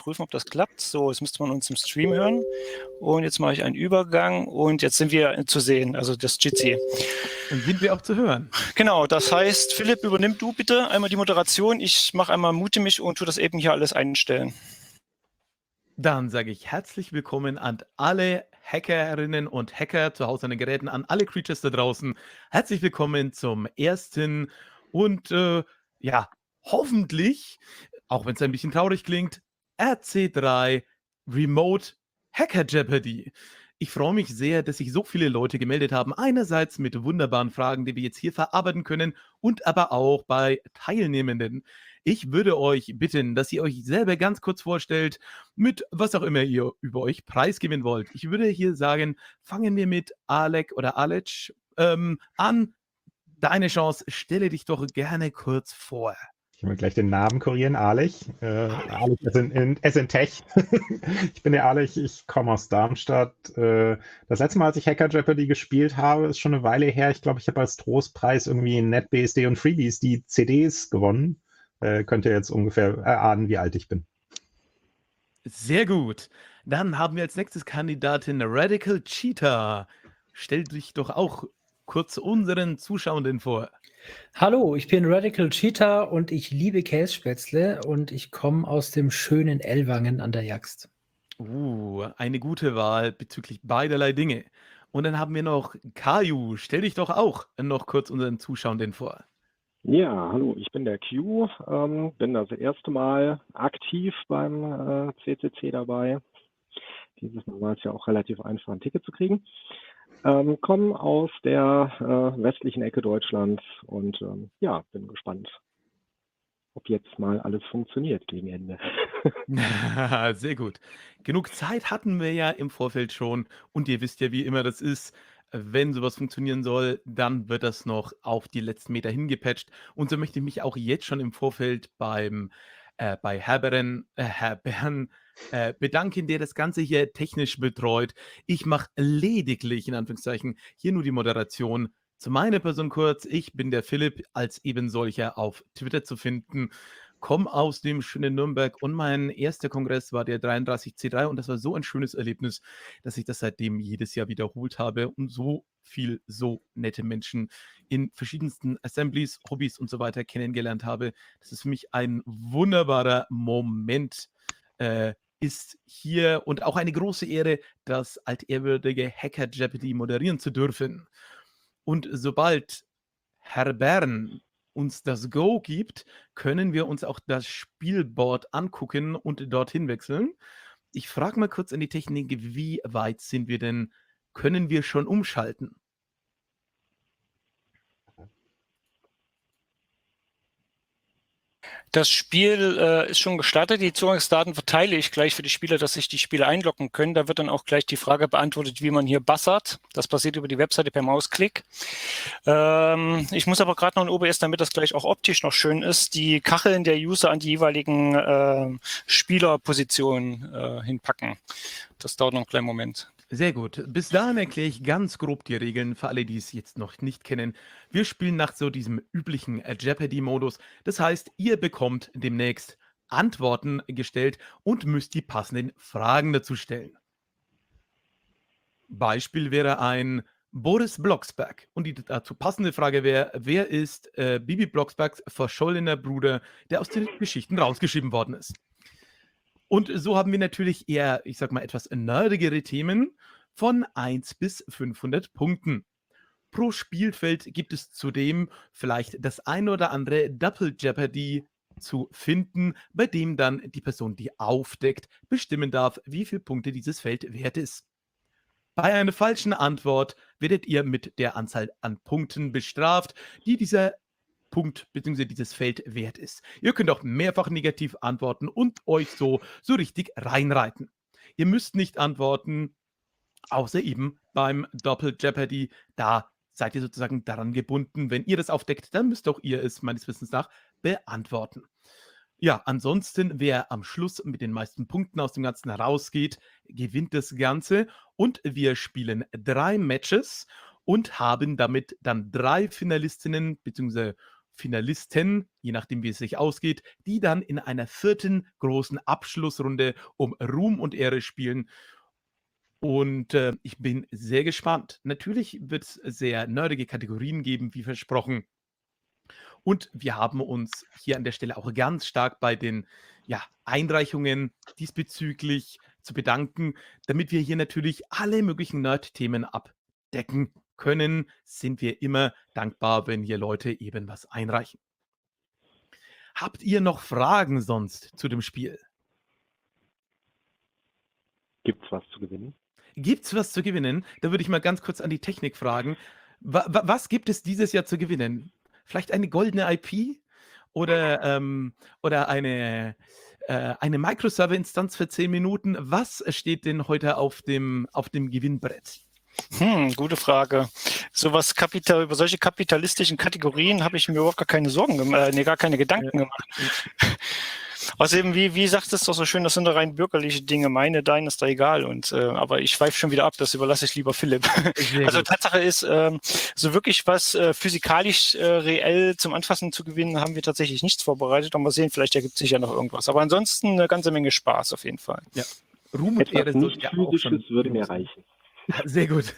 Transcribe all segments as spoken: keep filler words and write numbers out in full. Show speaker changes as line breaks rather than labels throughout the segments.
prüfen, ob das klappt. So, jetzt müsste man uns im Stream hören. Und jetzt mache ich einen Übergang und jetzt sind wir zu sehen, also das Jitsi.
Dann sind wir auch zu hören.
Genau, das heißt, Philipp, übernimm du bitte einmal die Moderation. Ich mache einmal Mute mich und tue das eben hier alles einstellen.
Dann sage ich herzlich willkommen an alle Hackerinnen und Hacker zu Hause an den Geräten, an alle Creatures da draußen. Herzlich willkommen zum ersten und äh, ja, hoffentlich, auch wenn es ein bisschen traurig klingt, R C drei Remote Hacker Jeopardy. Ich freue mich sehr, dass sich so viele Leute gemeldet haben. Einerseits mit wunderbaren Fragen, die wir jetzt hier verarbeiten können und aber auch bei Teilnehmenden. Ich würde euch bitten, dass ihr euch selber ganz kurz vorstellt, mit was auch immer ihr über euch preisgeben wollt. Ich würde hier sagen, fangen wir mit Alec oder Alec ähm, an. Deine Chance, stelle dich doch gerne kurz vor.
Ich will gleich den Namen korrigieren, Alich. Äh, Alich as in, in, as in Tech. Ich bin der Alich, ich komme aus Darmstadt. Äh, das letzte Mal, als ich Hacker Jeopardy gespielt habe, ist schon eine Weile her. Ich glaube, ich habe als Trostpreis irgendwie in NetBSD und FreeBSD C Ds gewonnen. Äh, könnt ihr jetzt ungefähr erahnen, wie alt ich bin.
Sehr gut. Dann haben wir als nächstes Kandidatin Radical Cheetah. Stell dich doch auch kurz unseren Zuschauenden vor.
Hallo, ich bin Radical Cheetah und ich liebe Kässpätzle und ich komme aus dem schönen Ellwangen an der Jagst.
Uh, eine gute Wahl bezüglich beiderlei Dinge. Und dann haben wir noch Kaju. Stell dich doch auch noch kurz unseren Zuschauenden vor.
Ja, hallo, ich bin der Q, ähm, bin das erste Mal aktiv beim äh, C C C dabei. Dieses Mal war es ja auch relativ einfach, ein Ticket zu kriegen. Ähm, komme aus der äh, westlichen Ecke Deutschlands und ähm, ja, bin gespannt, ob jetzt mal alles funktioniert gegen Ende.
Sehr gut. Genug Zeit hatten wir ja im Vorfeld schon und ihr wisst ja, wie immer das ist. Wenn sowas funktionieren soll, dann wird das noch auf die letzten Meter hingepatcht. Und so möchte ich mich auch jetzt schon im Vorfeld beim äh, bei Herberen, äh, Herr Bern äh, bedanken, der das Ganze hier technisch betreut. Ich mache lediglich, in Anführungszeichen, hier nur die Moderation. Zu meiner Person kurz, ich bin der Philipp, als eben solcher auf Twitter zu finden. Komme aus dem schönen Nürnberg und mein erster Kongress war der dreiunddreißig C drei und das war so ein schönes Erlebnis, dass ich das seitdem jedes Jahr wiederholt habe und so viel, so nette Menschen in verschiedensten Assemblies, Hobbys und so weiter kennengelernt habe. Das ist für mich ein wunderbarer Moment, äh, ist hier und auch eine große Ehre, das altehrwürdige Hacker Jeopardy moderieren zu dürfen. Und sobald Herr Bern uns das Go gibt, können wir uns auch das Spielboard angucken und dorthin wechseln. Ich frage mal kurz an die Technik, wie weit sind wir denn? Können wir schon umschalten?
Das Spiel äh, ist schon gestartet. Die Zugangsdaten verteile ich gleich für die Spieler, dass sich die Spieler einloggen können. Da wird dann auch gleich die Frage beantwortet, wie man hier buzzert. Das passiert über die Webseite per Mausklick. Ähm, ich muss aber gerade noch in O B S, damit das gleich auch optisch noch schön ist, die Kacheln der User an die jeweiligen äh, Spielerpositionen äh, hinpacken. Das dauert noch einen kleinen Moment.
Sehr gut. Bis dahin erkläre ich ganz grob die Regeln für alle, die es jetzt noch nicht kennen. Wir spielen nach so diesem üblichen äh, Jeopardy-Modus. Das heißt, ihr bekommt demnächst Antworten gestellt und müsst die passenden Fragen dazu stellen. Beispiel wäre ein Boris Blocksberg. Und die dazu passende Frage wäre, wer ist äh, Bibi Blocksbergs verschollener Bruder, der aus den Geschichten rausgeschrieben worden ist? Und so haben wir natürlich eher, ich sag mal, etwas nerdigere Themen von eins bis fünfhundert Punkten. Pro Spielfeld gibt es zudem vielleicht das ein oder andere Double Jeopardy zu finden, bei dem dann die Person, die aufdeckt, bestimmen darf, wie viele Punkte dieses Feld wert ist. Bei einer falschen Antwort werdet ihr mit der Anzahl an Punkten bestraft, die dieser Punkt bzw. dieses Feld wert ist. Ihr könnt auch mehrfach negativ antworten und euch so, so richtig reinreiten. Ihr müsst nicht antworten, außer eben beim Doppel Jeopardy. Da seid ihr sozusagen daran gebunden. Wenn ihr das aufdeckt, dann müsst auch ihr es meines Wissens nach beantworten. Ja, ansonsten, wer am Schluss mit den meisten Punkten aus dem Ganzen herausgeht, gewinnt das Ganze. Und wir spielen drei Matches und haben damit dann drei Finalistinnen bzw. Finalisten, je nachdem wie es sich ausgeht, die dann in einer vierten großen Abschlussrunde um Ruhm und Ehre spielen. Und äh, ich bin sehr gespannt. Natürlich wird es sehr nerdige Kategorien geben, wie versprochen. Und wir haben uns hier an der Stelle auch ganz stark bei den ja, Einreichungen diesbezüglich zu bedanken, damit wir hier natürlich alle möglichen Nerd-Themen abdecken können, sind wir immer dankbar, wenn hier Leute eben was einreichen. Habt ihr noch Fragen sonst zu dem Spiel?
Gibt's was zu gewinnen?
Gibt's was zu gewinnen? Da würde ich mal ganz kurz an die Technik fragen. Wa wa was gibt es dieses Jahr zu gewinnen? Vielleicht eine goldene I P oder, ähm, oder eine, äh, eine Microserver-Instanz für zehn Minuten? Was steht denn heute auf dem, auf dem Gewinnbrett?
Hm, gute Frage. Sowas Kapital, über solche kapitalistischen Kategorien habe ich mir überhaupt gar keine Sorgen gemacht, äh, nee, gar keine Gedanken gemacht. Außerdem, wie, wie sagt es doch so schön, das sind doch rein bürgerliche Dinge. Meine, dein ist da egal. Und, äh, aber ich schweife schon wieder ab, das überlasse ich lieber Philipp.
Sehr
Also
gut.
Tatsache ist, ähm, so wirklich was äh, physikalisch äh, reell zum Anfassen zu gewinnen, haben wir tatsächlich nichts vorbereitet. Und mal sehen, vielleicht ergibt sich ja noch irgendwas. Aber ansonsten eine ganze Menge Spaß auf jeden Fall.
Ja. Ruhm und Ehre
Etwas
sollte
nicht
ja auch schon
physisches würde mir
genug sein.
reichen.
Sehr gut.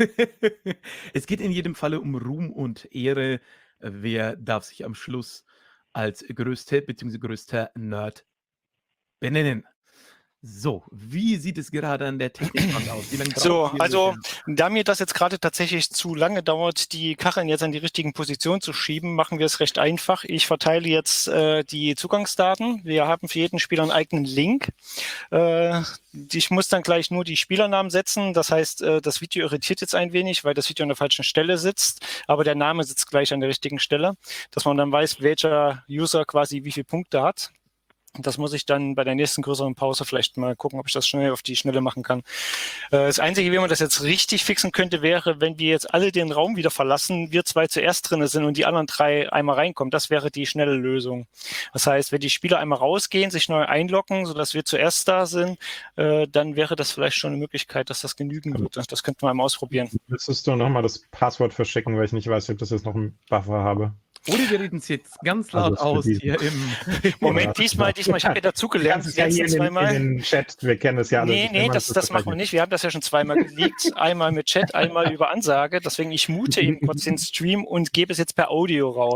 Es geht in jedem Falle um Ruhm und Ehre. Wer darf sich am Schluss als größte bzw. größter Nerd benennen? So, wie sieht es gerade an der Technikfront aus? Wie lange
So,
brauchen wir
also
ungefähr?
da mir das jetzt gerade tatsächlich zu lange dauert, die Kacheln jetzt an die richtigen Positionen zu schieben, machen wir es recht einfach. Ich verteile jetzt äh, die Zugangsdaten. Wir haben für jeden Spieler einen eigenen Link. Äh, ich muss dann gleich nur die Spielernamen setzen. Das heißt, äh, das Video irritiert jetzt ein wenig, weil das Video an der falschen Stelle sitzt. Aber der Name sitzt gleich an der richtigen Stelle, dass man dann weiß, welcher User quasi wie viele Punkte hat. Das muss ich dann bei der nächsten größeren Pause vielleicht mal gucken, ob ich das schnell auf die Schnelle machen kann. Das Einzige, wie man das jetzt richtig fixen könnte, wäre, wenn wir jetzt alle den Raum wieder verlassen, wir zwei zuerst drin sind und die anderen drei einmal reinkommen. Das wäre die schnelle Lösung. Das heißt, wenn die Spieler einmal rausgehen, sich neu einloggen, sodass wir zuerst da sind, dann wäre das vielleicht schon eine Möglichkeit, dass das genügen würde. Das könnten wir einmal ausprobieren.
Müsstest du nochmal das Passwort verschicken, weil ich nicht weiß, ob das jetzt noch einen Buffer habe.
Oder wir reden es jetzt ganz laut
Also
aus
für die-
hier im.
Moment,
Ja,
diesmal, diesmal, ich habe ja
Du
dazugelernt.
kannst es ja hier in den, in den Chat, wir kennen das ja alle.
Nee, nee, das, das machen wir nicht. Wir haben das ja schon zweimal geleakt. Einmal mit Chat, einmal über Ansage. Deswegen, ich mute eben kurz den Stream und gebe es jetzt per Audio raus.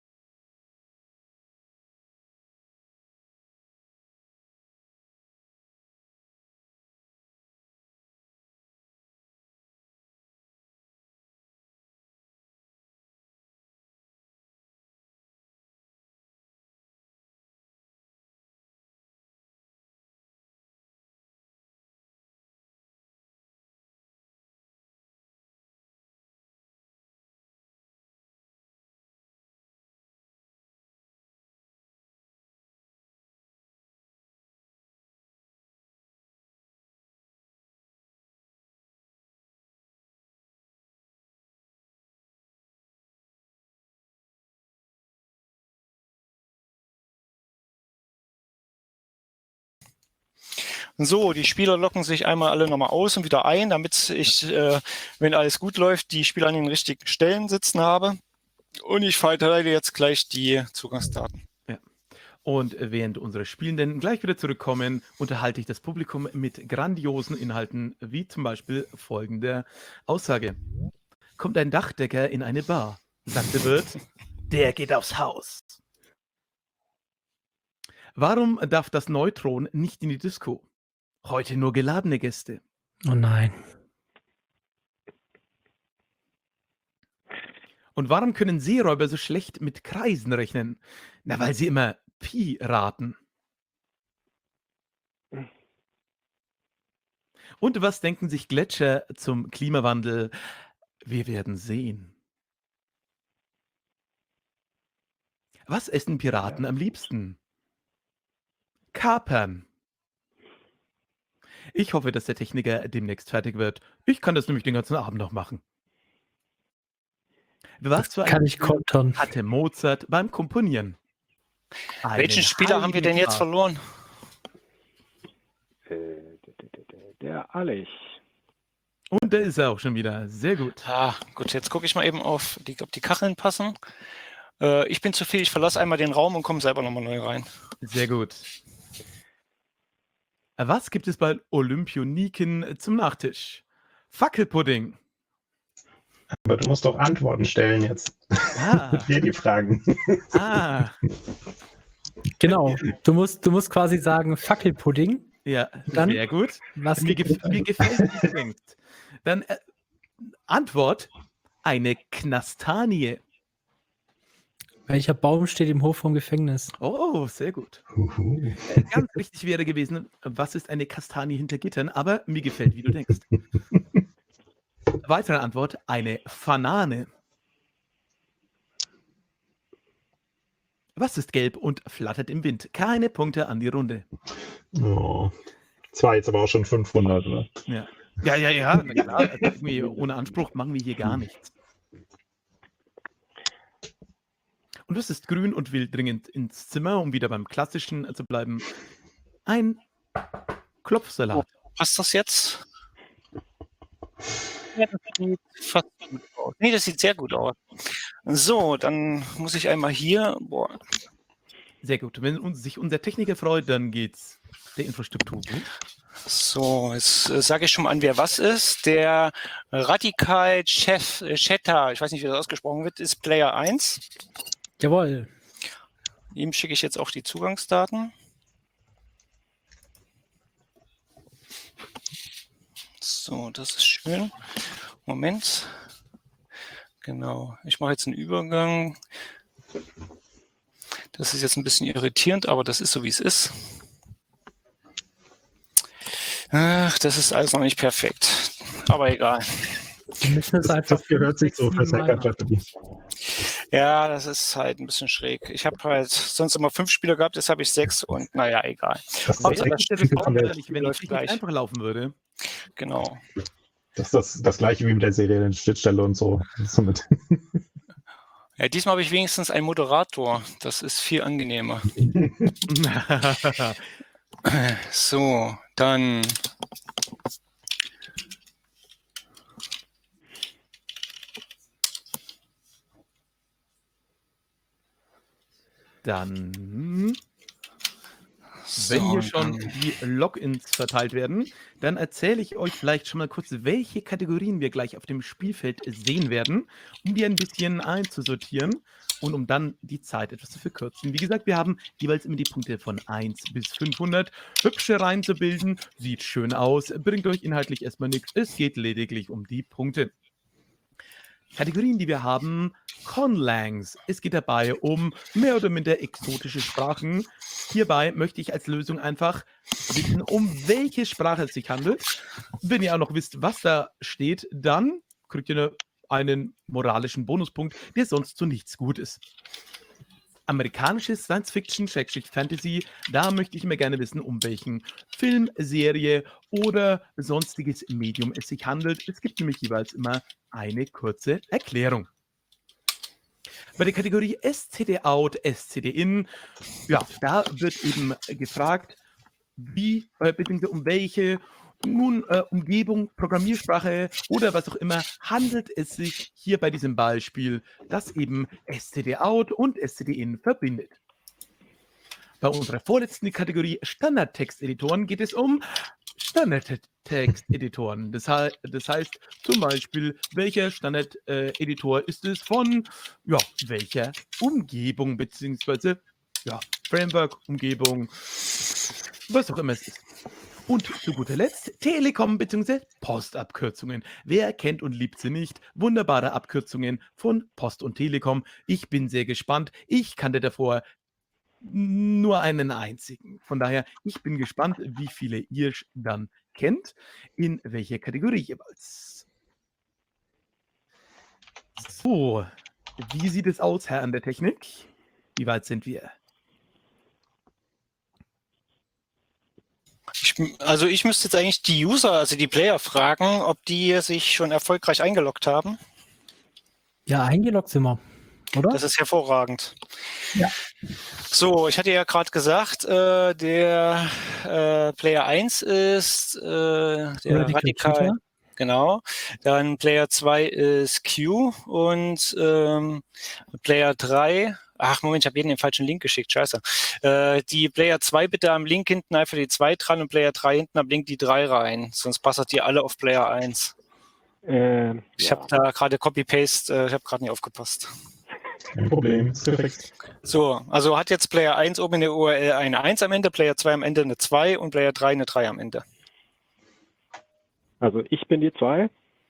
So, die Spieler locken sich einmal alle nochmal aus und wieder ein, damit ich, äh, wenn alles gut läuft, die Spieler an den richtigen Stellen sitzen habe. Und ich verteile jetzt gleich die Zugangsdaten.
Und während unsere Spielenden gleich wieder zurückkommen, unterhalte ich das Publikum mit grandiosen Inhalten, wie zum Beispiel folgende Aussage. Kommt ein Dachdecker in eine Bar, sagt der Wirt, der geht aufs Haus. Warum darf das Neutron nicht in die Disco? Heute nur geladene Gäste.
Oh nein.
Und warum können Seeräuber so schlecht mit Kreisen rechnen? Na, weil sie immer Pi raten. Und was denken sich Gletscher zum Klimawandel? Wir werden sehen. Was essen Piraten am liebsten? Kapern. Ich hoffe, dass der Techniker demnächst fertig wird. Ich kann das nämlich den ganzen Abend noch machen. Was für ein
Kann ich
Gefühl
kontern.
hatte Mozart beim Komponieren?
Welchen
Einen
Spieler haben wir denn jetzt
heiligen
verloren?
Äh, der, der, der, der Alich.
Tag. Und da ist er auch schon wieder. Sehr gut.
Ah, gut, jetzt gucke ich mal eben auf, die, ob die Kacheln passen. Äh, ich bin zu viel, ich verlasse einmal den Raum und komme selber nochmal neu rein.
Sehr gut. Was gibt es bei Olympioniken zum Nachtisch? Fackelpudding.
Aber du musst doch Antworten stellen jetzt.
Ah,
Wir die Fragen.
ah,
Genau. Du musst, du musst quasi sagen Fackelpudding.
ja,
Dann,
sehr gut.
Was
Mir,
gibt
gef
es?
mir gefällt, wie du denkst. Dann äh, Antwort: eine Knastanie.
Welcher Baum steht im Hof vom Gefängnis?
Oh, sehr gut.
Huhu.
Äh, Ganz richtig wäre gewesen, was ist eine Kastanie hinter Gittern? Aber mir gefällt, wie du denkst. Weitere Antwort: eine Fanane. Was ist gelb und flattert im Wind? Keine Punkte an die Runde.
Oh. Das war jetzt aber auch schon fünfhundert, oder?
Ja, ja, ja, ja. Na klar, also irgendwie ohne Anspruch machen wir hier gar nichts. Und was ist grün und will dringend ins Zimmer, um wieder beim Klassischen äh, zu bleiben? Ein Klopfsalat.
Passt das jetzt? Ja, das sieht fast gut aus. Nee, das sieht sehr gut aus. So, dann muss ich einmal hier. Boah.
Sehr gut. Wenn uns, sich unser Techniker freut, dann geht's der Infrastruktur gut.
So, jetzt äh, sage ich schon mal an, wer was ist. Der Radikal Chef äh, Cheta, ich weiß nicht, wie das ausgesprochen wird, ist Player eins.
Jawohl.
Ihm schicke ich jetzt auch die Zugangsdaten. So, das ist schön. Moment. Genau, ich mache jetzt einen Übergang. Das ist jetzt ein bisschen irritierend, aber das ist so, wie es ist. Ach, das ist alles noch nicht perfekt. Aber egal.
Wir müssen es einfach
Das gehört sich so
fünf,
für
sechs,
Hacker
sieben Mal
Jeopardy.
Ja, das ist halt ein bisschen schräg. Ich habe halt sonst immer fünf Spieler gehabt, jetzt habe ich sechs und naja, egal.
Das ist,
Hauptsache,
Wäre
das,
das
nicht der
Spiel
Rekord,
läuft-
wenn ich, wenn die
läuft
Technik
gleich.
einfach laufen würde.
Genau.
das ist das, das gleiche wie mit der seriellen Schnittstelle und so. Somit.
Ja, diesmal habe ich wenigstens einen Moderator. Das ist viel angenehmer. So, dann
Dann, wenn
so,
hier schon
dann,
die Logins verteilt werden, dann erzähle ich euch vielleicht schon mal kurz, welche Kategorien wir gleich auf dem Spielfeld sehen werden, um die ein bisschen einzusortieren und um dann die Zeit etwas zu verkürzen. Wie gesagt, wir haben jeweils immer die Punkte von eins bis fünfhundert. Hübsche Reihen zu bilden, sieht schön aus, bringt euch inhaltlich erstmal nichts. Es geht lediglich um die Punkte. Kategorien, die wir haben: Conlangs. Es geht dabei um mehr oder minder exotische Sprachen. Hierbei möchte ich als Lösung einfach wissen, um welche Sprache es sich handelt. Wenn ihr auch noch wisst, was da steht, dann kriegt ihr eine, einen moralischen Bonuspunkt, der sonst zu nichts gut ist. Amerikanisches Science-Fiction, Fantasy, da möchte ich immer gerne wissen, um welchen Film, Serie oder sonstiges Medium es sich handelt. Es gibt nämlich jeweils immer eine kurze Erklärung. Bei der Kategorie S C D Out, S C D In, ja, da wird eben gefragt, wie, äh, beziehungsweise um welche nun äh, Umgebung, Programmiersprache oder was auch immer handelt es sich hier bei diesem Beispiel, das eben S C D Out und S C D In verbindet. Bei unserer vorletzten Kategorie Standardtexteditoren geht es um Standardtexteditoren. Das, he das heißt zum Beispiel, welcher Standardeditor äh, ist es von ja, welcher Umgebung, beziehungsweise ja, Framework, Umgebung, was auch immer es ist. Und zu guter Letzt Telekom bzw. Postabkürzungen. Wer kennt und liebt sie nicht? Wunderbare Abkürzungen von Post und Telekom. Ich bin sehr gespannt. Ich kannte davor nur einen einzigen. Von daher, ich bin gespannt, wie viele ihr dann kennt, in welcher Kategorie jeweils. So, wie sieht es aus, Herr an der Technik? Wie weit sind wir?
ich, also ich müsste jetzt eigentlich die User, also die Player fragen, ob die sich schon erfolgreich eingeloggt haben.
Ja, eingeloggt sind wir, oder?
Das ist hervorragend.
Ja.
So, ich hatte ja gerade gesagt, äh, der äh, Player eins ist äh, der
Radical
Radikal,
Cheetah.
genau. Dann Player zwei ist Q und ähm, Player drei. Ach, Moment, ich habe jedem den falschen Link geschickt, scheiße. Äh, die Player zwei bitte am Link hinten einfach die zwei dran und Player drei hinten am Link die drei rein. Sonst passt die alle auf Player eins.
Äh,
Ich
ja.
habe da gerade Copy-Paste, äh, ich habe gerade nicht aufgepasst.
Kein Problem, ist gefixt.
So, also hat jetzt Player eins oben in der U R L eine eins am Ende, Player zwei am Ende eine zwei und Player drei eine drei am Ende.
Also ich bin die zwei.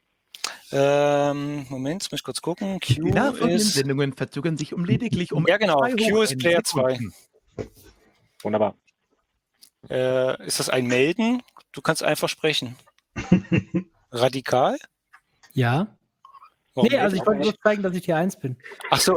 Ähm, Moment, muss ich kurz gucken.
Die
Q
nachfolgenden
ist,
Sendungen verzögern sich um lediglich um
ja genau,
zwei
Q
hoch
ist
n
Player zwei.
Sekunden.
Wunderbar.
Äh, ist das ein Melden? Du kannst einfach sprechen. Radikal?
Ja.
Warum
Nee, also ich
meldet
wollte
er
nur
nicht?
zeigen, dass ich die Eins bin.
Ach so.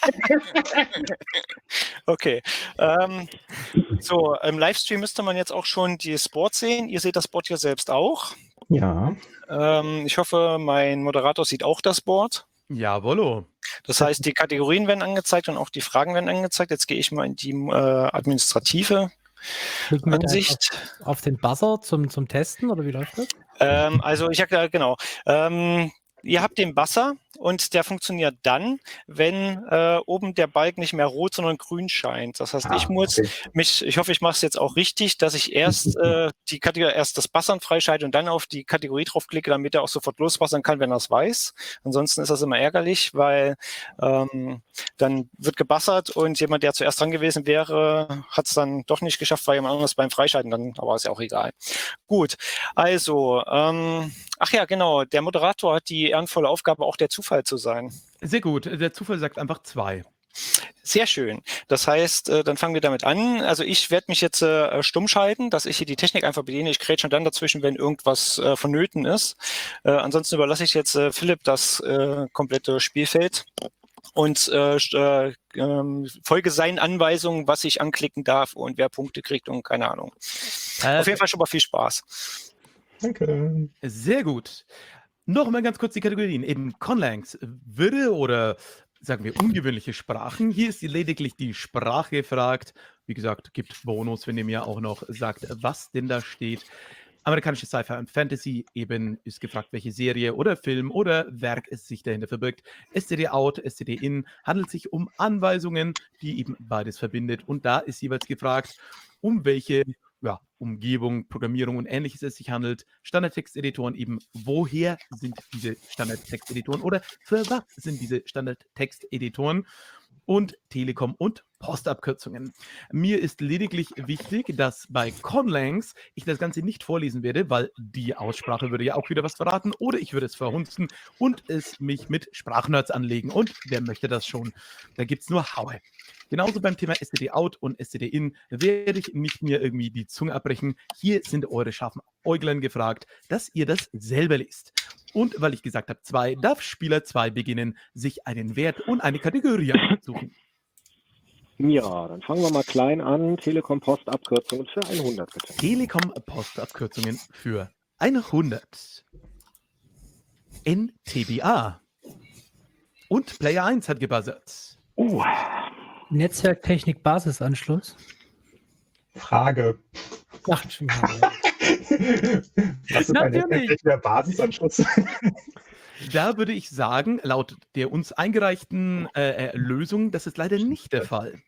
Okay. Ähm, so, im Livestream müsste man jetzt auch schon das Board sehen. Ihr seht das Board hier selbst auch.
Ja.
Ähm, ich hoffe, mein Moderator sieht auch das Board.
Jawollo.
Das heißt, die Kategorien werden angezeigt und auch die Fragen werden angezeigt. Jetzt gehe ich mal in die äh, administrative
Klicken wir
Ansicht.
einfach auf den Buzzer zum, zum Testen oder wie läuft das?
Ähm, also ich habe genau. Ähm, ihr habt den Buzzer und der funktioniert dann, wenn äh, oben der Balken nicht mehr rot, sondern grün scheint. Das heißt,
Ah,
ich muss
okay.
mich, ich hoffe, ich mache es jetzt auch richtig, dass ich erst äh, die Kategorie, erst das Buzzern freischalte und dann auf die Kategorie draufklicke, damit er auch sofort losbuzzern kann, wenn er es weiß. Ansonsten ist das immer ärgerlich, weil ähm, dann wird gebuzzert und jemand, der zuerst dran gewesen wäre, hat es dann doch nicht geschafft, weil jemand anderes beim Freischalten dann, aber ist ja auch egal. Gut, also, ähm, ach ja, genau, der Moderator hat die ehrenvolle Aufgabe, auch der Zufall zu sein.
Sehr gut. Der Zufall sagt einfach zwei.
Sehr schön. Das heißt, äh, dann fangen wir damit an. Also ich werde mich jetzt äh, stumm schalten, dass ich hier die Technik einfach bediene. Ich grätsche dann dazwischen, wenn irgendwas äh, vonnöten ist. Äh, ansonsten überlasse ich jetzt äh, Philipp das äh, komplette Spielfeld und äh, äh, ähm, folge seinen Anweisungen, was ich anklicken darf und wer Punkte kriegt und keine Ahnung.
Äh,
Auf jeden Fall schon mal viel Spaß.
Danke.
Sehr gut. Noch mal ganz kurz die Kategorien. Eben Conlangs, wirre oder sagen wir ungewöhnliche Sprachen. Hier ist lediglich die Sprache gefragt. Wie gesagt, gibt Bonus, wenn ihr mir auch noch sagt, was denn da steht. Amerikanische Sci-Fi und Fantasy eben ist gefragt, welche Serie oder Film oder Werk es sich dahinter verbirgt. S C D Out, S C D In handelt sich um Anweisungen, die eben beides verbindet. Und da ist jeweils gefragt, um welche ja, Umgebung, Programmierung und Ähnliches es sich handelt. Standardtexteditoren eben, woher sind diese Standardtexteditoren oder für was sind diese Standardtexteditoren? Und Telekom und Postabkürzungen. Mir ist lediglich wichtig, dass bei Conlangs ich das Ganze nicht vorlesen werde, weil die Aussprache würde ja auch wieder was verraten oder ich würde es verhunzen und es mich mit Sprachnerds anlegen. Und wer möchte das schon? Da gibt es nur Haue. Genauso beim Thema S C D Out und S C D In werde ich nicht mir irgendwie die Zunge abbrechen. Hier sind eure scharfen Äuglein gefragt, dass ihr das selber liest. Und weil ich gesagt habe, zwei, darf Spieler zwei beginnen, sich einen Wert und eine Kategorie auszusuchen.
Ja, dann fangen wir mal klein an. Telekom Postabkürzungen für hundert, bitte.
Telekom Postabkürzungen für hundert. N T B A. Und Player eins hat gebuzzert.
Uh,
Netzwerktechnik Basisanschluss.
Frage.
Ach, schon mal.
Was ist ein
Natürlich.
echter Basisanschluss?
Da würde ich sagen, laut der uns eingereichten äh, äh, Lösung, das ist leider nicht der Fall.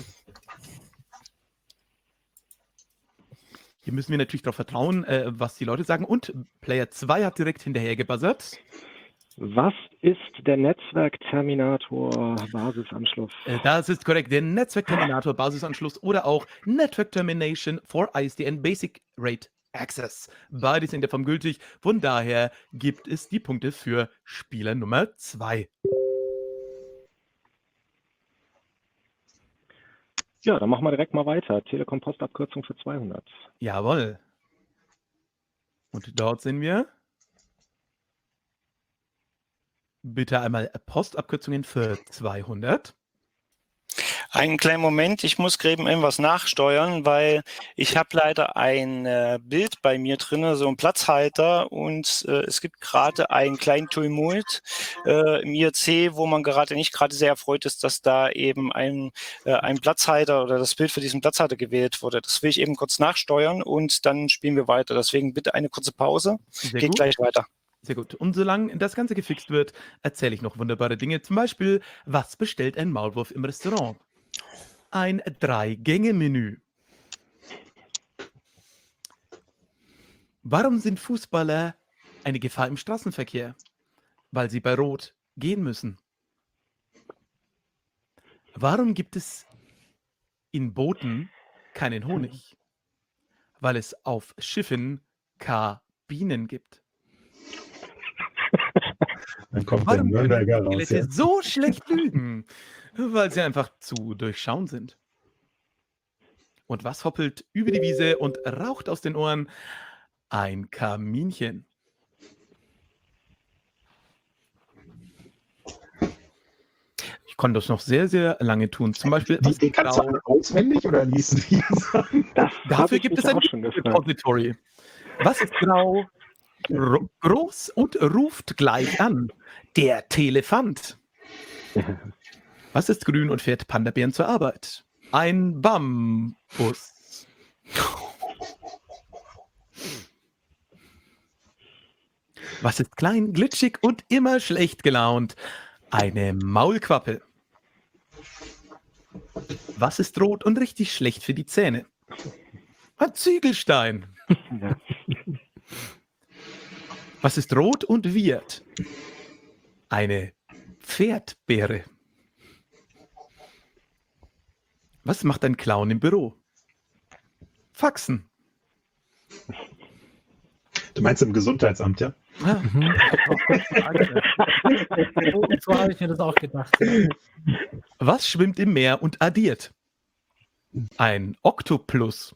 Hier müssen wir natürlich darauf vertrauen, äh, was die Leute sagen. Und Player zwei hat direkt hinterher gebuzzert.
was ist der Netzwerkterminator Basisanschluss?
Äh, das ist korrekt. Der Netzwerkterminator Basisanschluss oder auch Network Termination for I S D N Basic Rate Access. Beide sind in der Form gültig. Von daher gibt es die Punkte für Spieler Nummer zwei.
Ja, dann machen wir direkt mal weiter. Telekom Postabkürzung für zweihundert.
Jawohl. Und dort sehen wir. Bitte einmal Postabkürzungen für zweihundert.
Einen kleinen Moment, ich muss gerade irgendwas nachsteuern, weil ich habe leider ein äh, Bild bei mir drin, so ein Platzhalter und äh, es gibt gerade einen kleinen Tumult äh, im I R C, wo man gerade nicht gerade sehr erfreut ist, dass da eben ein, äh, ein Platzhalter oder das Bild für diesen Platzhalter gewählt wurde. Das will ich eben kurz nachsteuern und dann spielen wir weiter. Deswegen bitte eine kurze Pause.
Sehr
Geht
gut.
gleich weiter.
Sehr gut. Und solange das Ganze gefixt wird, erzähle ich noch wunderbare Dinge. Zum Beispiel, was bestellt ein Maulwurf im Restaurant? Ein Drei-Gänge-Menü. Warum sind Fußballer eine Gefahr im Straßenverkehr? Weil sie bei Rot gehen müssen. Warum gibt es in Booten keinen Honig? Weil es auf Schiffen Kabinen gibt.
Dann kommt der
Warum können
Nürnberger raus.
Skelette
Ja.
so schlecht lügen? Weil sie einfach zu durchschauen sind. Und was hoppelt über die Wiese und raucht aus den Ohren? Ein Kaminchen. Ich konnte das noch sehr, sehr lange tun. Zum Beispiel, was
Den kannst du alle auswendig oder liest du die sagen?
Das
Dafür
habe ich
gibt es
mich
ein
auch schon gefragt.
Repository. Was ist grau, ro- groß und ruft gleich an? Der Telefant. Was ist grün und fährt Panda-Bären zur Arbeit? Ein Bambus. Was ist klein, glitschig und immer schlecht gelaunt? Eine Maulquappe. Was ist rot und richtig schlecht für die Zähne? Ein Ziegelstein.
Ja.
Was ist rot und wird? Eine Pferdbeere. Was macht ein Clown im Büro? Faxen.
Du meinst im Gesundheitsamt, ja?
Ah,
So, so habe ich mir das auch gedacht.
was schwimmt im Meer und addiert? Ein Oktopus.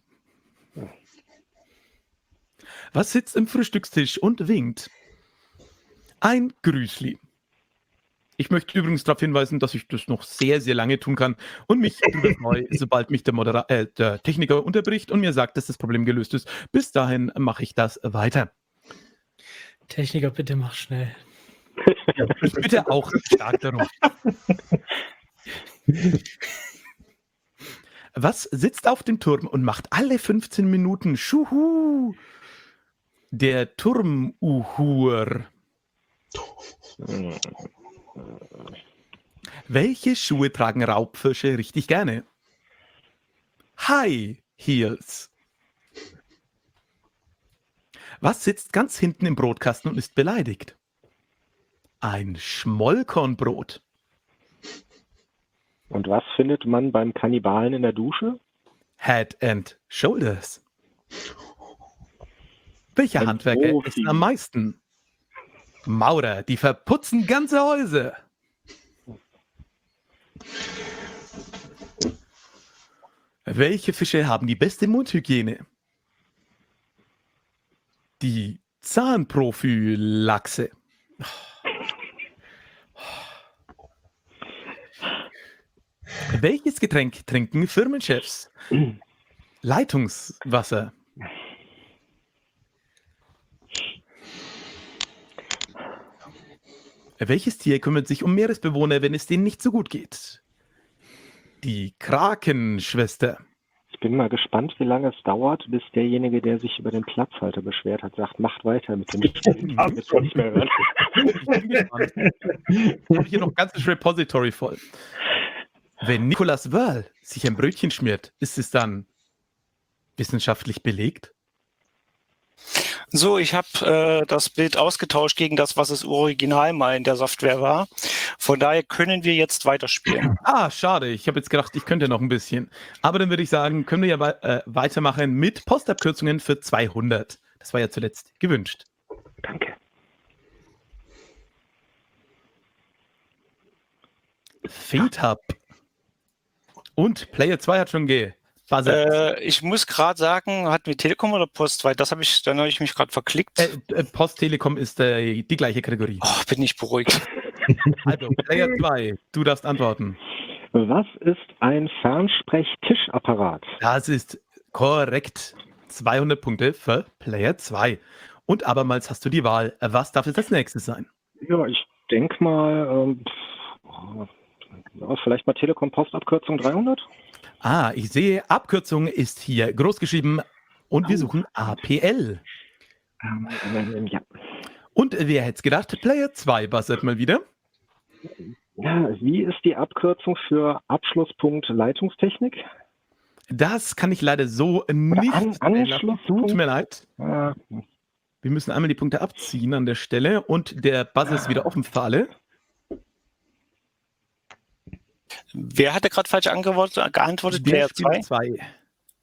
Was sitzt im Frühstückstisch und winkt? Ein Grüßli. Ich möchte übrigens darauf hinweisen, dass ich das noch sehr, sehr lange tun kann und mich darüber freue, sobald mich der, Modera äh, der Techniker unterbricht und mir sagt, dass das Problem gelöst ist. Bis dahin mache ich das weiter.
Techniker, bitte mach schnell.
Ich bitte auch stark darum. Was sitzt auf dem Turm und macht alle fünfzehn Minuten Schuhu? Der Turmuhur. Welche Schuhe tragen Raubfische richtig gerne? High Heels. Was sitzt ganz hinten im Brotkasten und ist beleidigt? Ein Schmollkornbrot.
Und was findet man beim Kannibalen in der Dusche?
Head and Shoulders. Welcher
Ein
Handwerker
Profi.
ist am meisten? Maurer, die verputzen ganze Häuser. Welche Fische haben die beste Mundhygiene? Die Zahnprophylaxe. Welches Getränk trinken Firmenchefs? Leitungswasser. Welches Tier kümmert sich um Meeresbewohner, wenn es denen nicht so gut geht? Die Krakenschwester.
Ich bin mal gespannt, wie lange es dauert, bis derjenige, der sich über den Platzhalter beschwert hat, sagt, macht weiter mit dem Spiel.
Hab
Jetzt
schon.
nicht mehr hören.
Ich bin gespannt. Ich habe hier noch ein ganzes Repository voll. Wenn Nicolas Wörl sich ein Brötchen schmiert, ist es dann wissenschaftlich belegt?
So, ich habe äh, das Bild ausgetauscht gegen das, was es original mal in der Software war. Von daher können wir jetzt weiterspielen.
Ah, schade. Ich habe jetzt gedacht, ich könnte noch ein bisschen. Aber dann würde ich sagen, können wir ja wei- äh, weitermachen mit Postabkürzungen für zweihundert. Das war ja zuletzt gewünscht.
Danke.
FeedHub. Und Player zwei hat schon gebuzzert.
Äh, ich muss gerade sagen, hatten wir Telekom oder Post? Weil das habe ich, dann habe ich mich gerade verklickt.
Äh, äh, Post Telekom ist äh, die gleiche Kategorie.
Oh, bin ich beruhigt.
Also, Player zwei, du darfst antworten.
Was ist ein Fernsprechtischapparat?
Das ist korrekt. zweihundert Punkte für Player zwei. Und abermals hast du die Wahl. Was darf es als nächstes sein?
Ja, ich denke mal, ähm, pff, ja, vielleicht mal Telekom Postabkürzung dreihundert?
Ah, ich sehe, Abkürzung ist hier groß geschrieben und wir suchen A P L.
Ähm, ja.
Und wer hätte es gedacht? Player zwei buzzert mal wieder.
Ja, wie ist die Abkürzung für Abschlusspunkt Leitungstechnik?
Das kann ich leider so nicht
An
stellen lassen.
Anschlusspunkt?
Tut mir leid.
Ah,
Wir müssen einmal die Punkte abziehen an der Stelle und der Buzzer ist wieder offen für alle.
Wer hatte gerade falsch geantwortet? geantwortet?
Der
Player
Spieler
zwei?
zwei.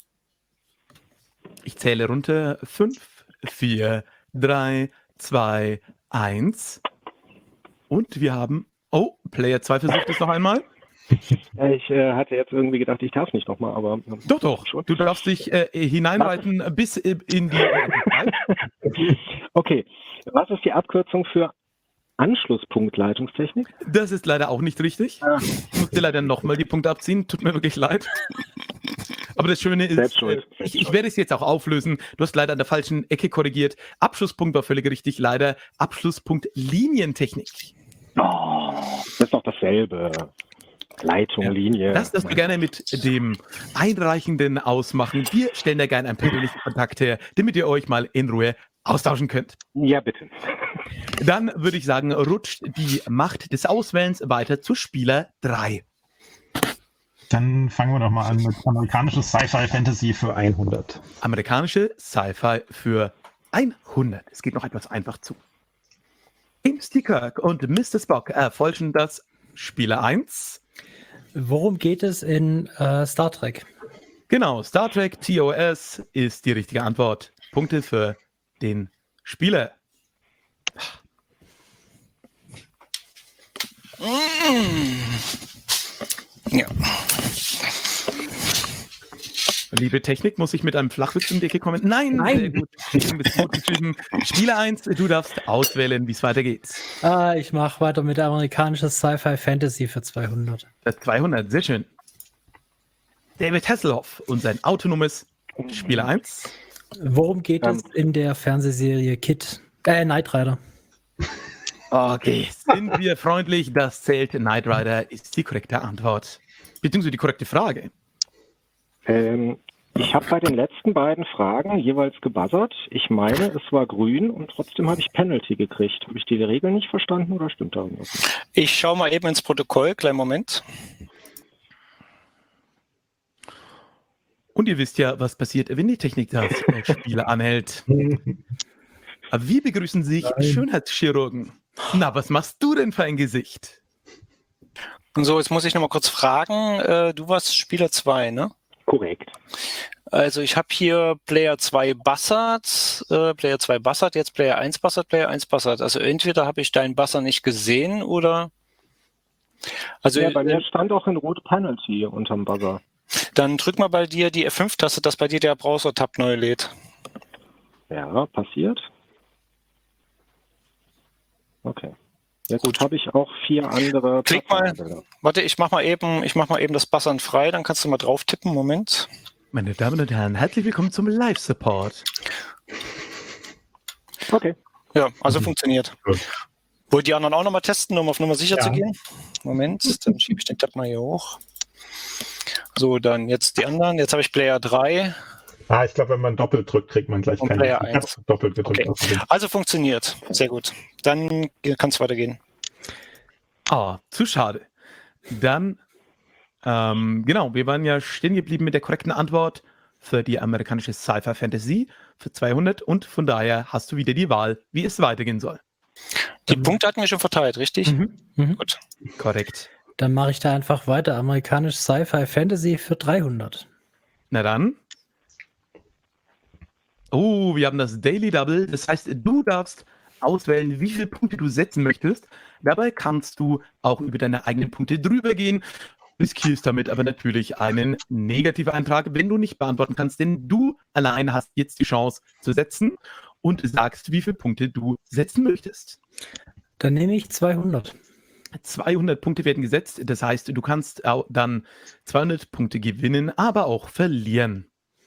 Ich zähle runter. fünf, vier, drei, zwei, eins. Und wir haben... Oh, Player zwei versucht es noch einmal.
ich äh, hatte jetzt irgendwie gedacht, ich darf nicht nochmal, aber...
Doch, doch.
Schon.
Du darfst dich äh, hineinreiten bis äh, in die...
Okay, was ist die Abkürzung für Anschlusspunkt Leitungstechnik?
Das ist leider auch nicht richtig.
Ah.
Ich musste leider nochmal die Punkte abziehen. Tut mir wirklich leid. Aber das Schöne ist,
Selbst schuld.
äh,
Selbst
ich, ich
schuld.
werde es jetzt auch auflösen. Du hast leider an der falschen Ecke korrigiert. Abschlusspunkt war völlig richtig. Leider Abschlusspunkt Linientechnik.
Oh, das ist doch dasselbe. Leitung,
Ja.
Linie.
Das darfst du gerne mit dem Einreichenden ausmachen. Wir stellen da gerne einen persönlichen Kontakt her, damit ihr euch mal in Ruhe austauschen könnt.
Ja, bitte.
Dann würde ich sagen, rutscht die Macht des Auswählens weiter zu Spieler drei.
Dann fangen wir doch mal an mit amerikanisches Sci-Fi-Fantasy für hundert.
Amerikanische Sci-Fi für hundert. Es geht noch etwas einfach zu. James T. Kirk und Mister Spock erforschen das Spieler eins.
Worum geht es in äh, Star Trek?
Genau, Star Trek T O S ist die richtige Antwort. Punkte für den Spieler.
Ja.
Liebe Technik, muss ich mit einem Flachwitz um die Ecke kommen? Nein!
Nein.
Sehr gut. Du bist gut geschrieben. Spieler eins, du darfst auswählen, wie es weitergeht.
Ah, ich mache weiter mit amerikanisches Sci-Fi Fantasy für zweihundert.
Das zweihundert, sehr schön. David Hasselhoff und sein autonomes Spieler eins.
Worum geht
Ähm.
es in der Fernsehserie Kid? Äh, Knight Rider.
Okay, sind wir freundlich? Das zählt. Knight Rider ist die korrekte Antwort. Beziehungsweise die korrekte Frage.
Ähm, ich habe bei den letzten beiden Fragen jeweils gebuzzert. Ich meine, es war grün und trotzdem habe ich Penalty gekriegt. Habe ich die Regel nicht verstanden oder stimmt da irgendwas nicht?
Ich schaue mal eben ins Protokoll, kleinen Moment.
Und ihr wisst ja, was passiert, wenn die Technik das äh, Spieler anhält. Aber wie begrüßen sich
Nein.
Schönheitschirurgen? Na, was machst du denn für ein Gesicht?
Und so, jetzt muss ich noch mal kurz fragen. Äh, du warst Spieler zwei, ne?
Korrekt.
Also ich habe hier Player zwei Buzzard, äh, Player zwei Buzzard, jetzt Player eins Buzzard, Player eins Buzzard. Also entweder habe ich deinen Buzzer nicht gesehen oder... Also
Ja, bei mir
äh,
stand auch in Rot Penalty unterm Buzzer.
dann drück mal bei dir die F fünf Taste, dass bei dir der Browser-Tab neu lädt.
Ja, passiert. Okay. Jetzt
Gut.
habe ich auch vier andere.
Klick mal.
Plattformbilder.
Warte, ich mach mal eben, ich mach mal eben das Buzzern frei, dann kannst du mal drauf tippen. Moment.
Meine Damen und Herren, herzlich willkommen zum Live-Support.
Okay.
Ja, also funktioniert.
Gut.
Wollt die anderen auch nochmal testen, um auf Nummer sicher
Ja.
zu gehen? Moment, dann schiebe ich den Tab mal hier hoch. So, dann jetzt die anderen. Jetzt habe ich Player drei.
Ah, ich glaube, wenn man doppelt drückt, kriegt man gleich
Und
keinen.
Player
Ich habe
eins.
doppelt gedrückt.
Okay.
außerdem.
Also funktioniert. Sehr gut. Dann kann es weitergehen.
Ah, zu schade. Dann, ähm, genau, wir waren ja stehen geblieben mit der korrekten Antwort für die amerikanische Sci-Fi Fantasy für zweihundert und von daher hast du wieder die Wahl, wie es weitergehen soll.
Die Punkte hatten wir schon verteilt, richtig?
Mhm.
Gut.
Korrekt.
Dann mache ich da einfach weiter. Amerikanisch Sci-Fi Fantasy für dreihundert.
Na dann. Oh, wir haben das Daily Double. Das heißt, du darfst auswählen, wie viele Punkte du setzen möchtest. Dabei kannst du auch über deine eigenen Punkte drüber gehen. Riskierst damit aber natürlich einen Negativeintrag, wenn du nicht beantworten kannst, denn du allein hast jetzt die Chance zu setzen und sagst, wie viele Punkte du setzen möchtest.
Dann nehme ich zweihundert.
zweihundert Punkte werden gesetzt, das heißt, du kannst auch dann zweihundert Punkte gewinnen, aber auch verlieren.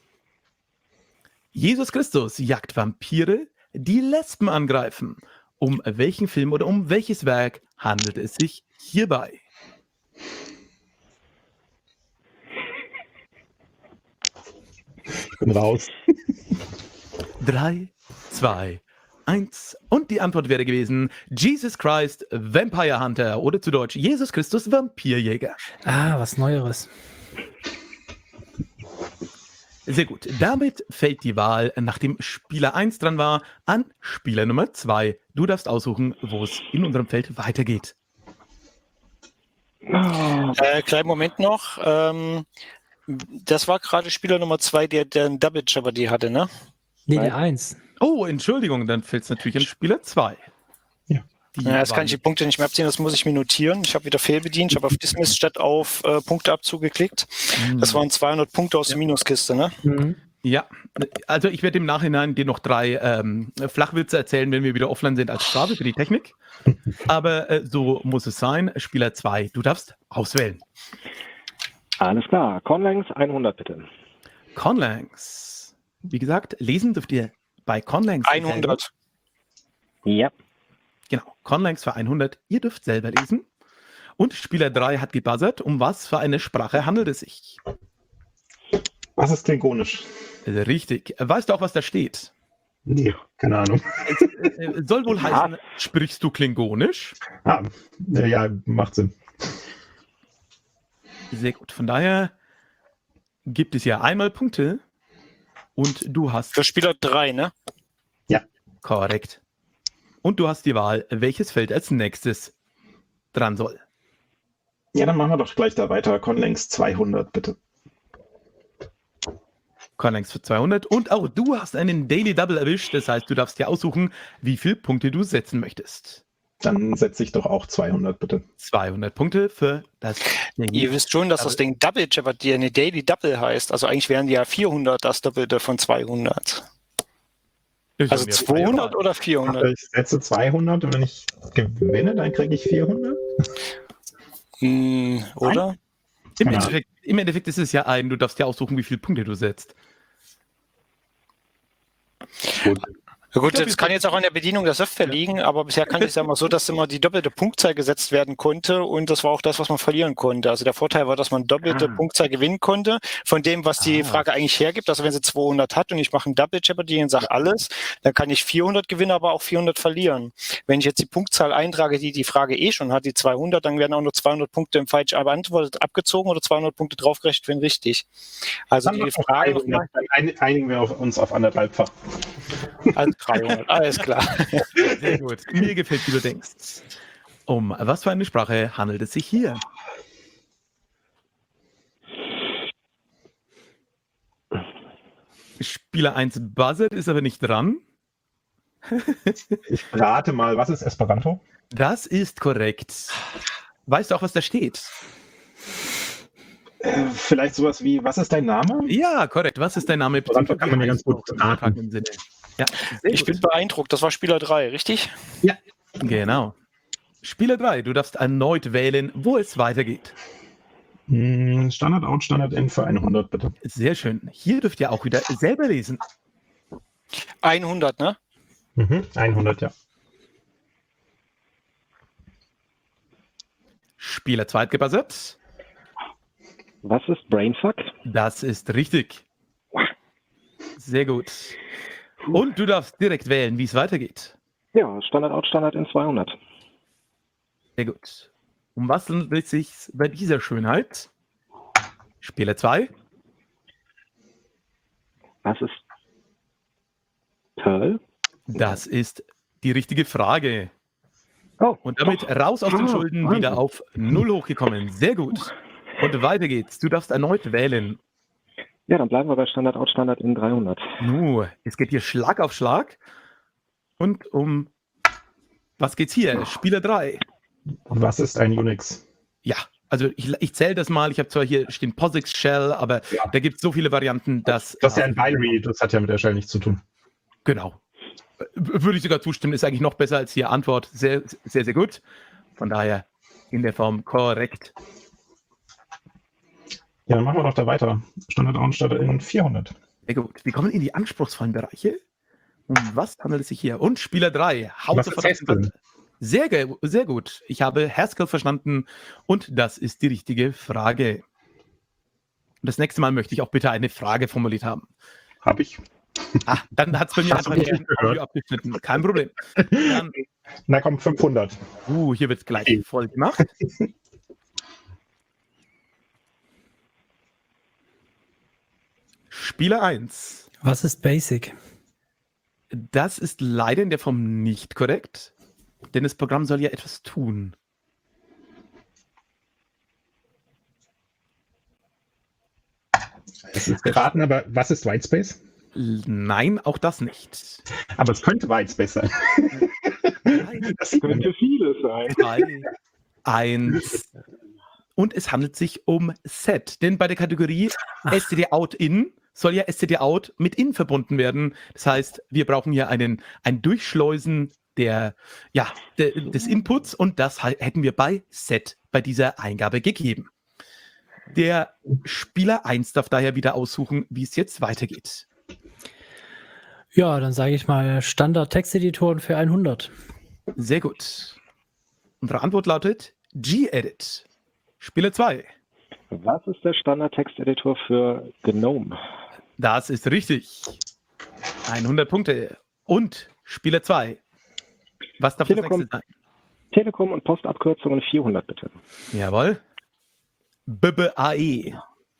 Jesus Christus jagt Vampire, die Lesben angreifen. Um welchen Film oder um welches Werk handelt es sich hierbei?
Ich bin raus.
drei, zwei, eins. Und die Antwort wäre gewesen: Jesus Christ Vampire Hunter oder zu Deutsch Jesus Christus Vampirjäger.
Ah, was Neueres.
Sehr gut. Damit fällt die Wahl, nachdem Spieler eins dran war, an Spieler Nummer zwei. Du darfst aussuchen, wo es in unserem Feld weitergeht.
Äh, kleinen Moment noch. Ähm, das war gerade Spieler Nummer zwei, der, der einen Double Jeopardy hatte, ne?
Nee, der eins.
Oh, Entschuldigung, dann fällt es natürlich an Spieler zwei.
Ja.
Die
Ja, das kann
waren-
ich die Punkte nicht mehr abziehen, das muss ich mir notieren. Ich habe wieder fehlbedient. Ich habe auf Dismiss statt auf äh, Punkteabzug geklickt. Das waren zweihundert Punkte aus der Minuskiste, ne?
Mhm.
Ja, also ich werde im Nachhinein dir noch drei ähm, Flachwitze erzählen, wenn wir wieder offline sind, als Strafe für die Technik. Aber äh, so muss es sein. Spieler zwei, du darfst auswählen.
Alles klar. Conlangs hundert bitte.
Conlangs. Wie gesagt, lesen dürft ihr bei Conlangs.
hundert.
Ja.
Genau, Conlangs für hundert. Ihr dürft selber lesen. Und Spieler drei hat gebuzzert. Um was für eine Sprache handelt es sich?
Was ist klingonisch?
Also richtig. Weißt du auch, was da steht?
Nee, keine Ahnung.
Es äh, soll wohl heißen, sprichst du Klingonisch?
Ah, ja, ja, macht Sinn.
Sehr gut. Von daher gibt es ja einmal Punkte und du hast
Für Spieler drei, ne?
korrekt. Und du hast die Wahl, welches Feld als nächstes dran soll.
Ja, dann machen wir doch gleich da weiter. Conlangs zweihundert, bitte.
Conlangs für zweihundert. Und auch du hast einen Daily Double erwischt. Das heißt, du darfst dir aussuchen, wie viele Punkte du setzen möchtest.
Dann setze ich doch auch zweihundert, bitte.
zweihundert Punkte für das Daily.
Ihr wisst schon, dass das Ding Double Jeopardy eine Daily Double heißt. Also eigentlich wären die ja vierhundert das Doppelte von zweihundert.
Das
Also
haben wir
zweihundert
bei-
oder vierhundert?
Ich setze zweihundert und wenn ich gewinne, dann kriege ich vierhundert.
Hm, oder?
Im
Ja.
Endeffekt, Im Endeffekt ist es ja ein, du darfst dir aussuchen, wie viele Punkte du setzt.
Gut.
Ja gut,
Ich glaub,
das
wir-
kann jetzt auch an der Bedienung der Software liegen, aber bisher kannte ich es ja mal so, dass immer die doppelte Punktzahl gesetzt werden konnte und das war auch das, was man verlieren konnte. Also der Vorteil war, dass man doppelte
Ah.
Punktzahl gewinnen konnte von dem, was die
Ah.
Frage eigentlich hergibt. Also wenn sie zweihundert hat und ich mache einen Double Jeopardy und sage alles, dann kann ich vierhundert gewinnen, aber auch vierhundert verlieren. Wenn ich jetzt die Punktzahl eintrage, die die Frage eh schon hat, die zweihundert, dann werden auch nur zweihundert Punkte im falsch beantwortet abgezogen oder zweihundert Punkte draufgerechnet, wenn richtig. Also
Dann
die
machen wir
Frage
dreihundert. Dann ein- einigen wir auf uns auf anderthalbfach.
also dreihundert, alles klar.
Sehr gut. Mir gefällt, wie du denkst. Um was für eine Sprache handelt es sich hier? Spieler eins buzzert, ist aber nicht dran.
Ich rate mal, was ist Esperanto?
Das ist korrekt. Weißt du auch, was da steht?
Äh, vielleicht sowas wie, was ist dein Name?
Ja, korrekt. Was ist dein Name?
Esperanto kann man ja ganz gut
Im
raten.
übertragenen Sinne. Ja, sehr
Ich
gut.
bin beeindruckt, das war Spieler drei, richtig?
Genau. Spieler drei, du darfst erneut wählen, wo es weitergeht.
Hm, Standard Out, Standard In für hundert, bitte.
Sehr schön. Hier dürft ihr auch wieder selber lesen.
hundert, ne?
Mhm, hundert, ja.
Spieler zwei hat gebuzzert.
Was ist Brainfuck?
Das ist richtig. Sehr gut. Und du darfst direkt wählen, wie es weitergeht.
Ja, Standard Out, Standard in zweihundert.
Sehr gut. Um was handelt es sich bei dieser Schönheit? Spieler zwei.
Was ist Pearl?
Das ist die richtige Frage.
Oh,
Und damit raus aus den
Ah,
Schulden,
Wahnsinn.
wieder auf null hochgekommen. Sehr gut. Und weiter geht's. Du darfst erneut wählen.
ja, dann bleiben wir bei Standard Out, Standard in dreihundert.
Nu, es geht hier Schlag auf Schlag. Und um was geht's hier? Spieler drei.
Was ist ein Unix?
Ja, also ich, ich zähle das mal. Ich habe zwar hier stehen POSIX Shell, aber
Ja.
da gibt es so viele Varianten, dass.
Das ist ja ein Binary, das hat ja mit der Shell nichts zu tun.
Genau. W- Würde ich sogar zustimmen, ist eigentlich noch besser als die Antwort. Sehr, sehr, sehr gut. Von daher in der Form korrekt.
Ja, dann machen wir doch da weiter. Standard Out, Standard In vierhundert.
Sehr gut. Wir kommen in die anspruchsvollen Bereiche. Um was handelt es sich hier? Und Spieler drei. Haut
Was
sofort
ist
auf den
Haskell?
Ball. Sehr, ge- sehr gut. Ich habe Haskell verstanden und das ist die richtige Frage. Und das nächste Mal möchte ich auch bitte eine Frage formuliert haben.
Hab ich.
Ah, dann hat es bei mir
Hast du
einfach
mich
ein
nicht gehört?
Audio abgeschnitten. Kein Problem. Dann,
Na komm, fünfhundert.
uh, hier wird es gleich voll gemacht. Spieler eins.
Was ist Basic?
Das ist leider in der Form nicht korrekt, denn das Programm soll ja etwas tun.
Es ist geraten, aber was ist Whitespace?
L- Nein, auch das nicht.
Aber es könnte Whitespace sein.
Nein.
Das sieht man ja.
Könnte vieles sein.
Zwei, eins. Und es handelt sich um Set, denn bei der Kategorie S T D Out In soll ja S T D Out mit In verbunden werden. Das heißt, wir brauchen hier einen, ein Durchschleusen der, ja, de, des Inputs und das ha- hätten wir bei Set bei dieser Eingabe gegeben. Der Spieler eins darf daher wieder aussuchen, wie es jetzt weitergeht.
Ja, dann sage ich mal Standard-Texteditoren für hundert.
Sehr gut. Unsere Antwort lautet Gedit. Spieler zwei.
Was ist der Standard-Texteditor für GNOME?
Das ist richtig. hundert Punkte. Und Spieler zwei. Was darf
Telekom.
das nächste sein?
Telekom und Postabkürzungen vierhundert bitte.
Jawohl. B B A E.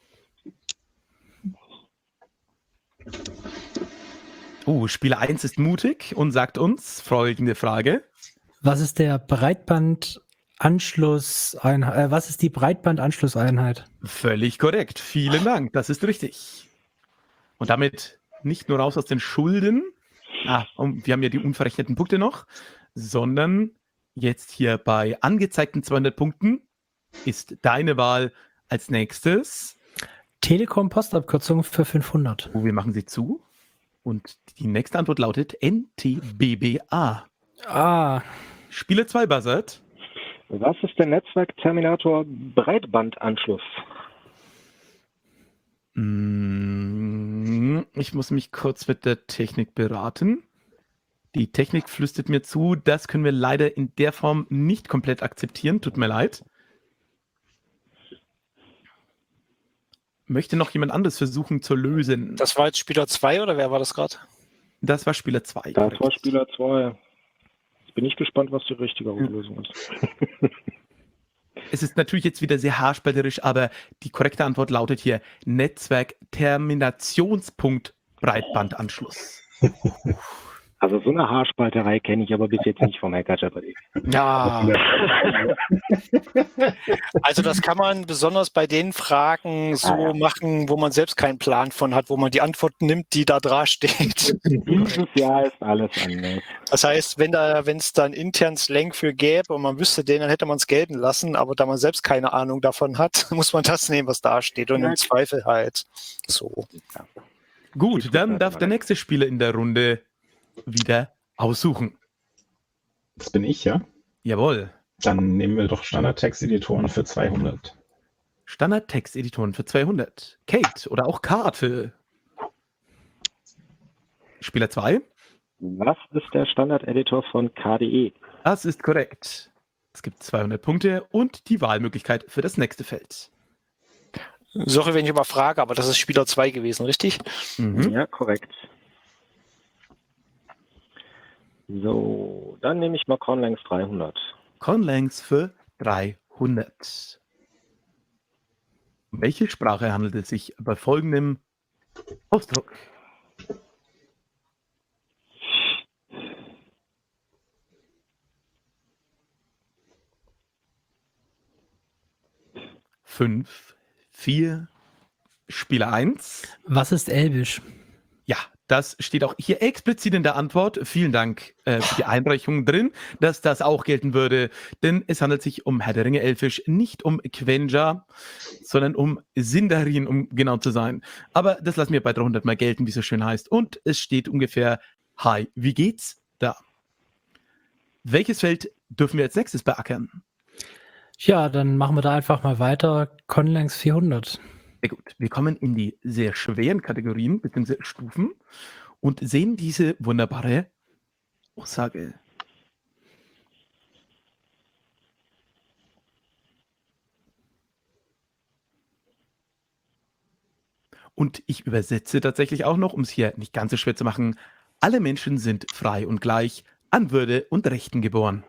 Uh, Spieler eins ist mutig und sagt uns folgende Frage.
Was ist der Breitbandanschlusseinheit? Äh, was ist die Breitbandanschlusseinheit?
Völlig korrekt. Vielen Dank. Das ist richtig. Und damit nicht nur raus aus den Schulden. Ah, und wir haben ja die unverrechneten Punkte noch, sondern jetzt hier bei angezeigten zweihundert Punkten ist deine Wahl als nächstes.
Telekom Postabkürzung für fünfhundert.
Oh, wir machen sie zu. Und die nächste Antwort lautet N T B B A.
Ah,
Spieler zwei buzzert.
Was ist der Netzwerkterminator Breitbandanschluss?
Mm, Ich muss mich kurz mit der Technik beraten. Die Technik flüstert mir zu, das können wir leider in der Form nicht komplett akzeptieren. Tut mir leid. Möchte noch jemand anderes versuchen zu lösen?
Das war jetzt Spieler zwei oder wer war das gerade?
Das war Spieler zwei.
Das war Spieler zwei. Jetzt bin ich gespannt, was die richtige Lösung ist.
Es ist natürlich jetzt wieder sehr haarspalterisch, aber die korrekte Antwort lautet hier Netzwerkterminationspunkt Breitbandanschluss.
Also so eine Haarspalterei kenne ich aber bis jetzt nicht vom Hacker Jeopardy.
Ja. Also das kann man besonders bei den Fragen so
Ah, ja.
machen, wo man selbst keinen Plan von hat, wo man die Antwort nimmt, die da dran steht.
Dieses Jahr ist alles anders.
Das heißt, wenn da, wenn es dann intern Slang für gäbe und man wüsste den, dann hätte man es gelten lassen, aber da man selbst keine Ahnung davon hat, muss man das nehmen, was da steht und
Ja.
im Zweifel halt so.
Gut, dann darf der nächste Spieler in der Runde wieder aussuchen.
Das bin ich, ja?
Jawohl.
Dann nehmen wir doch Standard-Texteditoren für zweihundert.
Standard-Texteditoren für zweihundert. Kate oder auch Karte. Spieler zwei.
Was ist der Standard-Editor von K D E?
Das ist korrekt. Es gibt zweihundert Punkte und die Wahlmöglichkeit für das nächste Feld.
Sorry, wenn ich überfrage, aber das ist Spieler zwei gewesen, richtig?
Mhm.
Ja, korrekt. So, dann nehme ich mal Conlangs dreihundert.
Conlangs für dreihundert. Um welche Sprache handelt es sich bei folgendem Ausdruck? Fünf, vier, Spieler eins.
was ist Elbisch?
Ja, das steht auch hier explizit in der Antwort. Vielen Dank äh, für die Einreichung drin, dass das auch gelten würde. Denn es handelt sich um Herr der Ringe Elfisch, nicht um Quenja, sondern um Sindarin, um genau zu sein. Aber das lassen wir bei dreihundert mal gelten, wie es so schön heißt. Und es steht ungefähr, hi, wie geht's da? Welches Feld dürfen wir als nächstes beackern?
Ja, dann machen wir da einfach mal weiter. Conlangs vierhundert.
Sehr gut. Wir kommen in die sehr schweren Kategorien bzw. Stufen und sehen diese wunderbare Aussage. Und ich übersetze tatsächlich auch noch, um es hier nicht ganz so schwer zu machen, alle Menschen sind frei und gleich, an Würde und Rechten geboren.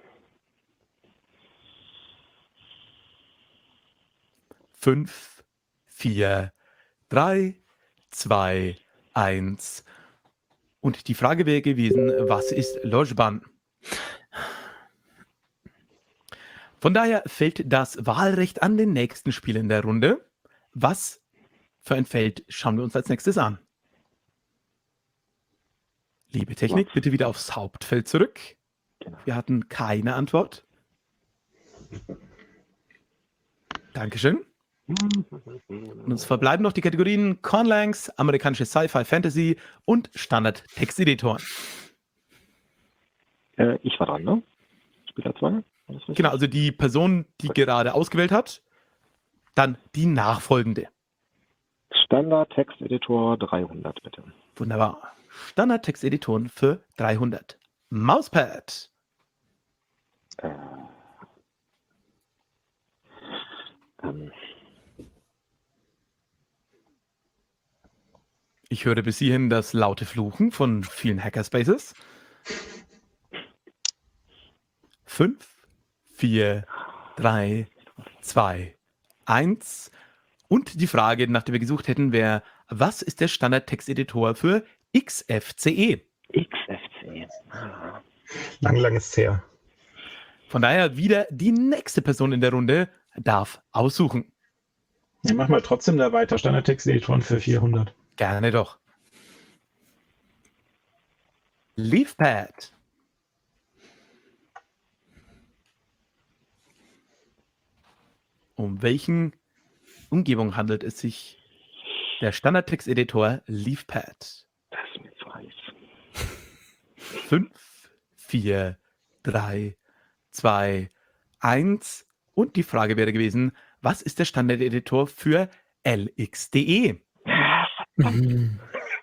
Fünf, vier, drei, zwei, eins. Und die Frage wäre gewesen, was ist Lojban? Von daher fällt das Wahlrecht an den nächsten Spieler in der Runde. Was für ein Feld schauen wir uns als nächstes an? Liebe Technik, bitte wieder aufs Hauptfeld zurück. Wir hatten keine Antwort. Dankeschön. Und uns verbleiben noch die Kategorien Conlangs, amerikanische Sci-Fi Fantasy und Standard-Texteditoren.
Äh, ich war dran, ne? Spieler zwei?
Genau, also die Person, die gerade ausgewählt hat, dann die nachfolgende.
Standard-Texteditor dreihundert, bitte.
Wunderbar. Standard-Texteditoren für dreihundert. Mauspad.
Äh, ähm,
Ich höre bis hierhin das laute Fluchen von vielen Hackerspaces. Fünf, vier, drei, zwei, eins. Und die Frage, nach der wir gesucht hätten, wäre, was ist der Standard-Texteditor für X F C E?
X F C. Ah.
Lang, lang ist es her.
Von daher wieder die nächste Person in der Runde darf aussuchen.
Ja, mach mal trotzdem da weiter. Standard-Texteditoren für vierhundert.
Gerne doch. Leafpad. Um welchen Umgebung handelt es sich? Der Standardtexteditor Leafpad.
Das ist mir zu heiß.
fünf, vier, drei, zwei, eins. Und die Frage wäre gewesen, was ist der Standardeditor für L X D E?
Mhm.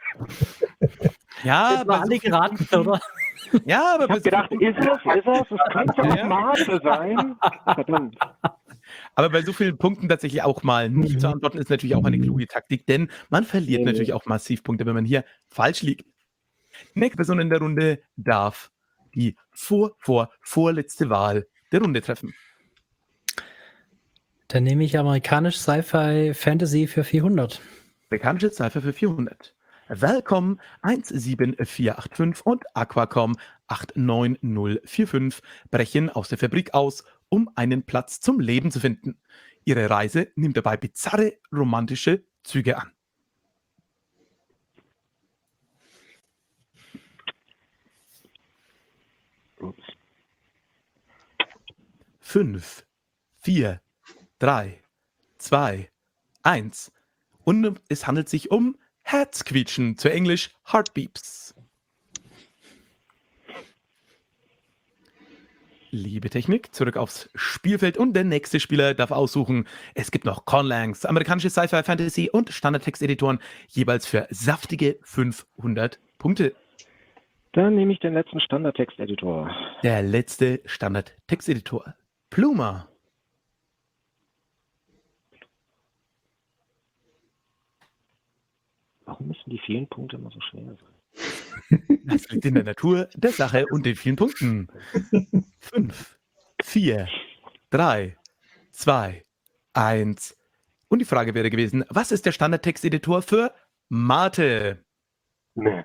Ja,
Das war
bei
alle
so vielen
geraten,
Punkten-
oder?
Ja, aber
Ich
bei
habe
so
gedacht,
vielen
ist es, ist es? Es könnte
Ja.
auch Mate sein. Verdammt.
Aber bei so vielen Punkten tatsächlich auch mal nicht
Mhm.
zu antworten, ist natürlich auch eine kluge Taktik, denn man verliert
Nee, nee.
natürlich auch massiv Punkte, wenn man hier falsch liegt. Die nächste Person in der Runde darf die vor, vor, vorletzte Wahl der Runde treffen.
Dann nehme ich amerikanisch Sci-Fi Fantasy für vierhundert.
Amerikanische Cypher für vierhundert. Welcome eins sieben vier acht fünf und Aquacom acht neun null vier fünf brechen aus der Fabrik aus, um einen Platz zum Leben zu finden. Ihre Reise nimmt dabei bizarre romantische Züge an.
Ups.
fünf, vier, drei, zwei, eins. Und es handelt sich um Herzquietschen, zu Englisch Heartbeeps. Liebe Technik, zurück aufs Spielfeld und der nächste Spieler darf aussuchen. Es gibt noch Conlangs, amerikanische Sci-Fi Fantasy und Standardtexteditoren, jeweils für saftige fünfhundert Punkte.
Dann nehme ich den letzten Standard-Texteditor.
Der letzte Standardtexteditor. Pluma.
Warum müssen die vielen Punkte immer so schwer sein?
Das liegt in der Natur der Sache und den vielen Punkten. Fünf, vier, drei, zwei, eins. Und die Frage wäre gewesen, was ist der Standardtexteditor für Mate?
Nee.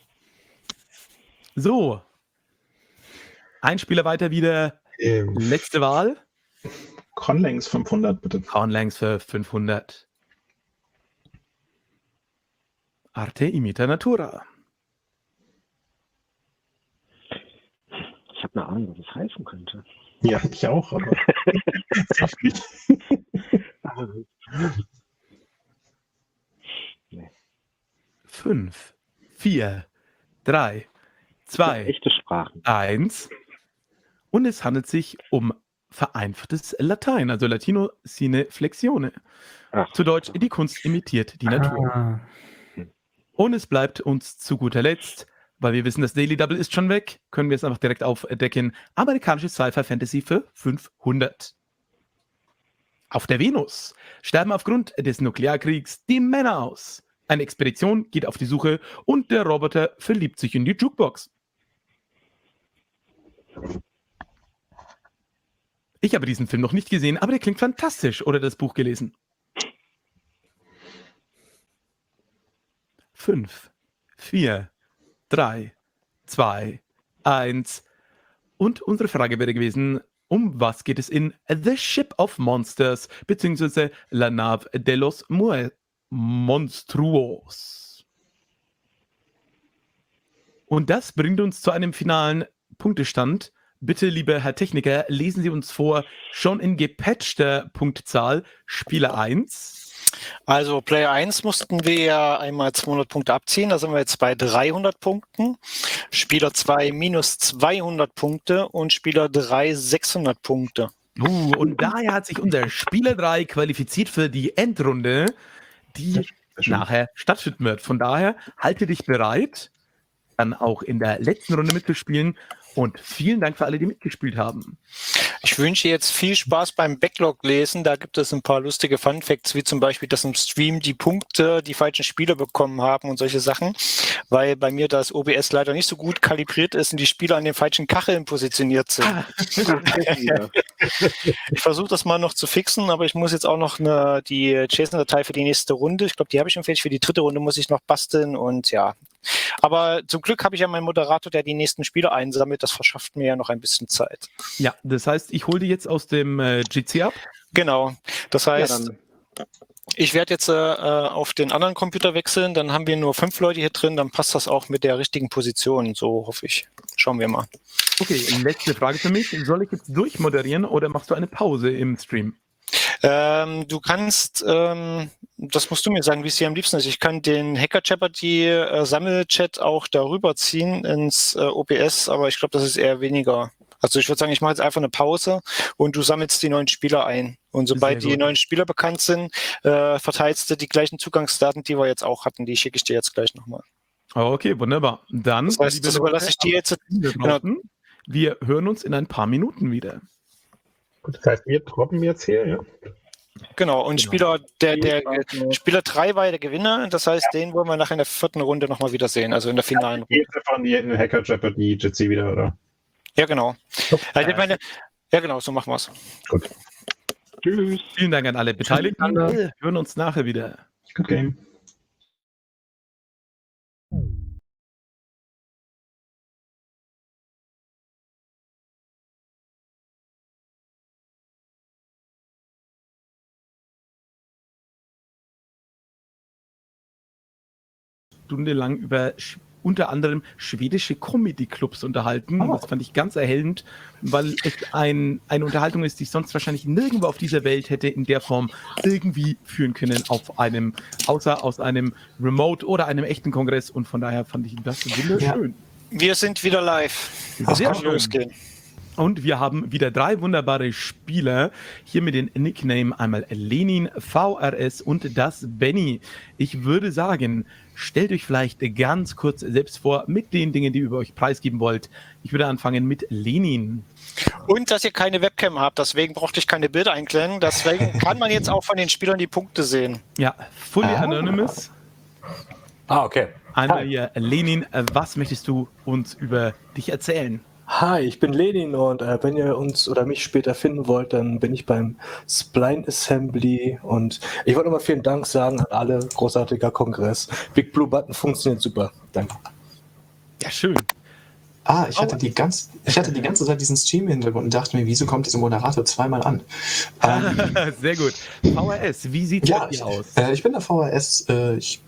So. Ein Spieler weiter wieder.
Ähm,
Letzte Wahl.
Conlangs fünfhundert, bitte.
Conlangs für fünfhundert. Arte imita natura.
Ich habe eine Ahnung, was es heißen könnte.
Ja, ich auch, aber. Sag nicht.
Nee.
Fünf, vier, drei, zwei,
Echte Sprachen.
eins. Und es handelt sich um vereinfachtes Latein, also Latino sine flexione.
Ach,
Zu Deutsch, die Kunst imitiert die Natur.
Ah,
Und es bleibt uns zu guter Letzt, weil wir wissen, das Daily Double ist schon weg, können wir es einfach direkt aufdecken. Amerikanische Sci-Fi Fantasy für fünfhundert. Auf der Venus sterben aufgrund des Nuklearkriegs die Männer aus. Eine Expedition geht auf die Suche und der Roboter verliebt sich in die Jukebox. Ich habe diesen Film noch nicht gesehen, aber der klingt fantastisch. Oder das Buch gelesen. Fünf, vier, drei, zwei, eins. Und unsere Frage wäre gewesen, um was geht es in The Ship of Monsters, beziehungsweise La Nave de los Mu- Monstruos? Und das bringt uns zu einem finalen Punktestand. Bitte, lieber Herr Techniker, lesen Sie uns vor, schon in gepatchter Punktzahl, Spieler eins.
Also Player eins mussten wir ja einmal zweihundert Punkte abziehen, da sind wir jetzt bei dreihundert Punkten. Spieler zwei minus zweihundert Punkte und Spieler drei sechshundert Punkte.
Uh, und daher hat sich unser Spieler drei qualifiziert für die Endrunde, die
Sehr schön.
nachher stattfinden wird. Von daher halte dich bereit, dann auch in der letzten Runde mitzuspielen. Und vielen Dank für alle, die mitgespielt haben.
Ich wünsche jetzt viel Spaß beim Backlog-Lesen. Da gibt es ein paar lustige Fun-Facts, wie zum Beispiel, dass im Stream die Punkte die falschen Spieler bekommen haben und solche Sachen, weil bei mir das O B S leider nicht so gut kalibriert ist und die Spieler an den falschen Kacheln positioniert sind. Ich versuche das mal noch zu fixen, aber ich muss jetzt auch noch eine, die JSON-Datei für die nächste Runde, ich glaube, die habe ich schon fertig, für die dritte Runde muss ich noch basteln und ja. Aber zum Glück habe ich ja meinen Moderator, der die nächsten Spieler einsammelt. Das verschafft mir ja noch ein bisschen Zeit.
Ja, das heißt, ich hole die jetzt aus dem äh, G C ab.
Genau. Das
Ja,
heißt,
dann
ich werde jetzt äh, auf den anderen Computer wechseln. Dann haben wir nur fünf Leute hier drin. Dann passt das auch mit der richtigen Position. So hoffe ich. Schauen wir mal.
Okay, letzte Frage für mich. Soll ich jetzt durchmoderieren oder machst du eine Pause im Stream?
Ähm, du kannst, ähm, das musst du mir sagen, wie es dir am liebsten ist. Ich kann den Hacker Jeopardy äh, Sammelchat auch darüber ziehen ins äh, O B S, aber ich glaube, das ist eher weniger. Also ich würde sagen, ich mache jetzt einfach eine Pause und du sammelst die neuen Spieler ein. Und sobald
Sehr
die
gut.
neuen Spieler bekannt sind, äh, verteilst du die gleichen Zugangsdaten, die wir jetzt auch hatten. Die schicke ich dir jetzt gleich nochmal.
Okay, wunderbar. Dann,
Das heißt,
liebe
das
Leute,
überlasse ich dir jetzt.
da draußen, wir hören uns in ein paar Minuten wieder.
Gut, das heißt, wir droppen jetzt hier, ja?
Genau, und
Genau.
Spieler, der,
Viel
der,
Spaß noch.
Spieler drei war ja der Gewinner. Das heißt, den wollen wir nachher in der vierten Runde nochmal wiedersehen, also in der finalen Runde.
Geht von jedem Hacker Jeopardy Jitsi wieder, oder?
Ja, genau. Also ich meine, ja, genau, so machen wir es.
Gut.
Tschüss.
Vielen Dank an alle Beteiligten. Wir hören uns nachher wieder.
Good game.
Stunde lang über sch- unter anderem schwedische Comedy-Clubs unterhalten.
Oh.
Das fand ich ganz erhellend, weil es ein, eine Unterhaltung ist, die ich sonst wahrscheinlich nirgendwo auf dieser Welt hätte in der Form irgendwie führen können, auf einem, außer aus einem Remote oder einem echten Kongress. Und von daher fand ich das wunderschön.
Wir sind wieder live.
Ja.
Es
Sehr
kann
schön.
losgehen.
Und wir haben wieder drei wunderbare Spieler. Hier mit den Nickname einmal Lenin, V R S und das Benny. Ich würde sagen, stellt euch vielleicht ganz kurz selbst vor mit den Dingen, die ihr über euch preisgeben wollt. Ich würde anfangen mit Lenin.
Und dass ihr keine Webcam habt, deswegen brauchte ich keine Bilder einblenden. Deswegen kann man jetzt auch von den Spielern die Punkte sehen.
Ja, Fully
Ah.
Anonymous.
Ah, okay.
Einmal
Hi.
hier, Lenin, äh, was möchtest du uns über dich erzählen?
Hi, ich bin Lenin und äh, wenn ihr uns oder mich später finden wollt, dann bin ich beim Spline Assembly und ich wollte nochmal vielen Dank sagen an alle, großartiger Kongress. Big Blue Button funktioniert super. Danke.
Ja, schön.
Ah, ich hatte, die ganz, ich hatte die ganze Zeit diesen Stream im Hintergrund und dachte mir, wieso kommt dieser Moderator zweimal an? Ähm,
Sehr gut. V R S, wie sieht es
ja,
bei dir
ich,
aus?
äh, ich bin der V R S. Äh, ich,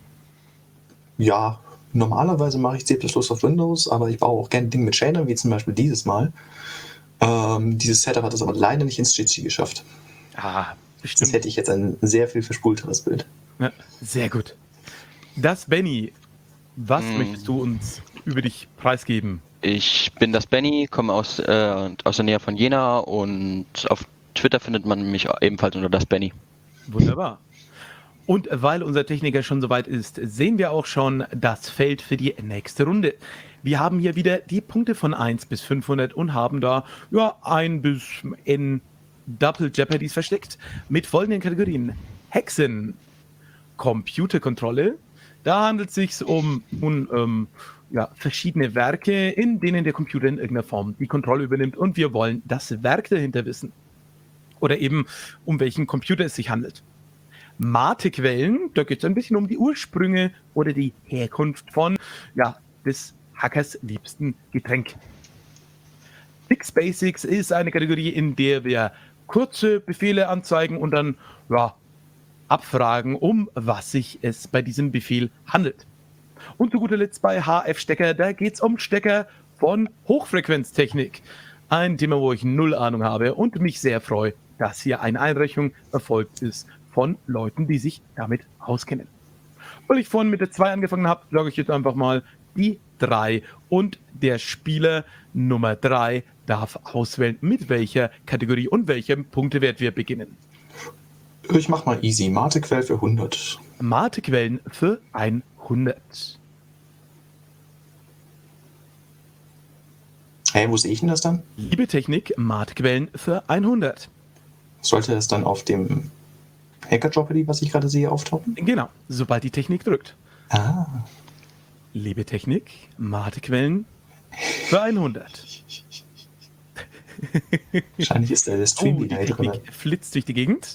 ja, normalerweise mache ich C plus plus auf Windows, aber ich baue auch gerne Dinge mit Shadern, wie zum Beispiel dieses Mal. Ähm, dieses Setup hat es aber leider nicht ins G C geschafft.
Ah,
Sonst
bestimmt.
hätte ich jetzt ein sehr viel verspulteres Bild.
Ja, sehr gut. Das Benny, was
Mm.
möchtest du uns über dich preisgeben?
Ich bin das Benny, komme aus, äh, aus der Nähe von Jena und auf Twitter findet man mich ebenfalls unter das Benny.
Wunderbar. Und weil unser Techniker schon soweit ist, sehen wir auch schon das Feld für die nächste Runde. Wir haben hier wieder die Punkte von eins bis fünfhundert und haben da ja ein bis n Double Jeopardies versteckt mit folgenden Kategorien: Hexen, Computerkontrolle, Da handelt es sich um, um ähm, ja, verschiedene Werke, in denen der Computer in irgendeiner Form die Kontrolle übernimmt und wir wollen das Werk dahinter wissen. Oder eben, um welchen Computer es sich handelt. Mate-Quellen, da geht es ein bisschen um die Ursprünge oder die Herkunft von, ja, des Hackers liebsten Getränk. Fix Basics ist eine Kategorie, in der wir kurze Befehle anzeigen und dann, ja, abfragen, um was sich es bei diesem Befehl handelt. Und zu guter Letzt bei H F-Stecker, da geht es um Stecker von Hochfrequenztechnik. Ein Thema, wo ich null Ahnung habe und mich sehr freue, dass hier eine Einreichung erfolgt ist von Leuten, die sich damit auskennen. Weil ich vorhin mit der zwei angefangen habe, sage ich jetzt einfach mal die drei. Und der Spieler Nummer drei darf auswählen, mit welcher Kategorie und welchem Punktewert wir beginnen.
Ich mach mal easy. Mate-Quell für hundert.
Mate-Quellen für hundert.
Hey, wo sehe ich denn das dann?
Liebe Technik, Mate-Quellen für hundert.
Sollte das dann auf dem Hacker Jeopardy, was ich gerade sehe, auftauchen?
Genau, sobald die Technik drückt.
Ah.
Liebe Technik, Mate-Quellen für hundert.
Wahrscheinlich ist der
Oh,
Stream
die
Delay drin.
Technik flitzt durch die Gegend.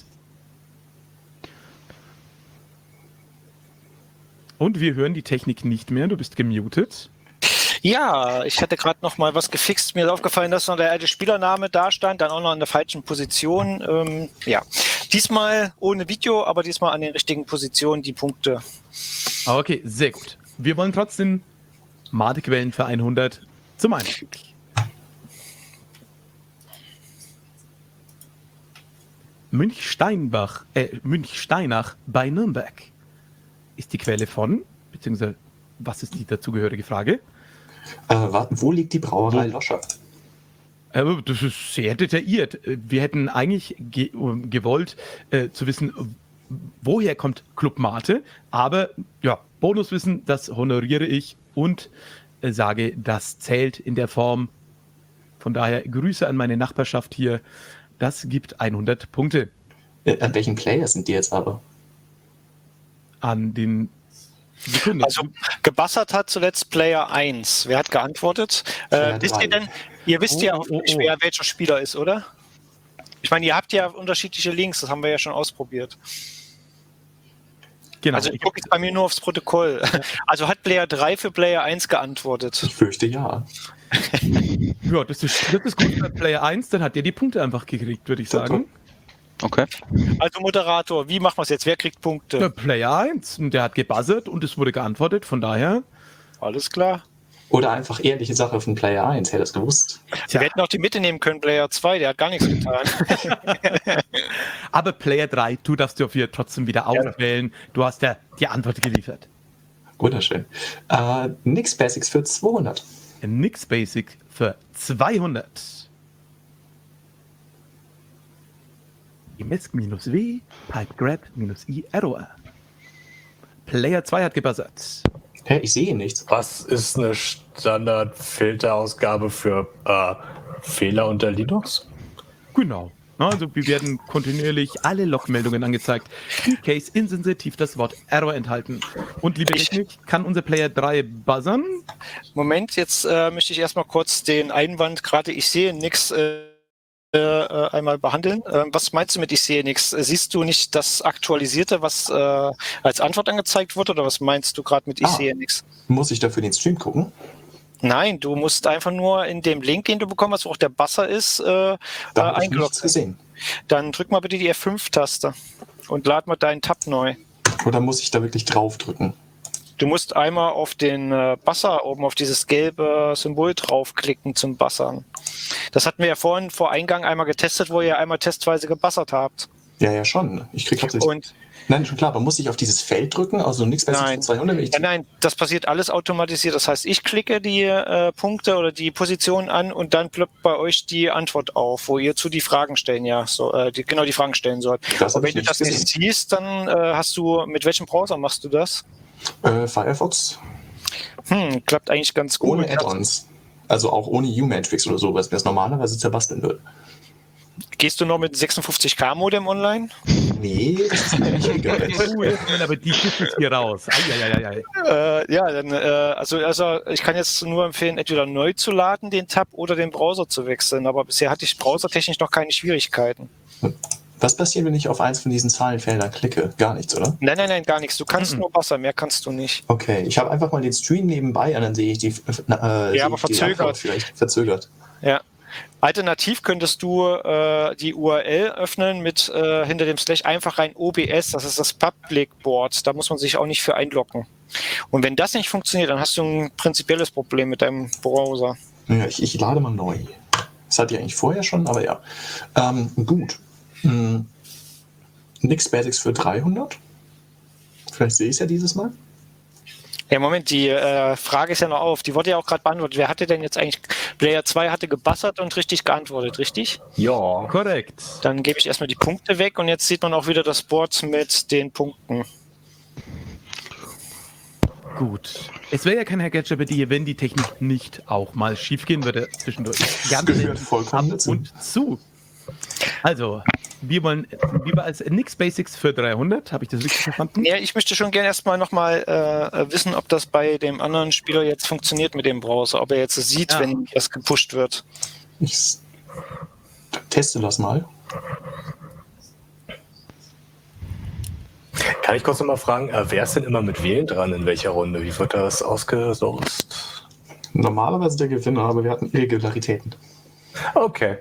Und wir hören die Technik nicht mehr, du bist gemutet.
Ja, ich hatte gerade noch mal was gefixt. Mir ist aufgefallen, dass noch der alte Spielername da stand, dann auch noch in der falschen Position. Ähm, ja, diesmal ohne Video, aber diesmal an den richtigen Positionen die Punkte.
Okay, sehr gut. Wir wollen trotzdem Mate-Quellen für hundert zum Einstieg. Münchsteinbach, äh, Münchsteinach bei Nürnberg ist die Quelle von, beziehungsweise was ist die dazugehörige Frage?
Äh, warten, wo liegt die Brauerei
Wo?
Loscher?
Äh, das ist sehr detailliert. Wir hätten eigentlich ge gewollt äh, zu wissen, woher kommt Club Mate, aber ja, Bonuswissen, das honoriere ich und äh, sage, das zählt in der Form. Von daher Grüße an meine Nachbarschaft hier. Das gibt hundert Punkte.
Äh, an welchen Player sind die jetzt aber?
An den Sekunde.
Also gebassert hat zuletzt Player eins. Wer hat geantwortet?
Player
Äh, wisst
drei.
ihr denn, ihr wisst
Oh,
ja
oh,
auch
oh,
nicht,
oh.
wer welcher Spieler ist, oder? Ich meine, ihr habt ja unterschiedliche Links, das haben wir ja schon ausprobiert.
Genau.
Also ich gucke jetzt bei mir nur aufs Protokoll. Also hat Player drei für Player eins geantwortet.
Ich fürchte ja.
Ja, das ist, das ist gut bei Player eins, dann hat der die Punkte einfach gekriegt, würde ich sagen.
Okay.
Also Moderator, wie machen wir es jetzt? Wer kriegt Punkte?
Der Player eins, und der hat gebuzzert und es wurde geantwortet, von daher.
Alles klar.
Oder einfach ehrliche Sache von Player eins, hätte das gewusst.
Wir hätten auch die Mitte nehmen können, Player zwei, der hat gar nichts getan.
Aber Player drei, du darfst dir hier trotzdem wieder auswählen. Du hast ja die Antwort geliefert.
Wunderschön. Äh, Nix Basics für zweihundert.
Nix Basic für zweihundert. Mesk-W, Pipegrab-I, Error. Player zwei hat gebuzzert.
Hä, ich sehe nichts.
Was ist eine Standard-Filterausgabe für äh, Fehler unter Linux?
Genau. Also wir werden kontinuierlich alle Logmeldungen angezeigt, in case insensitiv das Wort Error enthalten. Und liebe
Ich-
Technik, kann unser Player drei buzzern?
Moment, jetzt äh, möchte ich erstmal kurz den Einwand, gerade ich sehe nichts, äh, äh, einmal behandeln. Ähm, was meinst du mit ich sehe nichts? Siehst du nicht das Aktualisierte, was äh, als Antwort angezeigt wurde, oder was meinst du gerade mit ich
Ah.
sehe nichts?
Muss ich dafür den Stream gucken?
Nein, du musst einfach nur in dem Link, den du bekommen hast, wo auch der Buzzer ist, äh,
Da
äh,
habe ich
eingeloggt
nichts gesehen.
Dann drück mal bitte die F fünf Taste und lad mal deinen Tab neu.
Oder muss ich da wirklich draufdrücken?
Du musst einmal auf den äh, Buzzer oben, auf dieses gelbe Symbol draufklicken zum Buzzern. Das hatten wir ja vorhin vor Eingang einmal getestet, wo ihr einmal testweise gebuzzert habt.
Ja, ja, schon. Ich krieg hauptsächlich.
Und
Nein, schon klar, aber muss ich auf dieses Feld drücken? Also Nix Basics
Nein.
für zweihundert? Wenn ich
ja, nein, das passiert alles automatisiert. Das heißt, ich klicke die äh, Punkte oder die Position an und dann ploppt bei euch die Antwort auf, wo ihr zu die Fragen stellen, ja, so, äh, die, genau die Fragen stellen sollt.
Das
Und
hab
wenn
ich
du
nicht
das nicht siehst, dann äh, hast du, mit welchem Browser machst du das?
äh, Firefox
Hm, klappt eigentlich ganz gut.
ohne Add-ons. Also auch ohne U-Matrix oder so, was mir das normalerweise zerbasteln würde.
Gehst du noch mit sechsundfünfzig K Modem online?
Nee, das ist mir nicht egal.
Oh, jetzt kommen aber die Kiste hier raus. Eieieiei.
Äh, ja, dann, äh, also, also ich kann jetzt nur empfehlen, entweder neu zu laden, den Tab, oder den Browser zu wechseln. Aber bisher hatte ich browsertechnisch noch keine Schwierigkeiten.
Was passiert, wenn ich auf eins von diesen Zahlenfeldern klicke? Gar nichts, oder?
Nein, nein, nein, gar nichts. Du kannst
Mhm.
nur Wasser, mehr kannst du nicht.
Okay, ich habe einfach mal den Stream nebenbei und dann sehe ich die. Äh, sehe
aber
ich die
verzögert.
Antwort vielleicht verzögert.
Ja. Alternativ könntest du äh, die U R L öffnen mit äh, hinter dem Slash einfach rein O B S, das ist das Public Board. Da muss man sich auch nicht für einloggen. Und wenn das nicht funktioniert, dann hast du ein prinzipielles Problem mit deinem Browser.
Ja, ich, ich lade mal neu. Das hatte ich eigentlich vorher schon, aber ja. Ähm, gut. Hm. Nix Basics für dreihundert. Vielleicht sehe ich es ja dieses Mal.
Ja, Moment, die äh, Frage ist ja noch auf. Die wurde ja auch gerade beantwortet. Wer hatte denn jetzt eigentlich... Player zwei hatte gebassert und richtig geantwortet, richtig?
Ja.
Korrekt.
Dann gebe ich erstmal die Punkte weg und jetzt sieht man auch wieder das Board mit den Punkten.
Gut. Es wäre ja kein Hacker Jeopardy, wenn die Technik nicht auch mal schief gehen würde zwischendurch. Ganz
Gehört vollkommen dazu.
und zu. Also, wir wollen lieber als Nix Basics für dreihundert. Habe ich das richtig verstanden?
Ja, ich möchte schon gerne erstmal nochmal äh, wissen, ob das bei dem anderen Spieler jetzt funktioniert mit dem Browser. Ob er jetzt sieht,
Ja.
wenn das gepusht wird.
Ich s- teste das mal.
Kann ich kurz noch mal fragen, äh, wer ist denn immer mit Wählen dran in welcher Runde? Wie wird das ausgesourced?
Normalerweise der Gewinner, aber wir hatten Irregularitäten.
Okay.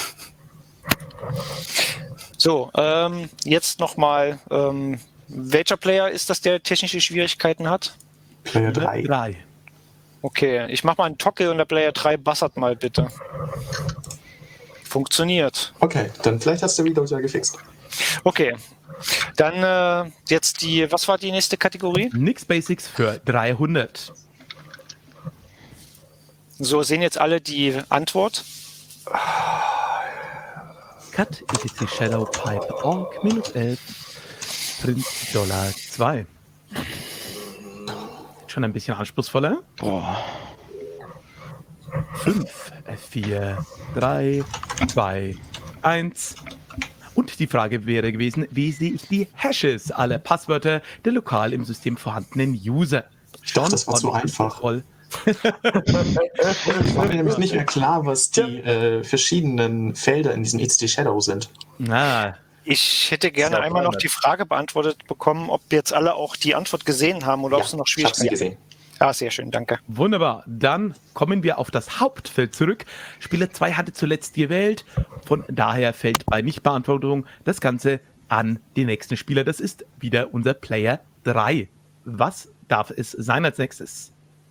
So, ähm, jetzt nochmal, ähm, welcher Player ist das, der technische Schwierigkeiten hat?
Player drei.
Drei.
Okay, ich mach mal einen Toggle und der Player drei bassert mal bitte. Funktioniert.
Okay, dann vielleicht hast du Reload ja gefixt.
Okay, dann äh, jetzt die, was war die nächste Kategorie?
Nix Basics für dreihundert.
So, sehen jetzt alle die Antwort.
Cut etc Shadow Pipe Org minus elf Print Dollar zwei. Schon ein bisschen anspruchsvoller.
Boah.
fünf, vier, drei, zwei, eins. Und die Frage wäre gewesen, wie sehe ich die Hashes aller Passwörter der lokal im System vorhandenen User?
Ich dachte, das war zu
ordentlich
einfach.
voll.
Ich war mir nämlich nicht mehr klar, was die äh, verschiedenen Felder in diesem X D Shadow sind.
Ah,
Ich hätte gerne
Sehr
einmal noch
spannend.
die Frage beantwortet bekommen, ob jetzt alle auch die Antwort gesehen haben oder ob es noch
ich habe sie
Schwierigkeiten
gesehen.
Ah, sehr schön, danke.
wunderbar. Dann kommen wir auf das Hauptfeld zurück. Spieler zwei hatte zuletzt gewählt. Von daher fällt bei Nichtbeantwortung das Ganze an den nächsten Spieler. Das ist wieder unser Player drei. Was darf es sein als nächstes?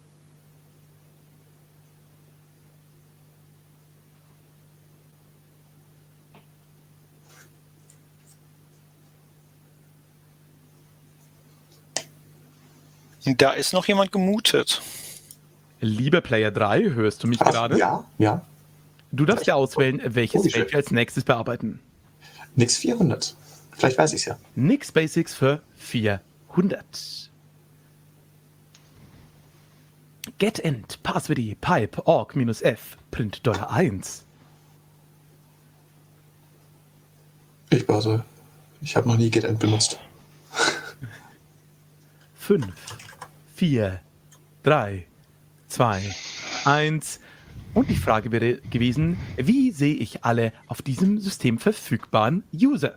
Da ist noch jemand gemutet.
Lieber Player drei, hörst du mich
Ach,
gerade?
ja, ja.
Du darfst ja auswählen, welches
Oh, wie
Feld
schön.
wir als nächstes bearbeiten.
Nix vierhundert. Vielleicht weiß ich es ja.
Nix Basics für vierhundert. Get End, Passwd, Pipe, Org minus F, Print Dollar eins.
Ich börse. Ich habe noch nie GetEnd benutzt.
fünf, vier, drei, zwei, eins. Und die Frage wäre gewesen, wie sehe ich alle auf diesem System verfügbaren User?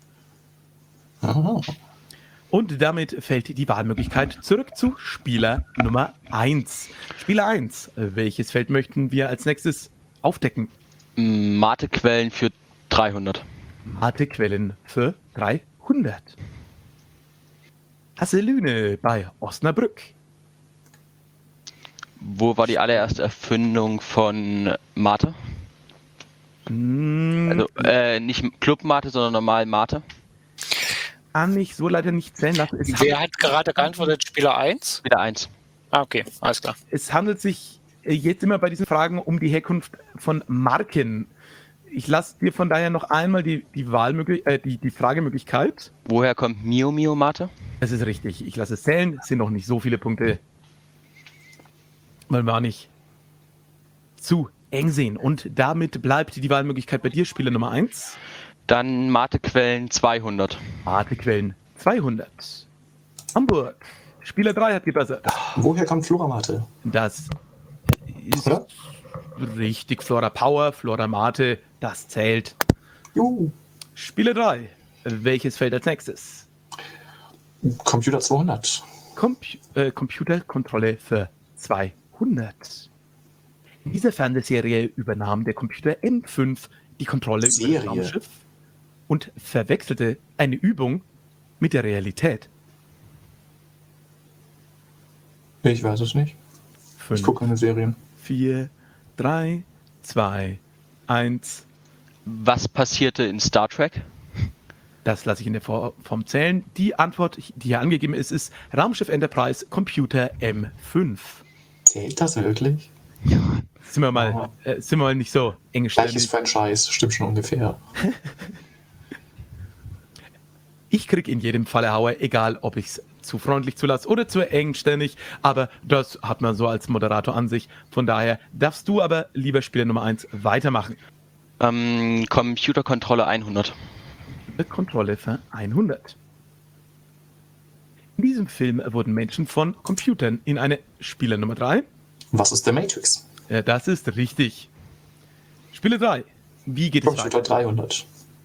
Aha.
Und damit fällt die Wahlmöglichkeit zurück zu Spieler Nummer eins. Spieler eins, welches Feld möchten wir als nächstes aufdecken?
Matequellen für dreihundert.
Matequellen für dreihundert. Hasselüne bei Osnabrück.
Wo war die allererste Erfindung von Mate?
Hm,
Also äh, nicht Club Mate, sondern normal Mate.
kann ich so leider nicht zählen lassen. Es,
Wer
handelt,
hat gerade geantwortet? Spieler eins?
Wieder eins.
Ah, okay, alles klar.
es handelt sich äh, jetzt immer bei diesen Fragen um die Herkunft von Marken. Ich lasse dir von daher noch einmal die, die, Wahlmöglich äh, die, die Fragemöglichkeit.
Woher kommt Mio Mio Mate?
Es ist richtig, ich lasse es zählen. Es sind noch nicht so viele Punkte. Man war nicht zu eng sehen. Und damit bleibt die Wahlmöglichkeit bei dir, Spieler Nummer eins.
Dann Matequellen zweihundert.
Matequellen zweihundert. Hamburg. Spieler drei hat gebessert.
Woher kommt Floramate?
Das ist
Oder?
richtig. Flora Power, Flora Mate, das zählt.
Juhu.
Spieler drei. Welches fällt als nächstes?
Computer zweihundert.
Compu äh, Computerkontrolle für zweihundert. In dieser Fernsehserie übernahm der Computer M fünf die Kontrolle über
Serie.
das Raumschiff und verwechselte eine Übung mit der Realität.
Ich weiß es nicht. Ich
Fünf,
gucke keine Serien.
vier, drei, zwei, eins.
Was passierte in Star Trek?
Das lasse ich in der Vor- Form zählen. Die Antwort, die hier angegeben ist, ist Raumschiff Enterprise Computer M fünf.
Zählt das wirklich?
Sind wir mal, äh, sind wir mal nicht so
Gleiches
engständig.
Franchise, stimmt schon ungefähr.
Ich krieg in jedem Falle Haue, egal ob ich es zu freundlich zulasse oder zu engständig, aber das hat man so als Moderator an sich. Von daher darfst du aber, lieber Spieler Nummer eins, weitermachen.
Ähm, Computerkontrolle hundert.
Kontrolle für hundert. In diesem Film wurden Menschen von Computern in eine Spieler Nummer drei.
Was ist der Matrix?
Ja, das ist richtig. Spieler drei. Wie geht es
Computer
weiter?
dreihundert.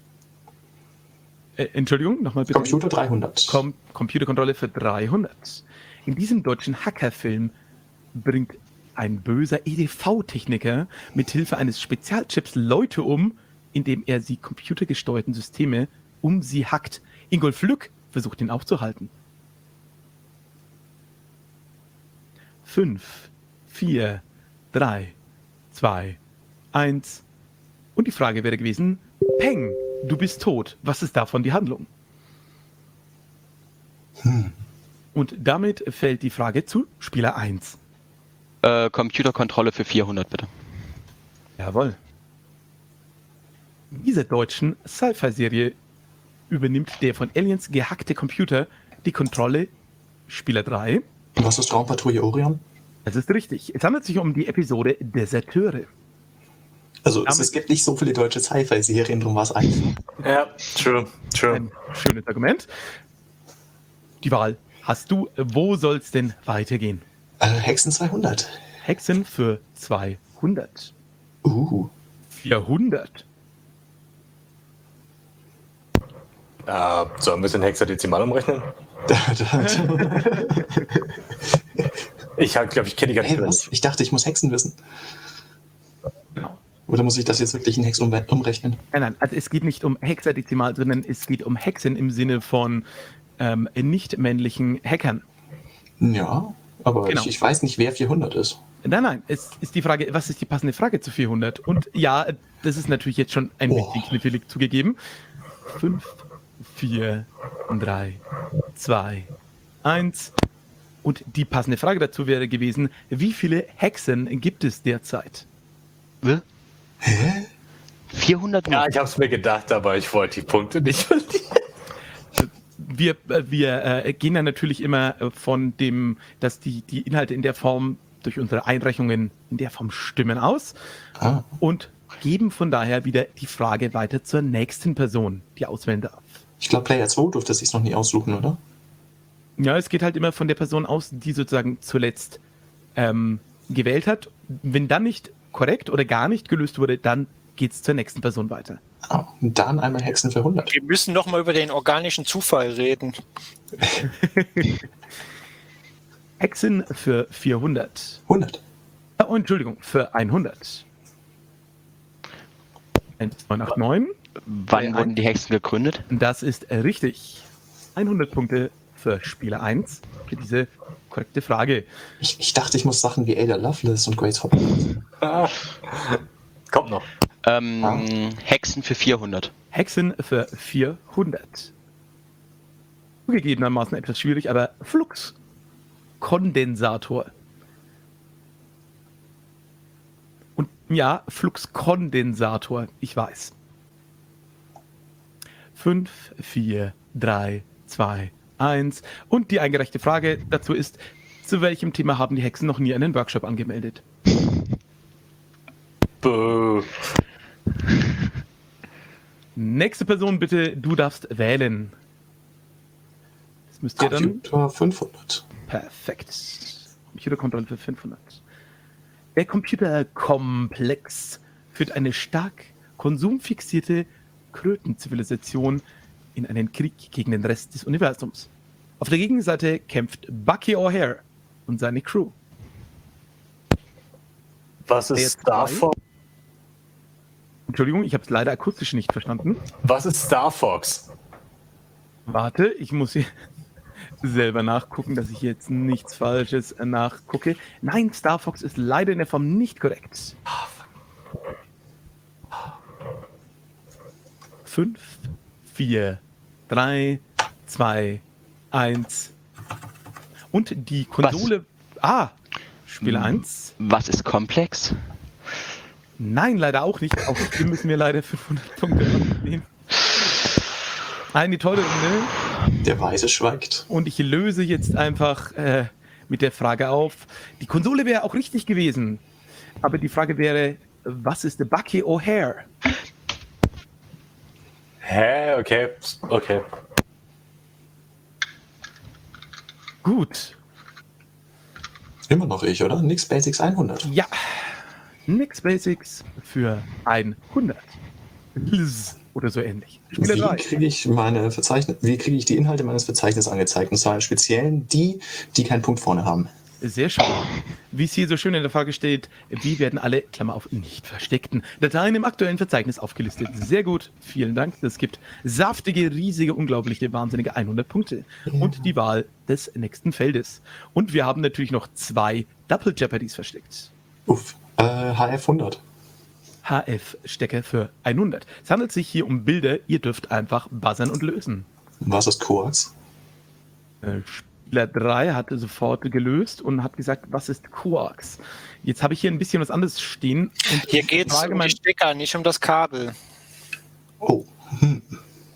Äh, Entschuldigung, nochmal bitte.
Computer dreihundert.
Com Computerkontrolle für dreihundert. In diesem deutschen Hackerfilm bringt ein böser E D V-Techniker mit Hilfe eines Spezialchips Leute um, indem er sie computergesteuerten Systeme um sie hackt. Ingolf Lück versucht ihn aufzuhalten. Fünf, vier, drei, zwei, eins. Und die Frage wäre gewesen, Peng, du bist tot. Was ist davon die Handlung?
Hm.
Und damit fällt die Frage zu Spieler eins.
Äh, Computerkontrolle für vierhundert, bitte.
Jawohl. In dieser deutschen Sci-Fi-Serie übernimmt der von Aliens gehackte Computer die Kontrolle. Spieler drei.
Und was ist Raumpatrouille Orion?
Das ist richtig. Es handelt sich um die Episode Deserteure.
Also es,
Damit-
es gibt nicht so viele deutsche Sci-Fi-Serien, drum war es einfach.
Ja, true, true.
Ein schönes Argument. Die Wahl hast du. Wo soll es denn weitergehen?
Äh, Hexen zweihundert.
Hexen für zweihundert.
Uh.
vierhundert.
Äh, sollen wir den Hexadezimal umrechnen?
Da, da.
Ich glaube, ich kenne die gar
Hey,
nicht.
was? Ich dachte, ich muss Hexen wissen.
Genau.
Oder muss ich das jetzt wirklich in Hex umre- umrechnen?
Nein, nein, also es geht nicht um Hexadezimal, sondern es geht um Hexen im Sinne von ähm, nicht männlichen Hackern.
Ja, aber
Genau.
ich, ich weiß nicht, wer vierhundert ist.
Nein, nein, es ist die Frage, was ist die passende Frage zu vierhundert? Und ja, das ist natürlich jetzt schon ein
Oh.
bisschen knifflig zugegeben. fünf, vier, drei, zwei, eins. Und die passende Frage dazu wäre gewesen, wie viele Hexen gibt es derzeit?
Hä?
vierhundert?
Ja, ich habe es mir gedacht, aber ich wollte die Punkte nicht verlieren.
Wir, äh, wir äh, gehen dann natürlich immer äh, von dem, dass die, die Inhalte in der Form durch unsere Einreichungen in der Form stimmen aus
Ah,
und geben von daher wieder die Frage weiter zur nächsten Person, die auswählen darf.
ich glaube, Player zwei durfte sich noch nie aussuchen, oder?
Ja, es geht halt immer von der Person aus, die sozusagen zuletzt ähm, gewählt hat. Wenn dann nicht korrekt oder gar nicht gelöst wurde, dann geht es zur nächsten Person weiter.
Ah, und dann einmal Hexen für hundert.
Wir müssen noch mal über den organischen Zufall reden.
Hexen für vierhundert.
hundert.
Ah, oh, Entschuldigung, für hundert. eins, neun, acht, neun.
Wann
Ein-
wurden die Hexen gegründet?
Das ist äh, richtig. hundert Punkte für Spieler eins für diese korrekte Frage.
Ich, ich dachte, ich muss Sachen wie Ada Lovelace und Grace Hopkins.
Ah, kommt noch.
Ähm,
Ah.
Hexen für vierhundert.
Hexen für vierhundert. Zugegebenermaßen etwas schwierig, aber Fluxkondensator. Und ja, Fluxkondensator, ich weiß. fünf, vier, drei, zwei, eins. Und die eingereichte Frage dazu ist, zu welchem Thema haben die Hexen noch nie einen Workshop angemeldet?
Bö.
Nächste Person bitte, du darfst wählen. Das müsst ihr dann...
Computer fünfhundert.
Perfekt. Computerkontrolle für fünfhundert. Der Computerkomplex führt eine stark konsumfixierte Krötenzivilisation in einen Krieg gegen den Rest des Universums. Auf der Gegenseite kämpft Bucky O'Hare und seine Crew.
Was
Der
ist
jetzt
Star
zwei.
Fox?
Entschuldigung, ich habe es leider akustisch nicht verstanden.
Was ist Star Fox?
Warte, ich muss hier selber nachgucken, dass ich jetzt nichts Falsches nachgucke. Nein, Star Fox ist leider in der Form nicht korrekt. Fünf, vier, drei, zwei, eins. Und die Konsole... Ah, Spiel
Hm.
eins.
Was ist komplex?
Nein, leider auch nicht. Auch hier müssen wir leider fünfhundert Punkte abnehmen. Eine tolle Runde.
Der Weise schweigt.
Und ich löse jetzt einfach äh, mit der Frage auf. Die Konsole wäre auch richtig gewesen. Aber die Frage wäre, was ist der Bucky O'Hare?
Hä? Okay. Okay.
Gut.
Immer noch ich, oder? Nix Basics hundert.
Ja. Nix Basics für hundert. Liz oder so ähnlich. Spieler
Wie
drei.
kriege ich meine Verzeichnis, wie kriege ich die Inhalte meines Verzeichnisses angezeigt? Und zwar speziell die, die keinen Punkt vorne haben.
Sehr schön. Wie es hier so schön in der Frage steht, wie werden alle, Klammer auf, nicht versteckten Dateien im aktuellen Verzeichnis aufgelistet? Sehr gut, vielen Dank. Das gibt saftige, riesige, unglaubliche, wahnsinnige hundert Punkte. Und die Wahl des nächsten Feldes. Und wir haben natürlich noch zwei Double Jeopardies versteckt.
Uff. Äh, H F hundert.
H F-Stecker für hundert. Es handelt sich hier um Bilder, ihr dürft einfach buzzern und lösen.
Was ist Koax?
Äh, Spieler drei hat sofort gelöst und hat gesagt, was ist Quarks? Jetzt habe ich hier ein bisschen was anderes stehen. Und
Hier
ich
geht es
frage
um
mein-
die Stecker, nicht um das Kabel.
Oh. Hm.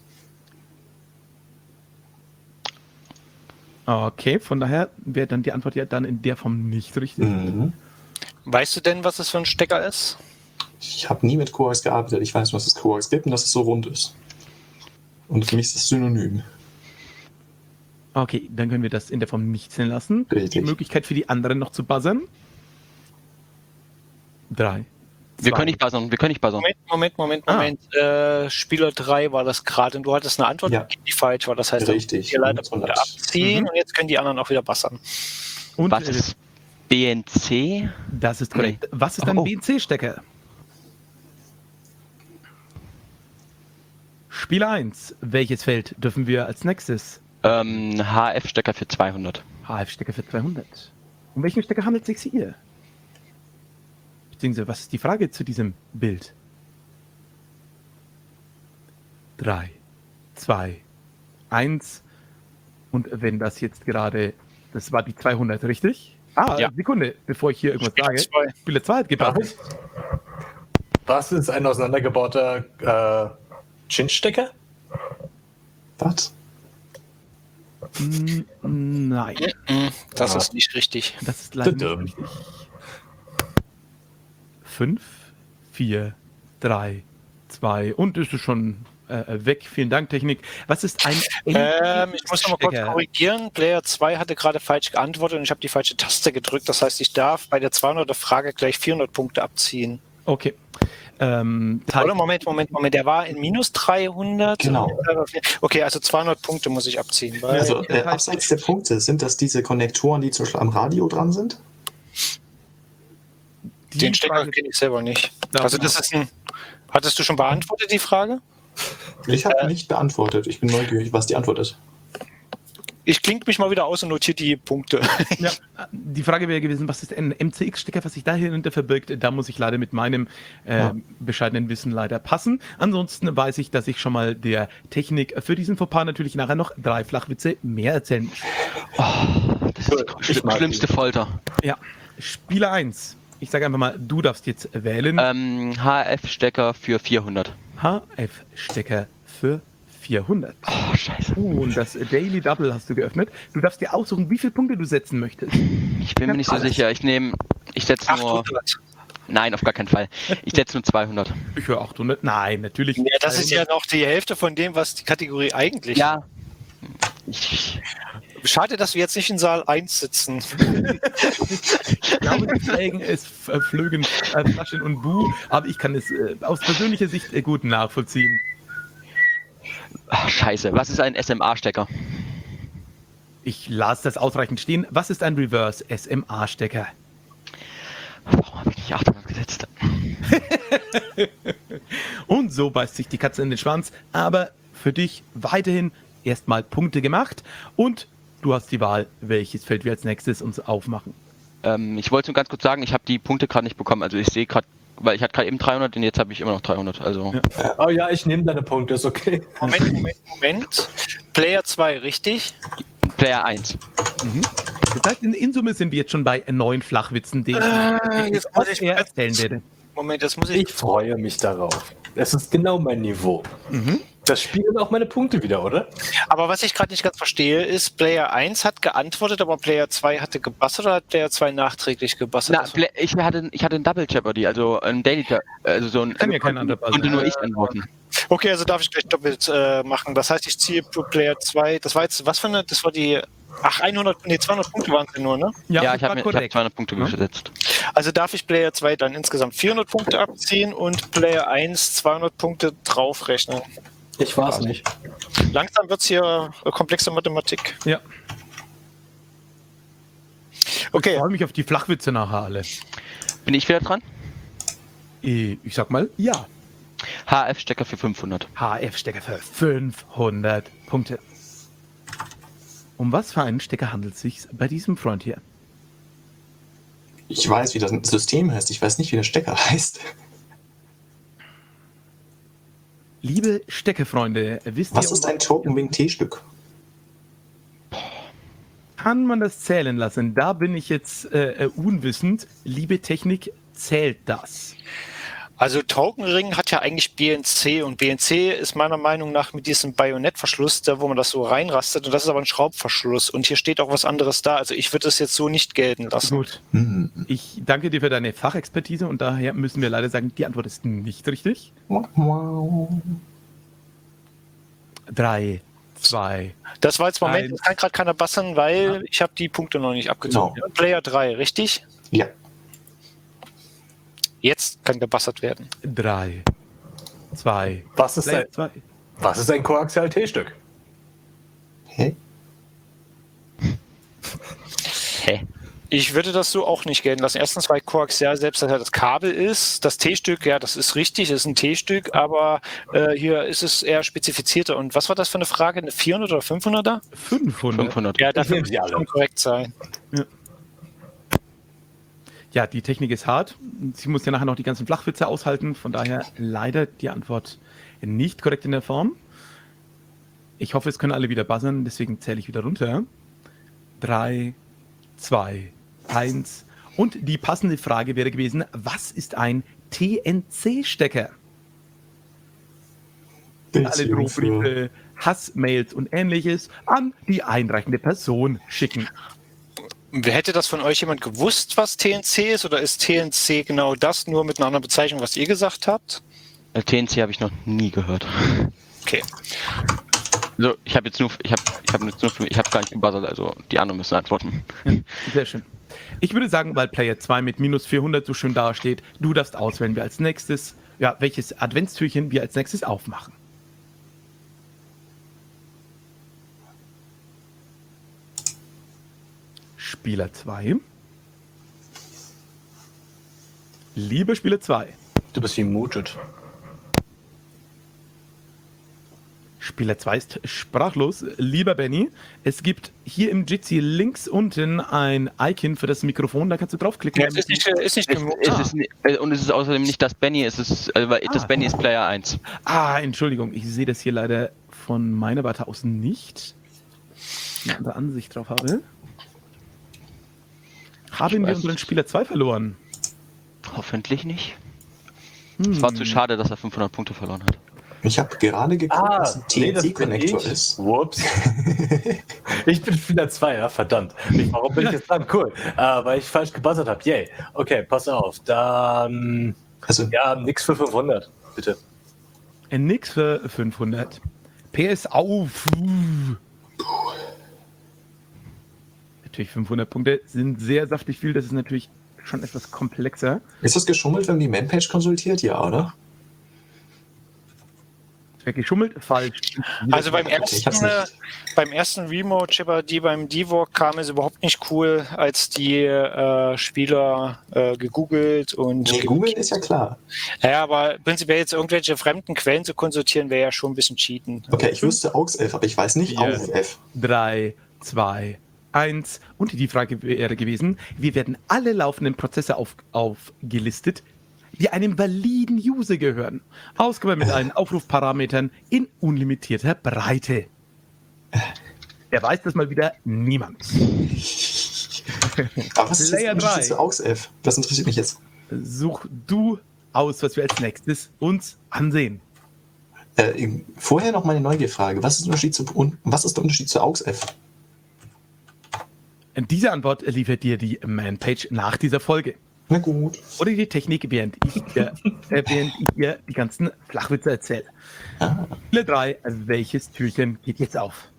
Okay, von daher wäre dann die Antwort ja dann in der Form nicht richtig.
Mhm.
Weißt du denn, was es für ein Stecker ist?
Ich habe nie mit Koax gearbeitet. Ich weiß, was es Koax gibt und dass es so rund ist. Und für mich ist das Synonym.
Okay, dann können wir das in der Form nicht sehen lassen.
Richtig.
Die Möglichkeit für die anderen noch zu buzzern. Drei.
Wir
zwei.
können nicht buzzern, wir können nicht buzzern.
Moment, Moment, Moment,
Ah.
Moment. Äh, Spieler drei war das gerade und du hattest eine Antwort,
Ja.
die falsch war. Das heißt,
Richtig.
ihr leider
hundert.
Punkte abziehen
Mhm.
und jetzt können die anderen auch wieder buzzern.
Und
Was
äh,
ist B N C?
das ist korrekt. Was ist ein
Oh.
B N C-Stecker? Spieler eins. Welches Feld dürfen wir als nächstes?
Ähm, H F-Stecker für zweihundert.
H F-Stecker für zweihundert. Um welchen Stecker handelt es sich hier? Beziehungsweise, was ist die Frage zu diesem Bild? Drei, zwei, eins. Und wenn das jetzt gerade, das war die zweihundert, richtig? Ah,
Ja.
Sekunde, bevor ich hier irgendwas
Spieler
sage.
zwei.
Spieler zwei hat gebaut.
Was? Was ist ein auseinandergebauter äh, Chin-Stecker?
Was?
Mm, Nein,
Mhm, Das
Ah.
ist nicht richtig.
das ist leider
Bitte.
nicht richtig. Fünf, vier, drei, zwei und ist es schon äh, weg. Vielen Dank, Technik. Was ist ein
Ähm, ich muss noch mal kurz
Stecker?
korrigieren. Player zwei hatte gerade falsch geantwortet und ich habe die falsche Taste gedrückt. Das heißt, ich darf bei der zweihunderter Frage gleich vierhundert Punkte abziehen.
Okay. Ähm,
Oder Moment, Moment, Moment. Der war in minus dreihundert.
Genau.
Okay, also zweihundert Punkte muss ich abziehen. Weil
Also,
das
äh,
heißt-
abseits der Punkte, sind das diese Konnektoren, die zum Beispiel am Radio dran sind?
die
den Stecker
Frage-
kenne ich selber nicht.
Ja,
Also das ist ein. Hattest du schon beantwortet die Frage?
Ich habe nicht beantwortet. Ich bin neugierig, was die Antwort ist.
Ich klinge mich mal wieder aus und notiere die Punkte.
Ja, die Frage wäre gewesen, was ist ein M C X-Stecker, was sich dahinter verbirgt? Da muss ich leider mit meinem äh,
Ja.
bescheidenen Wissen leider passen. Ansonsten weiß ich, dass ich schon mal der Technik für diesen Fauxpas natürlich nachher noch drei Flachwitze mehr erzählen muss.
Oh, das ist die
Ich mag
schlimmste Folter.
Ja, Spieler eins. Ich sage einfach mal, du darfst jetzt wählen.
Ähm, H F-Stecker für vierhundert.
H F-Stecker für vierhundert.
Oh, scheiße.
Uh, und das Daily Double hast du geöffnet. Du darfst dir aussuchen, wie viele Punkte du setzen möchtest.
Ich bin mir nicht so
Alles.
sicher. Ich nehme, ich setze nur
achthundert.
Nein, auf gar keinen Fall. Ich setze nur zweihundert.
Ich höre achthundert. Nein, natürlich.
Ja, das ist ja noch die Hälfte von dem, was die Kategorie eigentlich.
Ja. Ich,
Schade, dass wir jetzt nicht in Saal eins sitzen.
Ich glaube, die Pflegen es äh, flögen äh, Flaschen und Bu, aber ich kann es äh, aus persönlicher Sicht äh, gut nachvollziehen.
ach, scheiße. Was ist ein S M A-Stecker?
Ich las das ausreichend stehen. Was ist ein Reverse S M A-Stecker?
Warum habe ich nicht achthundert gesetzt?
Und so beißt sich die Katze in den Schwanz, aber für dich weiterhin erstmal Punkte gemacht und du hast die Wahl, welches Feld wir als nächstes uns aufmachen.
Ähm, ich wollte nur ganz kurz sagen, ich habe die Punkte gerade nicht bekommen. Also ich sehe gerade, weil ich hatte gerade eben dreihundert und jetzt habe ich immer noch dreihundert. Also
Ja.
Oh ja, ich nehme deine Punkte, ist okay.
Moment, Moment, Moment. Player zwei, richtig?
Player eins.
Das heißt, in, in Summe sind wir jetzt schon bei neun Flachwitzen, die
Ah,
ich
jetzt muss ich-
er erzählen werde.
Moment, das muss ich.
Ich freue mich darauf. Es ist genau mein Niveau.
Mhm.
Das spiegeln auch meine Punkte wieder, oder?
Aber was ich gerade nicht ganz verstehe, ist, Player eins hat geantwortet, aber Player zwei hatte gebassert oder hat Player zwei nachträglich gebassert?
Na, Pla- ich hatte, ich hatte ein Double Jeopardy, also ein Daily Je- also so ein.
Kann ja kein anderer
konnte
buzzen.
nur ich antworten.
Okay, also darf ich gleich doppelt äh, machen. Das heißt, ich ziehe pro Player zwei. Das war jetzt, was für eine, das war die, ach, hundert, nee, zweihundert Punkte waren es nur, ne?
Ja,
das
ich habe
war
mir ich hab
korrekt.
zweihundert Punkte
Ja.
gesetzt.
Also darf ich Player zwei dann insgesamt vierhundert Punkte abziehen und Player eins zweihundert Punkte draufrechnen.
Ich war es nicht.
Langsam wird es hier äh, komplexe Mathematik.
Ja. Ich
Okay,
freue mich auf die Flachwitze nachher alle.
Bin ich wieder dran?
Äh, Ich sag mal, ja.
H F-Stecker für fünfhundert.
H F-Stecker für fünfhundert Punkte. Um was für einen Stecker handelt es sich bei diesem Freund hier?
Ich weiß, wie das System heißt. Ich weiß nicht, wie der Stecker heißt.
Liebe Steckerfreunde, wisst
Was
ihr,
ist
um
ein Token-Wing-T-Stück?
kann man das zählen lassen? Da bin ich jetzt äh, äh, unwissend. Liebe Technik, zählt das?
also Token Ring hat ja eigentlich B N C und B N C ist meiner Meinung nach mit diesem Bajonettverschluss, da wo man das so reinrastet und das ist aber ein Schraubverschluss und hier steht auch was anderes da. Also ich würde das jetzt so nicht gelten lassen.
Gut.
Hm.
Ich danke dir für deine Fachexpertise und daher müssen wir leider sagen, die Antwort ist nicht richtig. Drei, zwei.
Das war jetzt Moment,
Eins.
das kann gerade keiner bassern, weil ich habe die Punkte noch nicht abgezogen.
Genau.
Player drei, richtig?
Ja.
Jetzt kann gebassert werden.
Drei, zwei.
Was ist ein,
Player zwei.
was ist ein Koaxial T-Stück?
Hä?
Hä?
Ich würde das so auch nicht gelten lassen. Erstens, weil koaxial selbst das Kabel ist. Das T-Stück, ja, das ist richtig, das ist ein T-Stück, aber äh, hier ist es eher spezifizierter. Und was war das für eine Frage? Eine vierhundert oder fünfhunderter?
fünfhundert.
fünfhundert.
Ja, dafür
nehme
muss
sie alle.
schon korrekt sein.
Ja, die Technik ist hart. Sie muss ja nachher noch die ganzen Flachwitze aushalten. Von daher leider die Antwort nicht korrekt in der Form. Ich hoffe, es können alle wieder buzzern, deswegen zähle ich wieder runter. Drei, zwei, eins. Und die passende Frage wäre gewesen, was ist ein T N C-Stecker? Alle Drohbriefe, Hassmails und ähnliches an die einreichende Person schicken.
Hätte das von euch jemand gewusst, was T N C ist? Oder ist T N C genau das, nur mit einer anderen Bezeichnung, was ihr gesagt habt?
Äh, T N C habe ich noch nie gehört.
Okay.
So, ich habe jetzt nur, ich habe, ich habe jetzt nur, ich habe gar nicht gebuzzert, also die anderen müssen antworten.
Sehr schön. Ich würde sagen, weil Player zwei mit minus vierhundert so schön dasteht, du darfst auswählen, wir als nächstes, ja, welches Adventstürchen wir als nächstes aufmachen. Spieler zwei. Liebe Spieler zwei.
Du bist wie muted.
Spieler zwei ist sprachlos. Lieber Benny, es gibt hier im Jitsi links unten ein Icon für das Mikrofon, da kannst du draufklicken.
Ja, es ist nicht, ist nicht
Es,
gemutet.
es ist, ni- äh, und es ist außerdem nicht das Benny, es ist, äh, weil
Ah.
das Benny ist Player eins.
Ah, Entschuldigung, ich sehe das hier leider von meiner Warte aus nicht. Eine andere Ansicht drauf habe. Haben wir
weiß
unseren
nicht.
Spieler zwei verloren?
Hoffentlich nicht.
Hm.
Es war zu schade, dass er fünfhundert Punkte verloren hat.
Ich habe gerade geguckt,
Ah,
was ein
nee, das bin
T N C-Konnektor
ich.
ist.
Whoops. Ich bin Spieler zwei, ja, verdammt. Ich, warum bin ich jetzt dran? Cool. Äh, weil ich falsch gebuzzert habe. Yay. Okay, pass auf. Dann,
Also,
ja, nix für fünfhundert, bitte.
Äh, Nix für fünfhundert. P S auf. Natürlich fünfhundert Punkte sind sehr saftig viel. Das ist natürlich schon etwas komplexer.
ist das geschummelt, wenn man die Manpage konsultiert? Ja, oder?
Wer geschummelt? Falsch.
Also beim
Okay, ich
ersten,
hab's nicht.
äh, beim ersten Remote, die beim D-Walk kam, ist überhaupt nicht cool, als die äh, Spieler äh, gegoogelt und...
Nee, Google ist ja klar.
Ja, aber prinzipiell jetzt irgendwelche fremden Quellen zu konsultieren, wäre ja schon ein bisschen cheaten.
Okay, ich wüsste A U X elf, aber ich weiß nicht
Ja.
A U F.
drei, zwei, eins. Und die Frage wäre gewesen, wir werden alle laufenden Prozesse auf, aufgelistet, die einem validen User gehören. Ausgabe mit allen Aufrufparametern in unlimitierter Breite. Er weiß das mal wieder niemand.
Aber was ist jetzt
Player
der Unterschied
drei.
zu A U X elf? Das interessiert mich jetzt.
Such du aus, was wir als nächstes uns ansehen.
Äh, vorher noch meine Neugierfrage. Was ist der Unterschied zu, und was ist der Unterschied zu A U X elf?
Diese Antwort liefert dir die Manpage nach dieser Folge.
Na gut.
Oder die Technik, während ich dir, äh, während ich dir die ganzen Flachwitze erzähle.
Ah,
Spieler drei, welches Türchen geht jetzt auf?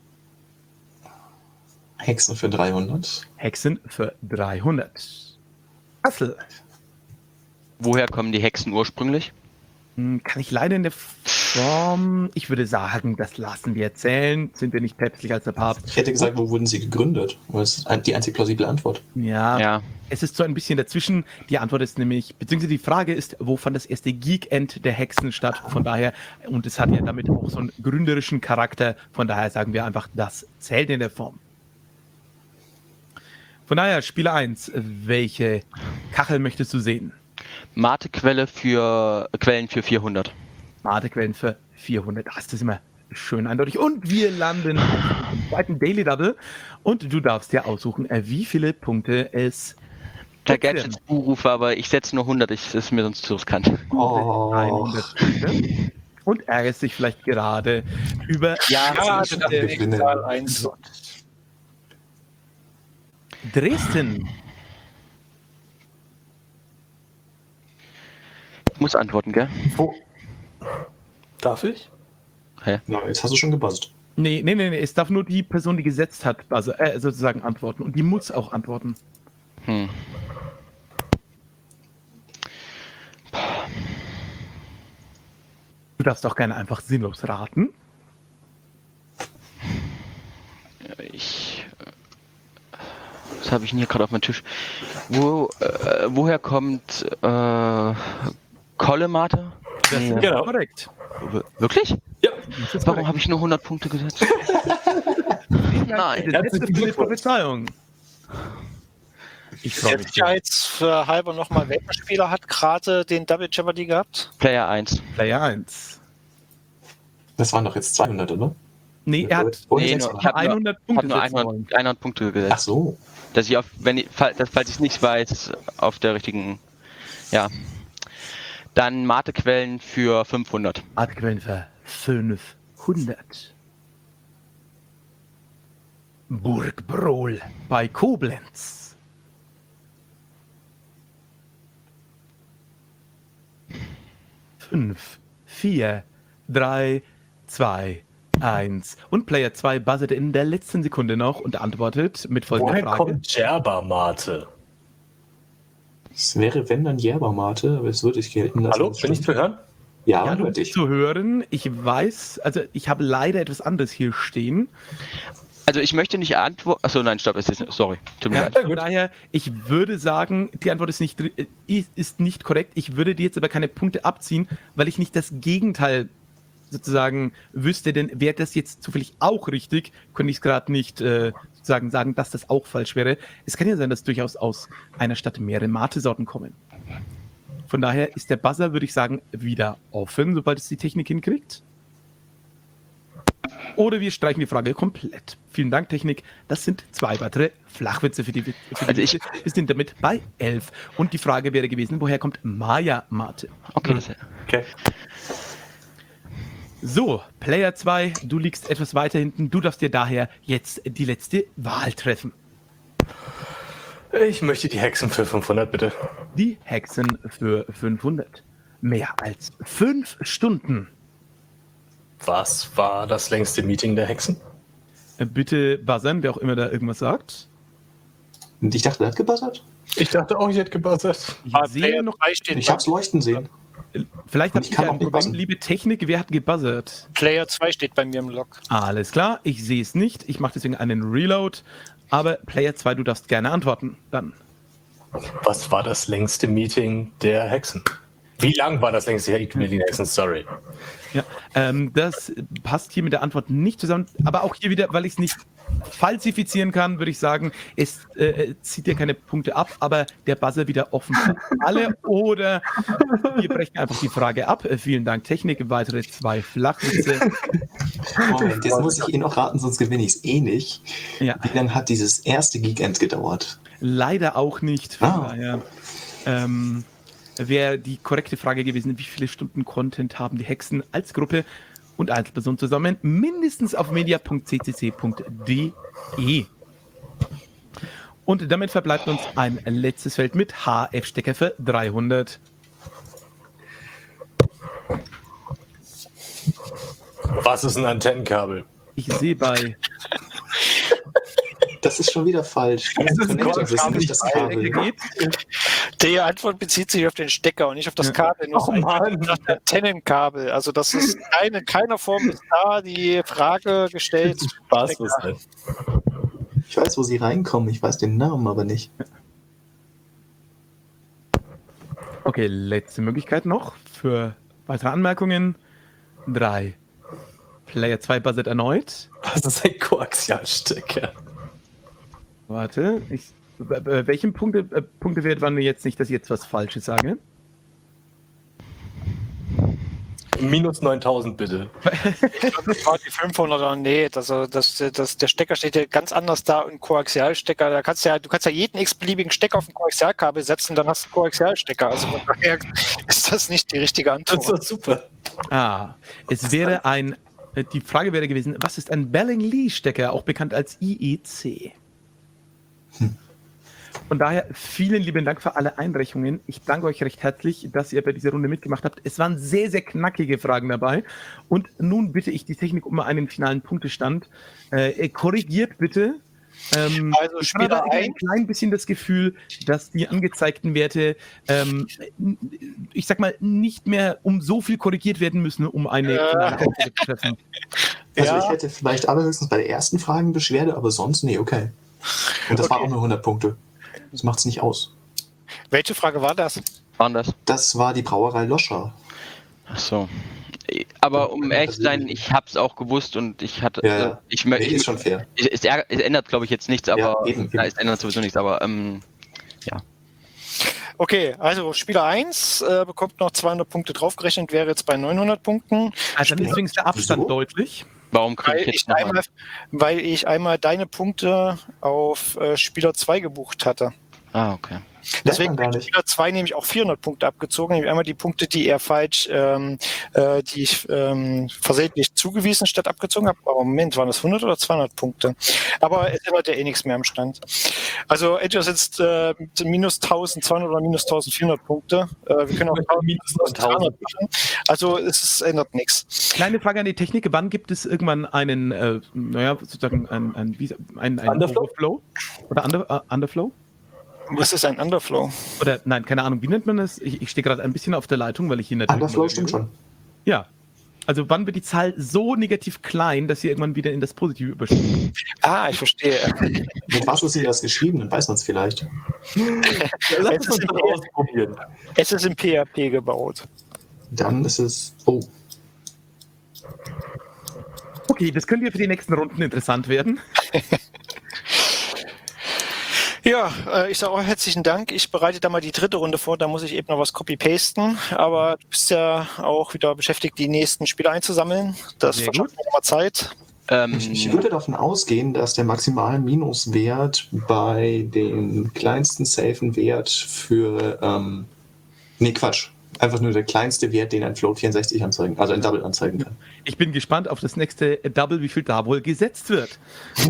Hexen für dreihundert.
Hexen für dreihundert. Kassel.
Woher kommen die Hexen ursprünglich?
Hm, Kann ich leider in der Form, ich würde sagen, das lassen wir erzählen. Sind wir nicht päpstlich als der Papst?
Ich hätte gesagt, wo wurden sie gegründet? Das ist die einzig plausible Antwort.
Ja,
Ja.
es ist so ein bisschen dazwischen. Die Antwort ist nämlich, beziehungsweise die Frage ist, wo fand das erste Geek-End der Hexen statt? Von daher, und es hat ja damit auch so einen gründerischen Charakter. Von daher sagen wir einfach, das zählt in der Form. Von daher, Spieler eins, welche Kachel möchtest du sehen?
Mate-Quelle für Quellen für vierhundert.
Matequellen für vierhundert. Das ist immer schön eindeutig. Und wir landen im zweiten Daily Double. Und du darfst dir aussuchen, äh, wie viele Punkte es
Der
gibt.
Gadgets-Buchrufe, aber ich setze nur hundert, ich, das ist mir sonst zu riskant.
Oh.
hundert Punkte. Und ärgerst dich vielleicht gerade über
Ja,
das
also
ist
das
schon
ist
beginnen.
Zahl eins.
Dresden.
Ich muss antworten, gell?
Wo? Darf ich?
Na, jetzt hast du schon gebuzzt.
Nee, nee, nee, nee, es darf nur die Person, die gesetzt hat, also, äh, sozusagen antworten. Und die muss auch antworten.
Hm.
Du darfst auch gerne einfach sinnlos raten.
Ich. Was habe ich denn hier gerade auf meinem Tisch? Wo, äh, woher kommt äh, Kollemate?
Das
Nee.
ist
Genau.
korrekt.
W- Wirklich?
Ja.
Das ist
Warum
korrekt.
habe ich nur hundert Punkte gesetzt? Nein.
Die letzte
Herzlichen
Bild-
Glückwunsch.
Prophezeiung. Ich freue
Der
mich. sehr.
Sicherheitshalber nochmal, welcher Spieler hat gerade den Double Jeopardy gehabt?
Player eins.
Player eins.
Das waren doch jetzt zweihundert, oder?
Nee, er hat
Und
Nee,
sechshundert.
nur- ich hab nur-
hundert
Ich
Punkte
habe nur
setzen wollen.
hundert, hundert Punkte
Ach
gesetzt.
so.
Dass ich auf, wenn ich, fall- dass, falls ich es nicht weiß, auf der richtigen. Ja. Dann Matequellen für fünfhundert.
Artquellen für fünfhundert. Burg Brohl bei Koblenz. Fünf, vier, drei, zwei, eins. Und Player zwei buzzert in der letzten Sekunde noch und antwortet mit folgender
Woher
Frage.
kommt Djerba-Mate?
Es wäre, wenn dann Jäbermate, aber es würde ich gelten lassen.
Hallo, bin ich zu hören?
Ja,
Ja, du
hör
bist
dich.
zu hören. Ich weiß, also ich habe leider etwas anderes hier stehen.
Also ich möchte nicht antworten. Achso, nein, stopp, es ist. Sorry. Tut mir
Ja,
leid.
von daher, ich würde sagen, die Antwort ist nicht, äh, ist ist nicht korrekt. Ich würde dir jetzt aber keine Punkte abziehen, weil ich nicht das Gegenteil sozusagen wüsste, denn wäre das jetzt zufällig auch richtig, könnte ich es gerade nicht äh, sozusagen sagen, dass das auch falsch wäre. Es kann ja sein, dass durchaus aus einer Stadt mehrere Mate-Sorten kommen. Von daher ist der Buzzer, würde ich sagen, wieder offen, sobald es die Technik hinkriegt. Oder wir streichen die Frage komplett. Vielen Dank, Technik. Das sind zwei weitere Flachwitze für die, für die
Also ich-
Witze. Wir sind damit bei elf. Und die Frage wäre gewesen, woher kommt Maya Mate?
Okay, das,
Okay.
So, Player zwei, du liegst etwas weiter hinten. Du darfst dir daher jetzt die letzte Wahl treffen.
Ich möchte die Hexen für fünfhundert, bitte.
Die Hexen für fünfhundert. Mehr als fünf Stunden.
Was war das längste Meeting der Hexen?
Äh, Bitte buzzern, wer auch immer da irgendwas sagt.
Und ich dachte, der hat gebuzzert.
Ich dachte auch, ich hätte gebuzzert.
Ich
Ah,
sehe
Player
noch,
drei steht,
Ich hab's leuchten sehen.
vielleicht
Und
habt
ich
ihr
kann
ein
auch nicht
Problem,
buzzern.
liebe Technik, wer hat gebuzzert?
Player zwei steht bei mir im Log.
Alles klar, ich sehe es nicht. Ich mache deswegen einen Reload. Aber Player zwei, du darfst gerne antworten. Dann.
Was war das längste Meeting der Hexen? Wie lang war das längste Meeting der Hexen? Sorry.
Ja, ähm, das passt hier mit der Antwort nicht zusammen. Aber auch hier wieder, weil ich es nicht falsifizieren kann, würde ich sagen, es äh, zieht dir keine Punkte ab, aber der Buzzer wieder offen für alle. Oder wir brechen einfach die Frage ab. Äh, vielen Dank, Technik. Weitere zwei Flachwitze.
Moment, jetzt muss ich eh noch raten, sonst gewinne ich es eh nicht.
Ja,
Wie lange hat dieses erste Geekend gedauert?
leider auch nicht. Von
Ah.
daher, ähm, wäre die korrekte Frage gewesen, wie viele Stunden Content haben die Hexen als Gruppe und Einzelpersonen zusammen? Mindestens auf media punkt c c c punkt d e. Und damit verbleibt uns ein letztes Feld mit H F-Stecker für dreihundert.
Was ist ein Antennenkabel?
Ich sehe bei
Das ist schon wieder falsch. Das
ist ein
Connector, das ist
Kabel,
nicht das
nicht
Kabel.
geht.
Die Antwort bezieht sich auf den Stecker und nicht auf das
Ja.
Kabel. Nur
Oh Mann.
das Antennenkabel. Also das ist keine, in keiner Form ist da die Frage gestellt.
Was ist denn?
Ich weiß, wo sie reinkommen, ich weiß den Namen aber nicht.
Okay, letzte Möglichkeit noch für weitere Anmerkungen. Drei. Player zwei buzzert erneut.
Was ist ein Koaxialstecker?
Warte, ich, äh, welchen Punkte, äh, Punktewert waren wir jetzt nicht, dass ich jetzt was Falsches sage?
Minus neuntausend, bitte.
Das war die fünfhunderter. Nee, das, das, das, der Stecker steht ja ganz anders da. Ein Koaxialstecker, da kannst du ja, du kannst ja jeden x-beliebigen Stecker auf ein Koaxialkabel setzen, dann hast du einen Koaxialstecker. Also von daher ist das nicht die richtige
Das
Antwort.
ist super.
Ah, es wäre ein, äh, die Frage wäre gewesen, was ist ein Belling-Lee-Stecker, auch bekannt als I E C? Von daher vielen lieben Dank für alle Einreichungen. Ich danke euch recht herzlich, dass ihr bei dieser Runde mitgemacht habt. Es waren sehr, sehr knackige Fragen dabei. Und nun bitte ich die Technik um einen finalen Punktestand. Äh, korrigiert bitte. Ähm,
Also
ich habe
Spieler
aber ein
eins.
klein bisschen das Gefühl, dass die angezeigten Werte, ähm, ich sag mal, nicht mehr um so viel korrigiert werden müssen, um eine
Äh.
finale Aussage zu treffen.
Also
Ja.
ich hätte vielleicht allerhöchstens bei der ersten Frage Beschwerde, aber sonst, nee, okay. Und das waren
Okay.
auch nur hundert Punkte. Das macht es nicht aus.
Welche Frage war das?
Waren das?
Das war die Brauerei Loscher.
Ach so. Aber um ehrlich zu sein, ich hab's auch gewusst und ich hatte.
Ja, ja.
Ich, mö-
Nee,
ich,
ist schon fair.
ich, es, ärger- es ändert, glaube ich, jetzt nichts, aber.
Ja, eben,
Ja,
eben.
es ändert sowieso nichts, aber. Ähm,
Okay, also Spieler eins äh, bekommt noch zweihundert Punkte draufgerechnet, wäre jetzt bei neunhundert Punkten.
Also dann ist übrigens der Abstand
Wieso?
deutlich.
warum kriege
Weil
ich
ich,
jetzt noch
einmal, weil ich einmal deine Punkte auf äh, Spieler zwei gebucht hatte.
Ah, okay.
Deswegen
gar
hat
nicht.
Spieler zwei nämlich auch vierhundert Punkte abgezogen. Nämlich einmal die Punkte, die er falsch, ähm, äh, die ich ähm, versehentlich zugewiesen statt abgezogen habe. Aber Moment, waren das hundert oder zweihundert Punkte? Aber es ändert ja eh nichts mehr am Stand. Also entweder sind es äh, minus eintausendzweihundert oder minus eintausendvierhundert Punkte. Äh, wir können auch minus neuntausend machen. Also es ist, ändert nichts.
Kleine Frage an die Technik. Wann gibt es irgendwann einen, äh, naja, sozusagen ein, ein, wie- ein, ein
Underflow?
Overflow? Oder Under, uh, Underflow?
Was ist ein Underflow?
Oder nein, keine Ahnung, wie nennt man das? Ich, ich stehe gerade ein bisschen auf der Leitung, weil ich hier natürlich.
Underflow stimmt schon.
Ja. Also wann wird die Zahl so negativ klein, dass sie irgendwann wieder in das Positive überspringt?
Ah, ich verstehe.
Mit was ist sie das geschrieben? Dann weiß man es vielleicht.
Lass
Es
uns
ist
das
im-
ausprobieren.
Es ist in P H P gebaut.
Dann ist es. Oh,
Okay, das könnte ja für die nächsten Runden interessant werden.
Ja, äh, ich sage auch herzlichen Dank. Ich bereite da mal die dritte Runde vor, da muss ich eben noch was copy-pasten. Aber du bist ja auch wieder beschäftigt, die nächsten Spieler einzusammeln. Das
Sehr
verschafft mir nochmal Zeit.
Ähm,
ich, ich würde davon ausgehen, dass der maximale Minuswert bei dem kleinsten safen Wert für. Ähm, nee, Quatsch. einfach nur der kleinste Wert, den ein Float vierundsechzig anzeigen, also ein Double anzeigen kann.
Ich bin gespannt auf das nächste Double, wie viel da wohl gesetzt wird.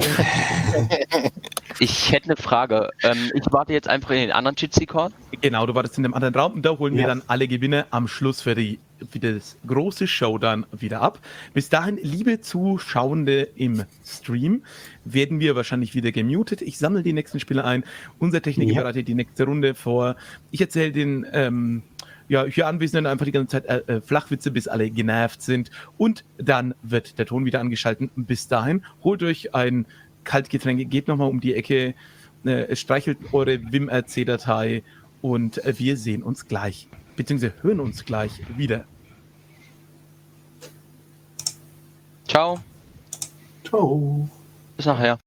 Ich hätte eine Frage. Ähm, ich warte jetzt einfach in den anderen Jitsi-Call.
Genau, du wartest in dem anderen Raum und da holen wir
Ja.
dann alle Gewinne am Schluss für, die, für das große Showdown wieder ab. Bis dahin, liebe Zuschauende im Stream, werden wir wahrscheinlich wieder gemutet. Ich sammle die nächsten Spieler ein. Unser Techniker
Ja.
bereitet die nächste Runde vor. Ich erzähle den ähm, ja, hier Anwesenden einfach die ganze Zeit äh, äh, Flachwitze, bis alle genervt sind. Und dann wird der Ton wieder angeschaltet. Bis dahin, holt euch ein Kaltgetränk, geht nochmal um die Ecke, äh, streichelt eure Wim R C-Datei und äh, wir sehen uns gleich, beziehungsweise hören uns gleich wieder.
Ciao,
Ciao.
bis nachher.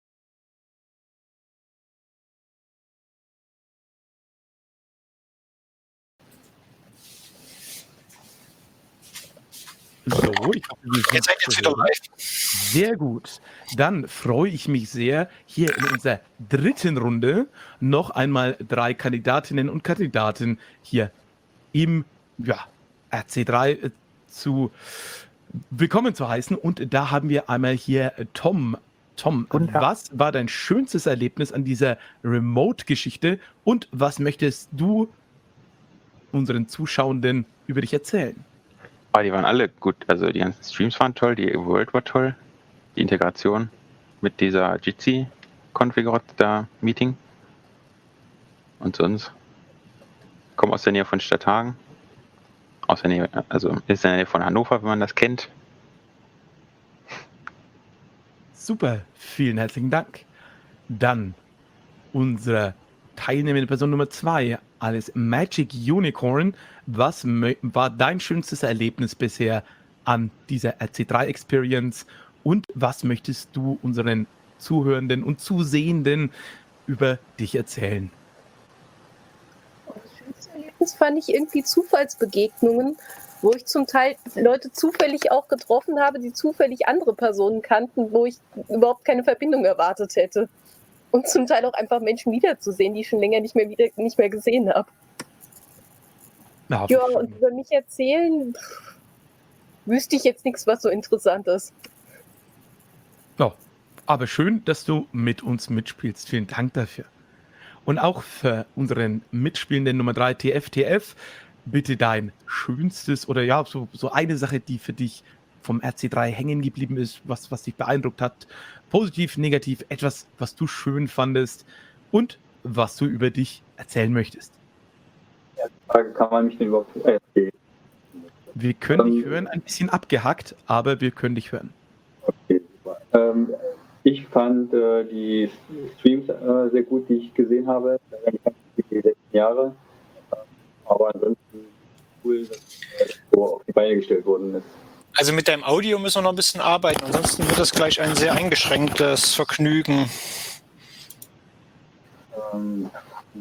So, ich hoffe, wir sind
Jetzt seid ihr jetzt wieder live.
sehr gut. Dann freue ich mich sehr, hier in unserer dritten Runde noch einmal drei Kandidatinnen und Kandidaten hier im ja, R C drei äh, zu willkommen zu heißen. Und da haben wir einmal hier äh, Tom. Tom,
Guten Tag.
was war dein schönstes Erlebnis an dieser Remote-Geschichte und was möchtest du unseren Zuschauenden über dich erzählen?
Ah, die waren alle gut. Also die ganzen Streams waren toll, die World war toll, die Integration mit dieser Jitsi-Konfiguration da Meeting. Und sonst komme aus der Nähe von Stadthagen. Aus der Nähe, also ist in der Nähe von Hannover, wenn man das kennt.
Super, vielen herzlichen Dank. Dann unsere teilnehmende Person Nummer zwei, alles Magic Unicorn. Was mö- war dein schönstes Erlebnis bisher an dieser R C drei Experience und was möchtest du unseren Zuhörenden und Zusehenden über dich erzählen?
Das schönste Erlebnis fand ich irgendwie Zufallsbegegnungen, wo ich zum Teil Leute zufällig auch getroffen habe, die zufällig andere Personen kannten, wo ich überhaupt keine Verbindung erwartet hätte. Und zum Teil auch einfach Menschen wiederzusehen, die ich schon länger nicht mehr, wieder, nicht mehr gesehen habe.
Na,
Ja, und über mich erzählen, pff, wüsste ich jetzt nichts, was so interessant ist.
Ja, aber schön, dass du mit uns mitspielst. Vielen Dank dafür. Und auch für unseren Mitspielenden Nummer drei, T F T F, bitte dein schönstes oder ja, so, so eine Sache, die für dich vom R C drei hängen geblieben ist, was, was dich beeindruckt hat. Positiv, negativ, etwas, was du schön fandest und was du über dich erzählen möchtest.
Frage, kann man mich denn überhaupt erzählen?
Wir können dich
Ähm,
hören, ein bisschen abgehackt, aber wir können dich hören.
Okay, super. Ähm, ich fand äh, die Streams äh, sehr gut, die ich gesehen habe, die letzten Jahre. Aber ansonsten cool, dass äh, so auf die Beine gestellt worden ist.
Also mit deinem Audio müssen wir noch ein bisschen arbeiten, ansonsten wird das gleich ein sehr eingeschränktes Vergnügen.
Ähm,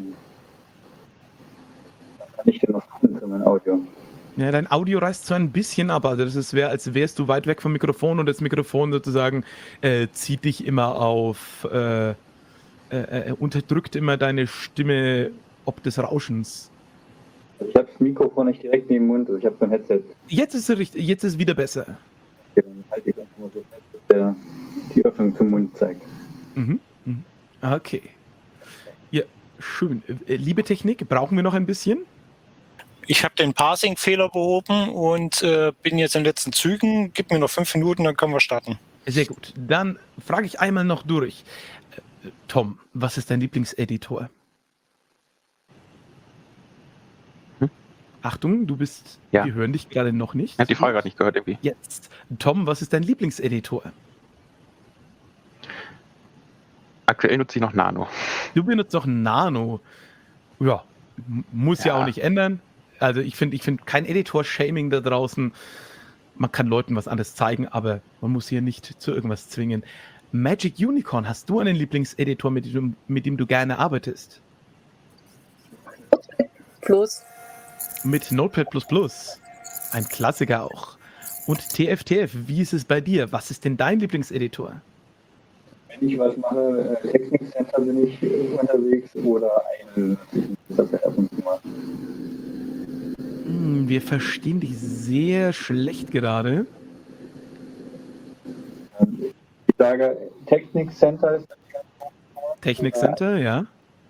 was kann ich denn noch tun für mein Audio?
Ja, dein Audio reißt so ein bisschen ab, also das wäre, als wärst du weit weg vom Mikrofon und das Mikrofon sozusagen äh, zieht dich immer auf, äh, äh, äh, unterdrückt immer deine Stimme ob des Rauschens.
Also ich habe das Mikrofon nicht direkt neben dem Mund, also ich habe so ein Headset.
Jetzt ist es richtig, jetzt ist es wieder besser.
Okay, dann halte ich einfach mal so fest, dass der die Öffnung zum Mund zeigt.
Mhm. Mhm. Okay. Ja, schön. Äh, Liebe Technik, brauchen wir noch ein bisschen?
Ich habe den Parsing-Fehler behoben und äh, bin jetzt in den letzten Zügen. Gib mir noch fünf Minuten, dann können wir starten.
Sehr gut. Dann frage ich einmal noch durch. Äh, Tom, was ist dein Lieblingseditor?
Hm?
Achtung, du bist,
Ja.
wir hören dich gerade noch nicht.
Ich habe die Frage gerade nicht gehört irgendwie.
Jetzt. Tom, was ist dein Lieblingseditor?
Aktuell nutze ich noch Nano.
Du benutzt doch Nano. Ja, m- muss ja,
Ja.
auch nicht ändern. Also ich finde ich find kein Editor-Shaming da draußen. Man kann Leuten was anderes zeigen, aber man muss hier nicht zu irgendwas zwingen. Magic Unicorn, hast du einen Lieblingseditor, mit dem, du- mit dem du gerne arbeitest?
Plus,
Mit Notepad plus plus. Ein Klassiker auch. Und T F T F, wie ist es bei dir? Was ist denn dein Lieblingseditor?
Wenn ich was mache, äh, Technik Center bin ich äh, unterwegs oder einen, das ja ab und zu mal.
wir verstehen dich sehr schlecht gerade.
Ich sage, Technik Center ist
Technik Center, ja.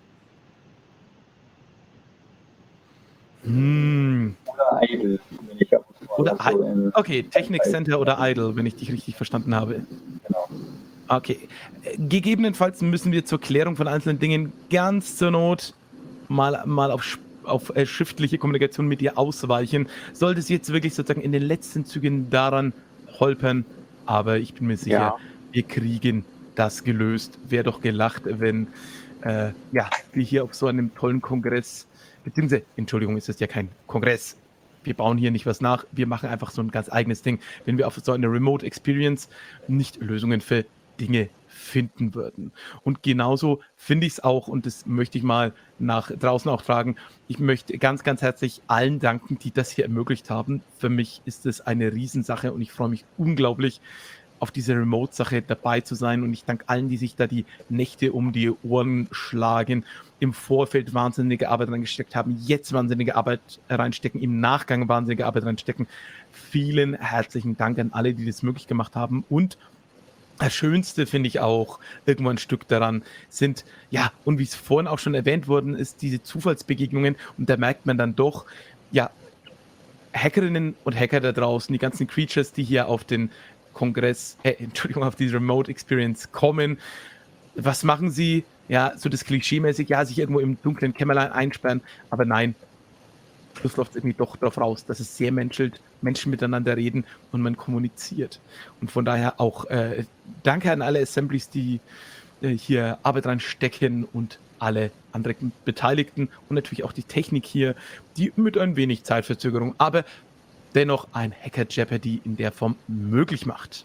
Hm.
oder Idle, wenn ich ab und zu mal
Oder
so
I-
in-
okay, Technik Center oder Idle, wenn ich dich richtig verstanden habe.
Genau.
Okay. Äh, Gegebenenfalls müssen wir zur Klärung von einzelnen Dingen ganz zur Not mal, mal auf, sch- auf äh, schriftliche Kommunikation mit dir ausweichen. Sollte es jetzt wirklich sozusagen in den letzten Zügen daran holpern, aber ich bin mir sicher,
Ja.
wir kriegen das gelöst. Wäre doch gelacht, wenn äh, ja, wir hier auf so einem tollen Kongress, beziehungsweise, Entschuldigung, ist es ja kein Kongress. Wir bauen hier nicht was nach, wir machen einfach so ein ganz eigenes Ding. Wenn wir auf so eine Remote Experience nicht Lösungen für Dinge finden würden. Und genauso finde ich es auch, und das möchte ich mal nach draußen auch fragen, ich möchte ganz, ganz herzlich allen danken, die das hier ermöglicht haben. Für mich ist es eine Riesensache und ich freue mich unglaublich, auf diese Remote-Sache dabei zu sein. Und ich danke allen, die sich da die Nächte um die Ohren schlagen, im Vorfeld wahnsinnige Arbeit reingesteckt haben, jetzt wahnsinnige Arbeit reinstecken, im Nachgang wahnsinnige Arbeit reinstecken. Vielen herzlichen Dank an alle, die das möglich gemacht haben. Und das Schönste finde ich auch irgendwo ein Stück daran sind, ja, und wie es vorhin auch schon erwähnt worden ist, diese Zufallsbegegnungen. Und da merkt man dann doch, ja, Hackerinnen und Hacker da draußen, die ganzen Creatures, die hier auf den Kongress, äh, Entschuldigung, auf diese Remote Experience kommen. Was machen sie? Ja, so das Klischee-mäßig, ja, sich irgendwo im dunklen Kämmerlein einsperren. Aber nein, Schluss läuft irgendwie doch darauf raus, dass es sehr menschelt, Menschen miteinander reden und man kommuniziert. Und von daher auch äh, danke an alle Assemblies, die äh, hier Arbeit reinstecken und alle anderen Beteiligten und natürlich auch die Technik hier, die mit ein wenig Zeitverzögerung, aber dennoch ein Hacker Jeopardy in der Form möglich macht.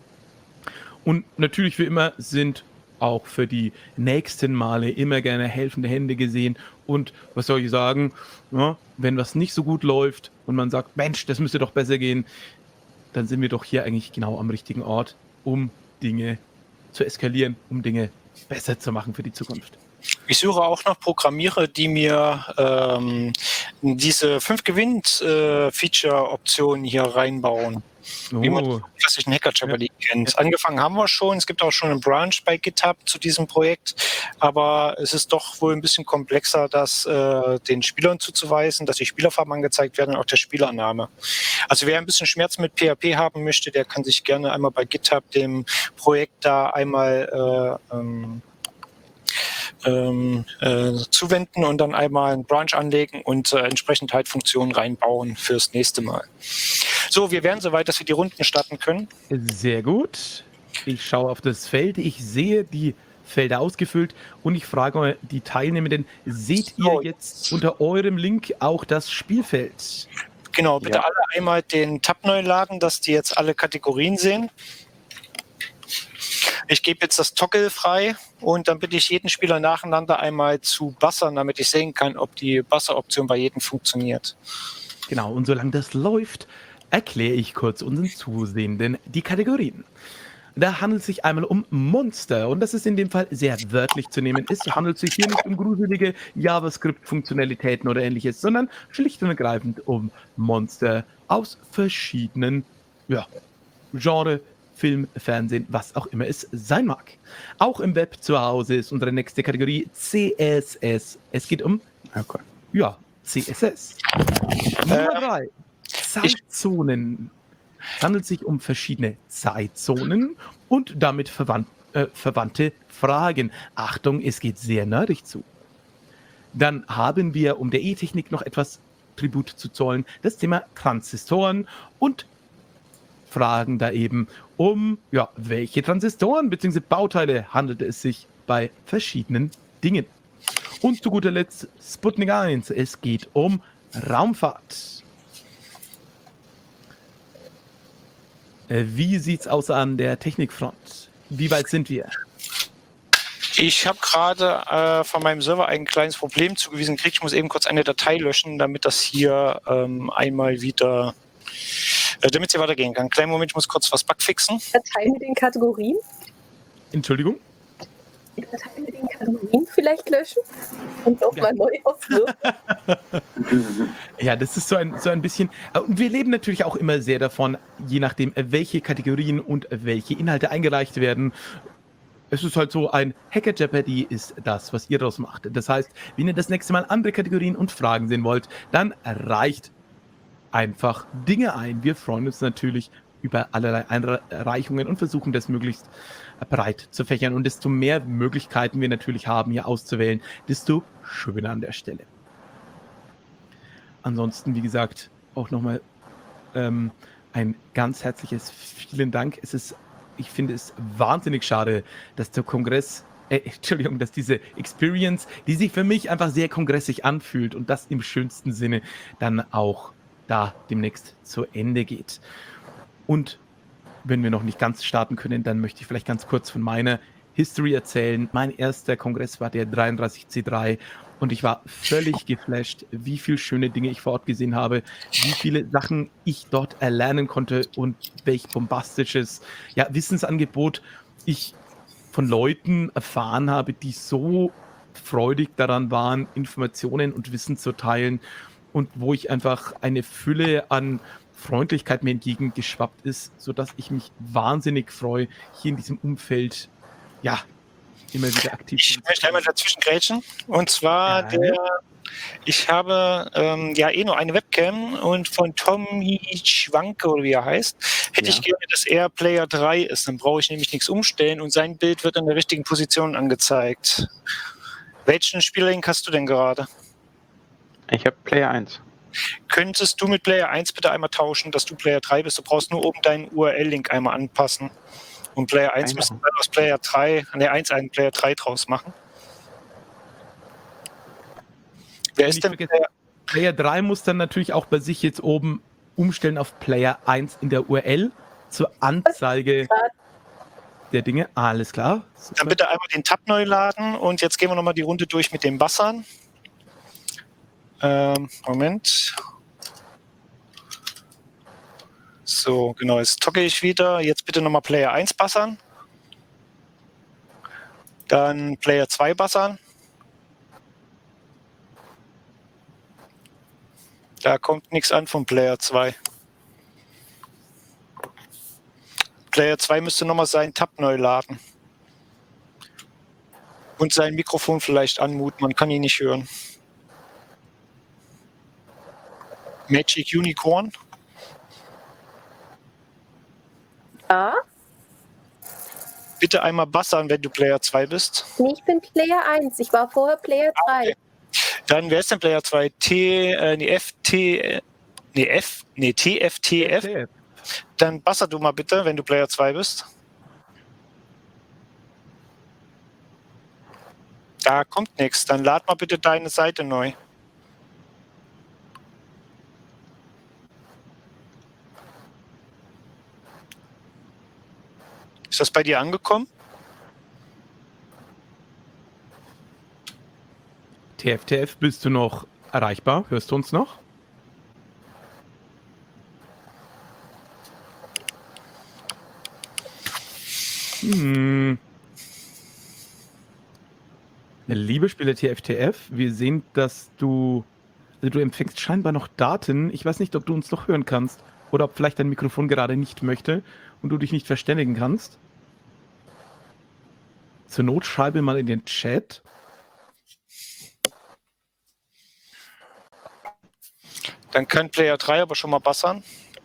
Und natürlich wie immer sind auch für die nächsten Male immer gerne helfende Hände gesehen. Und was soll ich sagen, ja, wenn was nicht so gut läuft und man sagt, Mensch, das müsste doch besser gehen, dann sind wir doch hier eigentlich genau am richtigen Ort, um Dinge zu eskalieren, um Dinge besser zu machen für die Zukunft.
Ich suche auch noch Programmierer, die mir ähm, diese fünf Gewinn-Feature-Optionen hier reinbauen. Wie man
Oh,
den klassischen Hacker Jeopardy kennt. Angefangen haben wir schon. Es gibt auch schon einen Branch bei GitHub zu diesem Projekt. Aber es ist doch wohl ein bisschen komplexer, das äh, den Spielern zuzuweisen, dass die Spielerfarben angezeigt werden und auch der Spielername. Also wer ein bisschen Schmerz mit P H P haben möchte, der kann sich gerne einmal bei GitHub dem Projekt da einmal äh, ähm, Ähm, äh, zuwenden und dann einmal einen Branch anlegen und äh, entsprechend halt Funktionen reinbauen fürs nächste Mal. So, wir wären soweit, dass wir die Runden starten können.
sehr gut. Ich schaue auf das Feld, ich sehe die Felder ausgefüllt und ich frage die Teilnehmenden, seht ihr
So.
jetzt unter eurem Link auch das Spielfeld?
Genau, bitte
Ja.
alle einmal den Tab neu laden, dass die jetzt alle Kategorien sehen. Ich gebe jetzt das Toggle frei und dann bitte ich jeden Spieler nacheinander einmal zu buzzern, damit ich sehen kann, ob die Buzzer-Option bei jedem funktioniert.
Genau, und solange das läuft, erkläre ich kurz unseren Zusehenden die Kategorien. Da handelt es sich einmal um Monster und das ist in dem Fall sehr wörtlich zu nehmen. Es handelt sich hier nicht um gruselige JavaScript-Funktionalitäten oder ähnliches, sondern schlicht und ergreifend um Monster aus verschiedenen ja, Genres, Film, Fernsehen, was auch immer es sein mag. Auch im Web zu Hause ist unsere nächste Kategorie C S S. Es geht um,
Okay.
ja, C S S. Nummer drei, Zeitzonen. Es handelt sich um verschiedene Zeitzonen und damit verwandt, äh, verwandte Fragen. Achtung, es geht sehr nerdig zu. Dann haben wir, um der E-Technik noch etwas Tribut zu zollen, das Thema Transistoren und Fragen da eben um, ja, welche Transistoren bzw. Bauteile handelt es sich bei verschiedenen Dingen. Und zu guter Letzt Sputnik eins. Es geht um Raumfahrt. Äh, Wie sieht's aus an der Technikfront? Wie weit sind wir?
Ich habe gerade äh, von meinem Server ein kleines Problem zugewiesen gekriegt. Ich muss eben kurz eine Datei löschen, damit das hier ähm, einmal wieder, äh, damit es hier weitergehen kann. Kleinen Moment, ich muss kurz was bugfixen.
Datei mit den Kategorien.
Entschuldigung?
die Datei mit den Kategorien vielleicht löschen und nochmal neu auswirken.
Ja, das ist so ein, so ein bisschen. Und wir leben natürlich auch immer sehr davon, je nachdem, welche Kategorien und welche Inhalte eingereicht werden. Es ist halt so, ein Hacker Jeopardy ist das, was ihr daraus macht. Das heißt, wenn ihr das nächste Mal andere Kategorien und Fragen sehen wollt, dann reicht einfach Dinge ein. Wir freuen uns natürlich über allerlei Einreichungen und versuchen das möglichst breit zu fächern. Und desto mehr Möglichkeiten wir natürlich haben, hier auszuwählen, desto schöner an der Stelle. Ansonsten, wie gesagt, auch nochmal ähm, ein ganz herzliches vielen Dank. Es ist, ich finde es wahnsinnig schade, dass der Kongress, äh, Entschuldigung, dass diese Experience, die sich für mich einfach sehr kongressig anfühlt und das im schönsten Sinne, dann auch da demnächst zu Ende geht. Und wenn wir noch nicht ganz starten können, dann möchte ich vielleicht ganz kurz von meiner History erzählen. Mein erster Kongress war der dreiunddreißig C drei und ich war völlig geflasht, wie viele schöne Dinge ich vor Ort gesehen habe, wie viele Sachen ich dort erlernen konnte und welch bombastisches ja, Wissensangebot ich von Leuten erfahren habe, die so freudig daran waren, Informationen und Wissen zu teilen und wo ich einfach eine Fülle an Freundlichkeit mir entgegengeschwappt ist, sodass ich mich wahnsinnig freue, hier in diesem Umfeld, ja, immer wieder aktiv zu sein.
Ich möchte einmal dazwischen grätschen. Und zwar, der, ich habe ähm, ja eh nur eine Webcam und von Tommy Schwanke, oder wie er heißt, hätte
Ja.
ich gerne, dass er Player drei ist. Dann brauche ich nämlich nichts umstellen und sein Bild wird in der richtigen Position angezeigt. Welchen Spiellink hast du denn gerade?
Ich habe Player eins.
Könntest du mit Player eins bitte einmal tauschen, dass du Player drei bist? Du brauchst nur oben deinen U R L-Link einmal anpassen. Und Player eins müsste dann aus Player drei, an der eins einen Player drei draus machen. Wer ist denn Player?
Player drei muss dann natürlich auch bei sich jetzt oben umstellen auf Player eins in der U R L zur Anzeige der Dinge. Alles klar. Super.
Dann bitte einmal den Tab neu laden und jetzt gehen wir nochmal die Runde durch mit den Bassern. Ähm, Moment. So, genau, jetzt togge ich wieder. Jetzt bitte nochmal Player eins bassern. Dann Player zwei bassern. Da kommt nichts an von Player zwei. Player zwei müsste nochmal seinen Tab neu laden. Und sein Mikrofon vielleicht anmuten, man kann ihn nicht hören. Magic Unicorn.
Ja?
Bitte einmal bassern, wenn du Player zwei bist.
Nee, ich bin Player eins. Ich war vorher Player drei.
Okay. Dann, wer ist denn Player zwei? T, äh, nee, F, T, äh, nee, F, nee, T F T F. Dann basser du mal bitte, wenn du Player zwei bist. Da kommt nichts. Dann lad mal bitte deine Seite neu. Ist das bei dir angekommen?
T F T F, bist du noch erreichbar? Hörst du uns noch? Hm. Liebe Spieler T F T F, wir sehen, dass du, also du empfängst scheinbar noch Daten. Ich weiß nicht, ob du uns noch hören kannst oder ob vielleicht dein Mikrofon gerade nicht möchte und du dich nicht verständigen kannst. Zur Not schreibe mal in den Chat.
Dann kann Player drei aber schon mal bassern.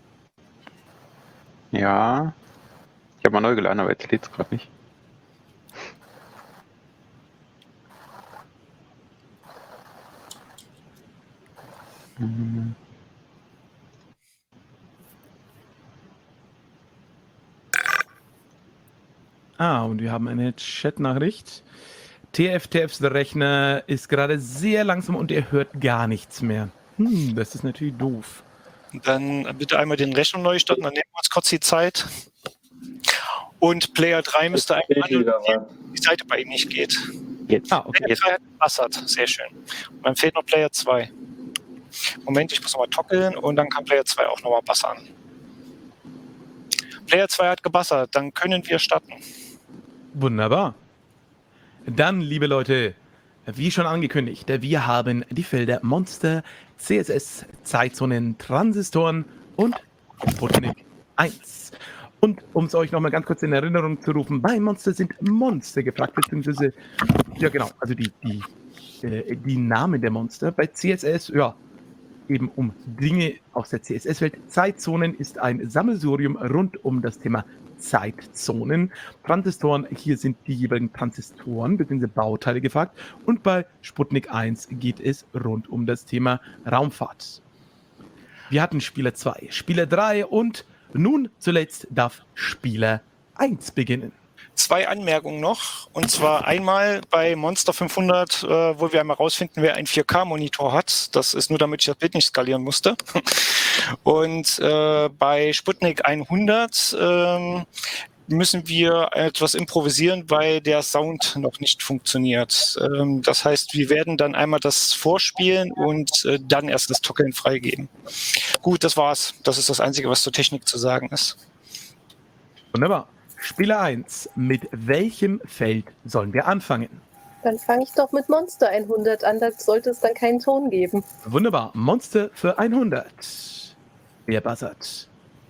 Ja. Ich habe mal neu geladen, aber jetzt lädt es gerade nicht. Mhm.
Ah, und wir haben eine Chatnachricht. T F T Fs Rechner ist gerade sehr langsam und er hört gar nichts mehr. Hm, das ist natürlich doof.
Dann bitte einmal den Rechner neu starten, dann nehmen wir uns kurz die Zeit. Und Player drei müsste einmal analysieren, die Seite bei ihm nicht geht.
Jetzt.
Ah, okay.
Player drei hat gebassert, sehr schön. Und dann fehlt noch Player zwei. Moment, ich muss nochmal toggeln und dann kann Player zwei auch nochmal bassern. Player zwei hat gebassert, dann können wir starten.
Wunderbar. Dann, liebe Leute, wie schon angekündigt, wir haben die Felder Monster, C S S, Zeitzonen, Transistoren und Sputnik eins. Und um es euch nochmal ganz kurz in Erinnerung zu rufen, bei Monster sind Monster gefragt, beziehungsweise, ja genau, also die, die, äh, die Namen der Monster. Bei C S S, ja, eben um Dinge aus der C S S-Welt. Zeitzonen ist ein Sammelsurium rund um das Thema Zeitzonen. Transistoren, hier sind die jeweiligen Transistoren bzw. Bauteile gefragt. Und bei Sputnik eins geht es rund um das Thema Raumfahrt. Wir hatten Spieler zwei, Spieler drei und nun zuletzt darf Spieler eins beginnen.
Zwei Anmerkungen noch, und zwar einmal bei Monster fünfhundert, äh, wo wir einmal rausfinden, wer einen vier K Monitor hat. Das ist nur, damit ich das Bild nicht skalieren musste. Und äh, bei Sputnik hundert ähm, müssen wir etwas improvisieren, weil der Sound noch nicht funktioniert. Ähm, das heißt, wir werden dann einmal das vorspielen und äh, dann erst das Toggeln freigeben. Gut, das war's. Das ist das Einzige, was zur Technik zu sagen ist.
Wunderbar. Spieler eins, mit welchem Feld sollen wir anfangen?
Dann fange ich doch mit Monster hundert an, da sollte es dann keinen Ton geben.
Wunderbar. Monster für hundert. Wer buzzert?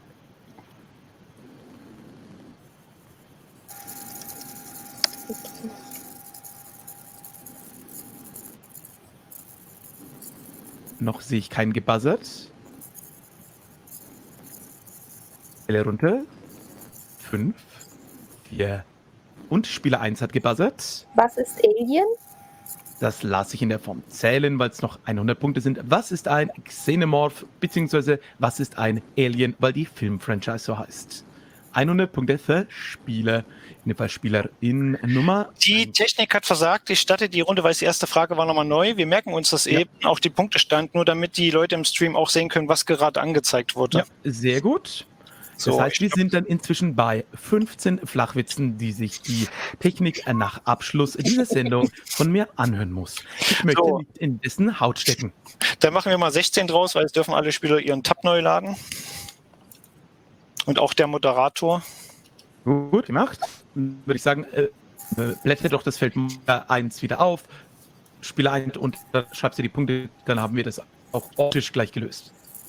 Noch sehe ich keinen gebuzzert. Zähle runter. Fünf. Vier. Und Spieler eins hat gebuzzert.
Was ist Alien?
Das lasse ich in der Form zählen, weil es noch hundert Punkte sind. Was ist ein Xenomorph, beziehungsweise was ist ein Alien, weil die Filmfranchise so heißt? hundert Punkte für Spieler, in dem Fall Spielerin Nummer.
Die Technik hat versagt. Ich starte die Runde, weil die erste Frage war nochmal neu. Wir merken uns das ja. eben, auch die Punktestand, nur damit die Leute im Stream auch sehen können, was gerade angezeigt wurde.
Ja, sehr gut. Das
So,
heißt, wir sind dann inzwischen bei fünfzehn Flachwitzen, die sich die Technik nach Abschluss dieser Sendung von mir anhören muss. Ich möchte
So.
nicht in dessen Haut stecken.
Dann machen wir mal sechzehn draus, weil es dürfen alle Spieler ihren Tab neu laden. Und auch der Moderator.
Gut gemacht. Würde ich sagen, äh, blättert doch das Feld eins wieder auf, Spieler eins und dann schreibst du die Punkte, dann haben wir das auch optisch gleich gelöst.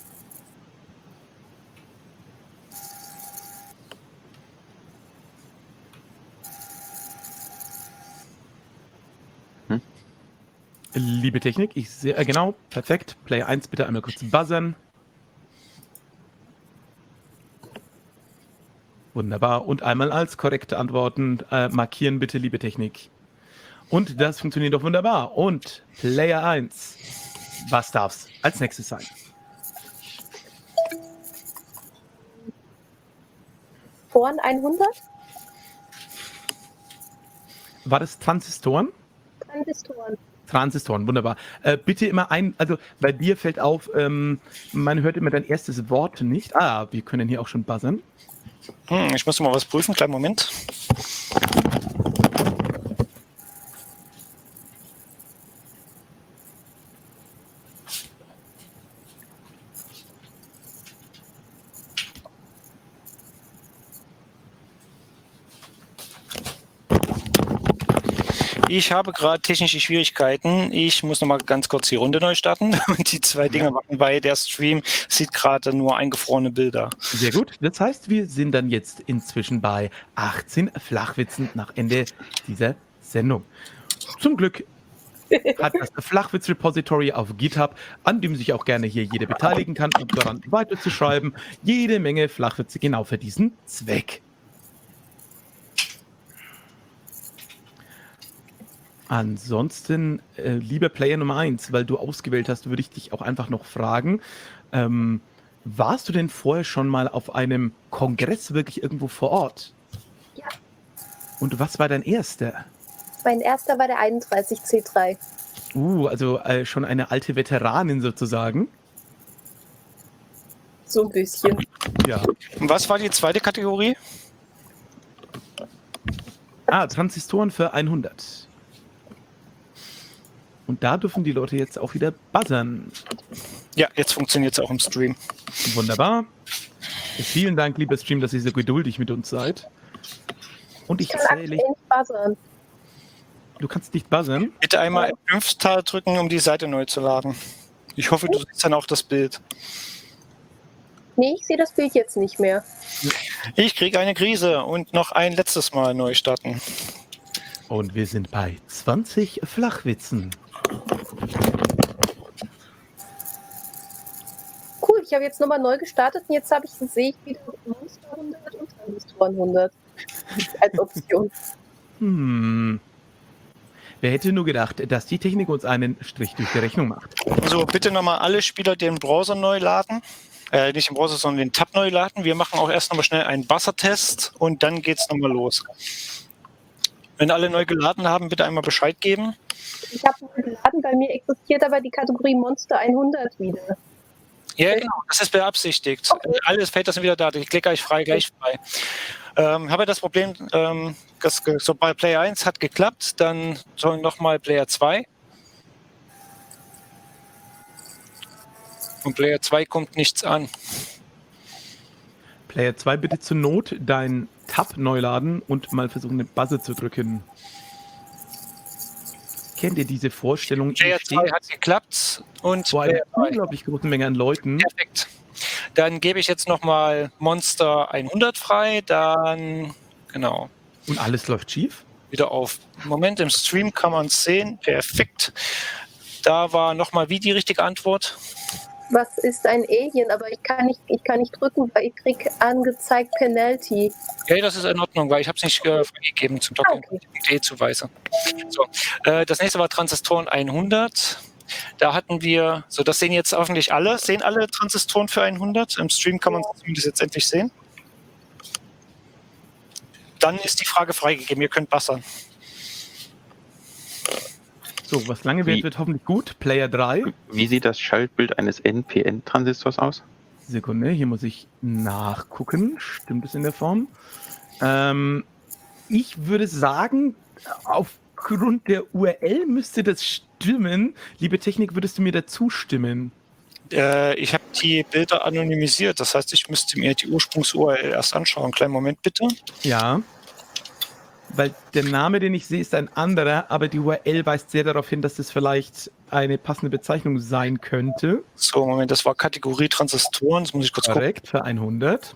Hm?
Liebe Technik, ich sehe, äh, genau, perfekt. Player eins bitte einmal kurz buzzern. Wunderbar. Und einmal als korrekte Antworten äh, markieren bitte, liebe Technik. Und das funktioniert doch wunderbar. Und Player eins, was darf's als nächstes sein?
Vorn hundert?
War das Transistoren?
Transistoren.
Transistoren, wunderbar. Äh, bitte immer ein, also bei dir fällt auf, ähm, man hört immer dein erstes Wort nicht. Ah, wir können hier auch schon buzzern.
Hm, ich muss mal was prüfen, kleinen Moment. Ich habe gerade technische Schwierigkeiten. Ich muss noch mal ganz kurz die Runde neu starten und die zwei Dinge machen, weil der Stream sieht gerade nur eingefrorene Bilder.
Sehr gut. Das heißt, wir sind dann jetzt inzwischen bei achtzehn Flachwitzen nach Ende dieser Sendung. Zum Glück hat das Flachwitz-Repository auf GitHub, an dem sich auch gerne hier jeder beteiligen kann, um daran weiterzuschreiben, jede Menge Flachwitze genau für diesen Zweck. Ansonsten, äh, lieber Player Nummer eins, weil du ausgewählt hast, würde ich dich auch einfach noch fragen, ähm, warst du denn vorher schon mal auf einem Kongress wirklich irgendwo vor Ort?
Ja.
Und was war dein erster?
Mein erster war der einunddreißig C drei.
Uh, also äh, schon eine alte Veteranin sozusagen.
So ein bisschen.
Ja.
Und was war die zweite Kategorie?
Ah, Transistoren für hundert. Und da dürfen die Leute jetzt auch wieder buzzern.
Ja, jetzt funktioniert es auch im Stream.
Wunderbar. Vielen Dank, lieber Stream, dass ihr so geduldig mit uns seid. Und ich
kann
zähle.
aktuell nicht buzzern.
du kannst nicht buzzern.
Bitte einmal F fünf drücken, um die Seite neu zu laden. Ich hoffe, du siehst dann auch das Bild.
Nee, ich sehe das Bild jetzt nicht mehr.
Ich kriege eine Krise und noch ein letztes Mal neu starten.
Und wir sind bei zwanzig Flachwitzen.
Cool, ich habe jetzt nochmal neu gestartet und jetzt habe ich, sehe ich wieder Monster hundert und Transistoren hundert als Option.
Hm. Wer hätte nur gedacht, dass die Technik uns einen Strich durch die Rechnung macht?
So, bitte nochmal alle Spieler den Browser neu laden. Äh, nicht den Browser, sondern den Tab neu laden. Wir machen auch erst nochmal schnell einen Buzzer-Test und dann geht's nochmal los. Wenn alle neu geladen haben, bitte einmal Bescheid geben.
Ich habe neu geladen, bei mir existiert aber die Kategorie Monster hundert wieder.
Ja, genau, das ist beabsichtigt. Okay. Alles fällt das wieder da. Ich klicke gleich frei, gleich frei. Ähm, habe das Problem, ähm, das, so bei Player eins hat geklappt, dann soll nochmal Player zwei. Und Player zwei kommt nichts an.
Player zwei bitte zur Not dein Tab neu laden und mal versuchen, eine Buzzer zu drücken. Kennt ihr diese Vorstellung?
Player zwei hat geklappt und
vor einer unglaublich großen Menge an Leuten.
Perfekt. Dann gebe ich jetzt nochmal Monster hundert frei, dann, genau.
Und alles läuft schief?
Wieder auf. Moment, im Stream kann man es sehen. Perfekt. Da war nochmal wie die richtige Antwort?
Was ist ein Alien? Aber ich kann nicht, ich kann nicht drücken, weil ich kriege angezeigt Penalty.
Okay, das ist in Ordnung, weil ich habe es nicht äh, freigegeben zum Login-D-Zuweise. So, äh, das nächste war Transistoren hundert. Da hatten wir, so das sehen jetzt hoffentlich alle, sehen alle Transistoren für hundert. Im Stream kann man es zumindest jetzt endlich sehen. Dann ist die Frage freigegeben, ihr könnt buzzern.
So, was lange wird, wird hoffentlich gut. Player drei.
Wie sieht das Schaltbild eines N P N-Transistors aus?
Sekunde, hier muss ich nachgucken. Stimmt es in der Form? Ähm, ich würde sagen, aufgrund der U R L müsste das stimmen. Liebe Technik, würdest du mir dazu stimmen?
Äh, ich habe die Bilder anonymisiert. Das heißt, ich müsste mir die Ursprungs-U R L erst anschauen. Kleinen Moment bitte.
Ja. Weil der Name, den ich sehe, ist ein anderer, aber die U R L weist sehr darauf hin, dass das vielleicht eine passende Bezeichnung sein könnte.
So, Moment, das war Kategorie Transistoren. Das muss ich kurz
Korrekt,
gucken.
für hundert.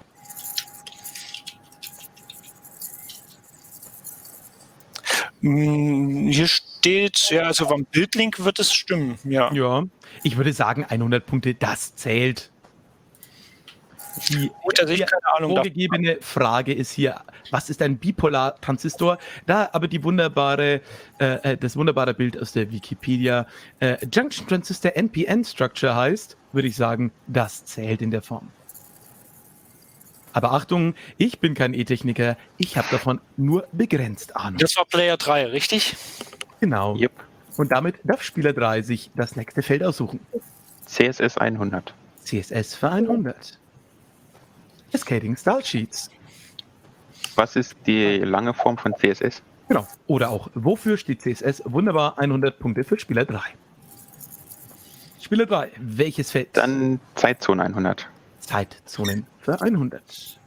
Hier steht, ja, also beim Bildlink wird es stimmen, ja.
Ja, ich würde sagen, hundert Punkte, das zählt. Die
Gut, also ich keine Ahnung
vorgegebene Frage ist hier, was ist ein Bipolar-Transistor? Da aber die wunderbare, äh, das wunderbare Bild aus der Wikipedia äh, Junction Transistor N P N-Structure heißt, würde ich sagen, das zählt in der Form. Aber Achtung, ich bin kein E-Techniker, ich habe davon nur begrenzt Ahnung.
Das war Player drei, richtig?
Genau.
Yep.
Und damit darf Spieler drei sich das nächste Feld aussuchen.
C S S hundert.
C S S für hundert. Cascading Style Sheets.
Was ist die lange Form von C S S?
Genau. Oder auch, wofür steht C S S? Wunderbar, hundert Punkte für Spieler drei. Spieler drei, welches Feld?
Dann Zeitzone hundert.
Zeitzonen für hundert.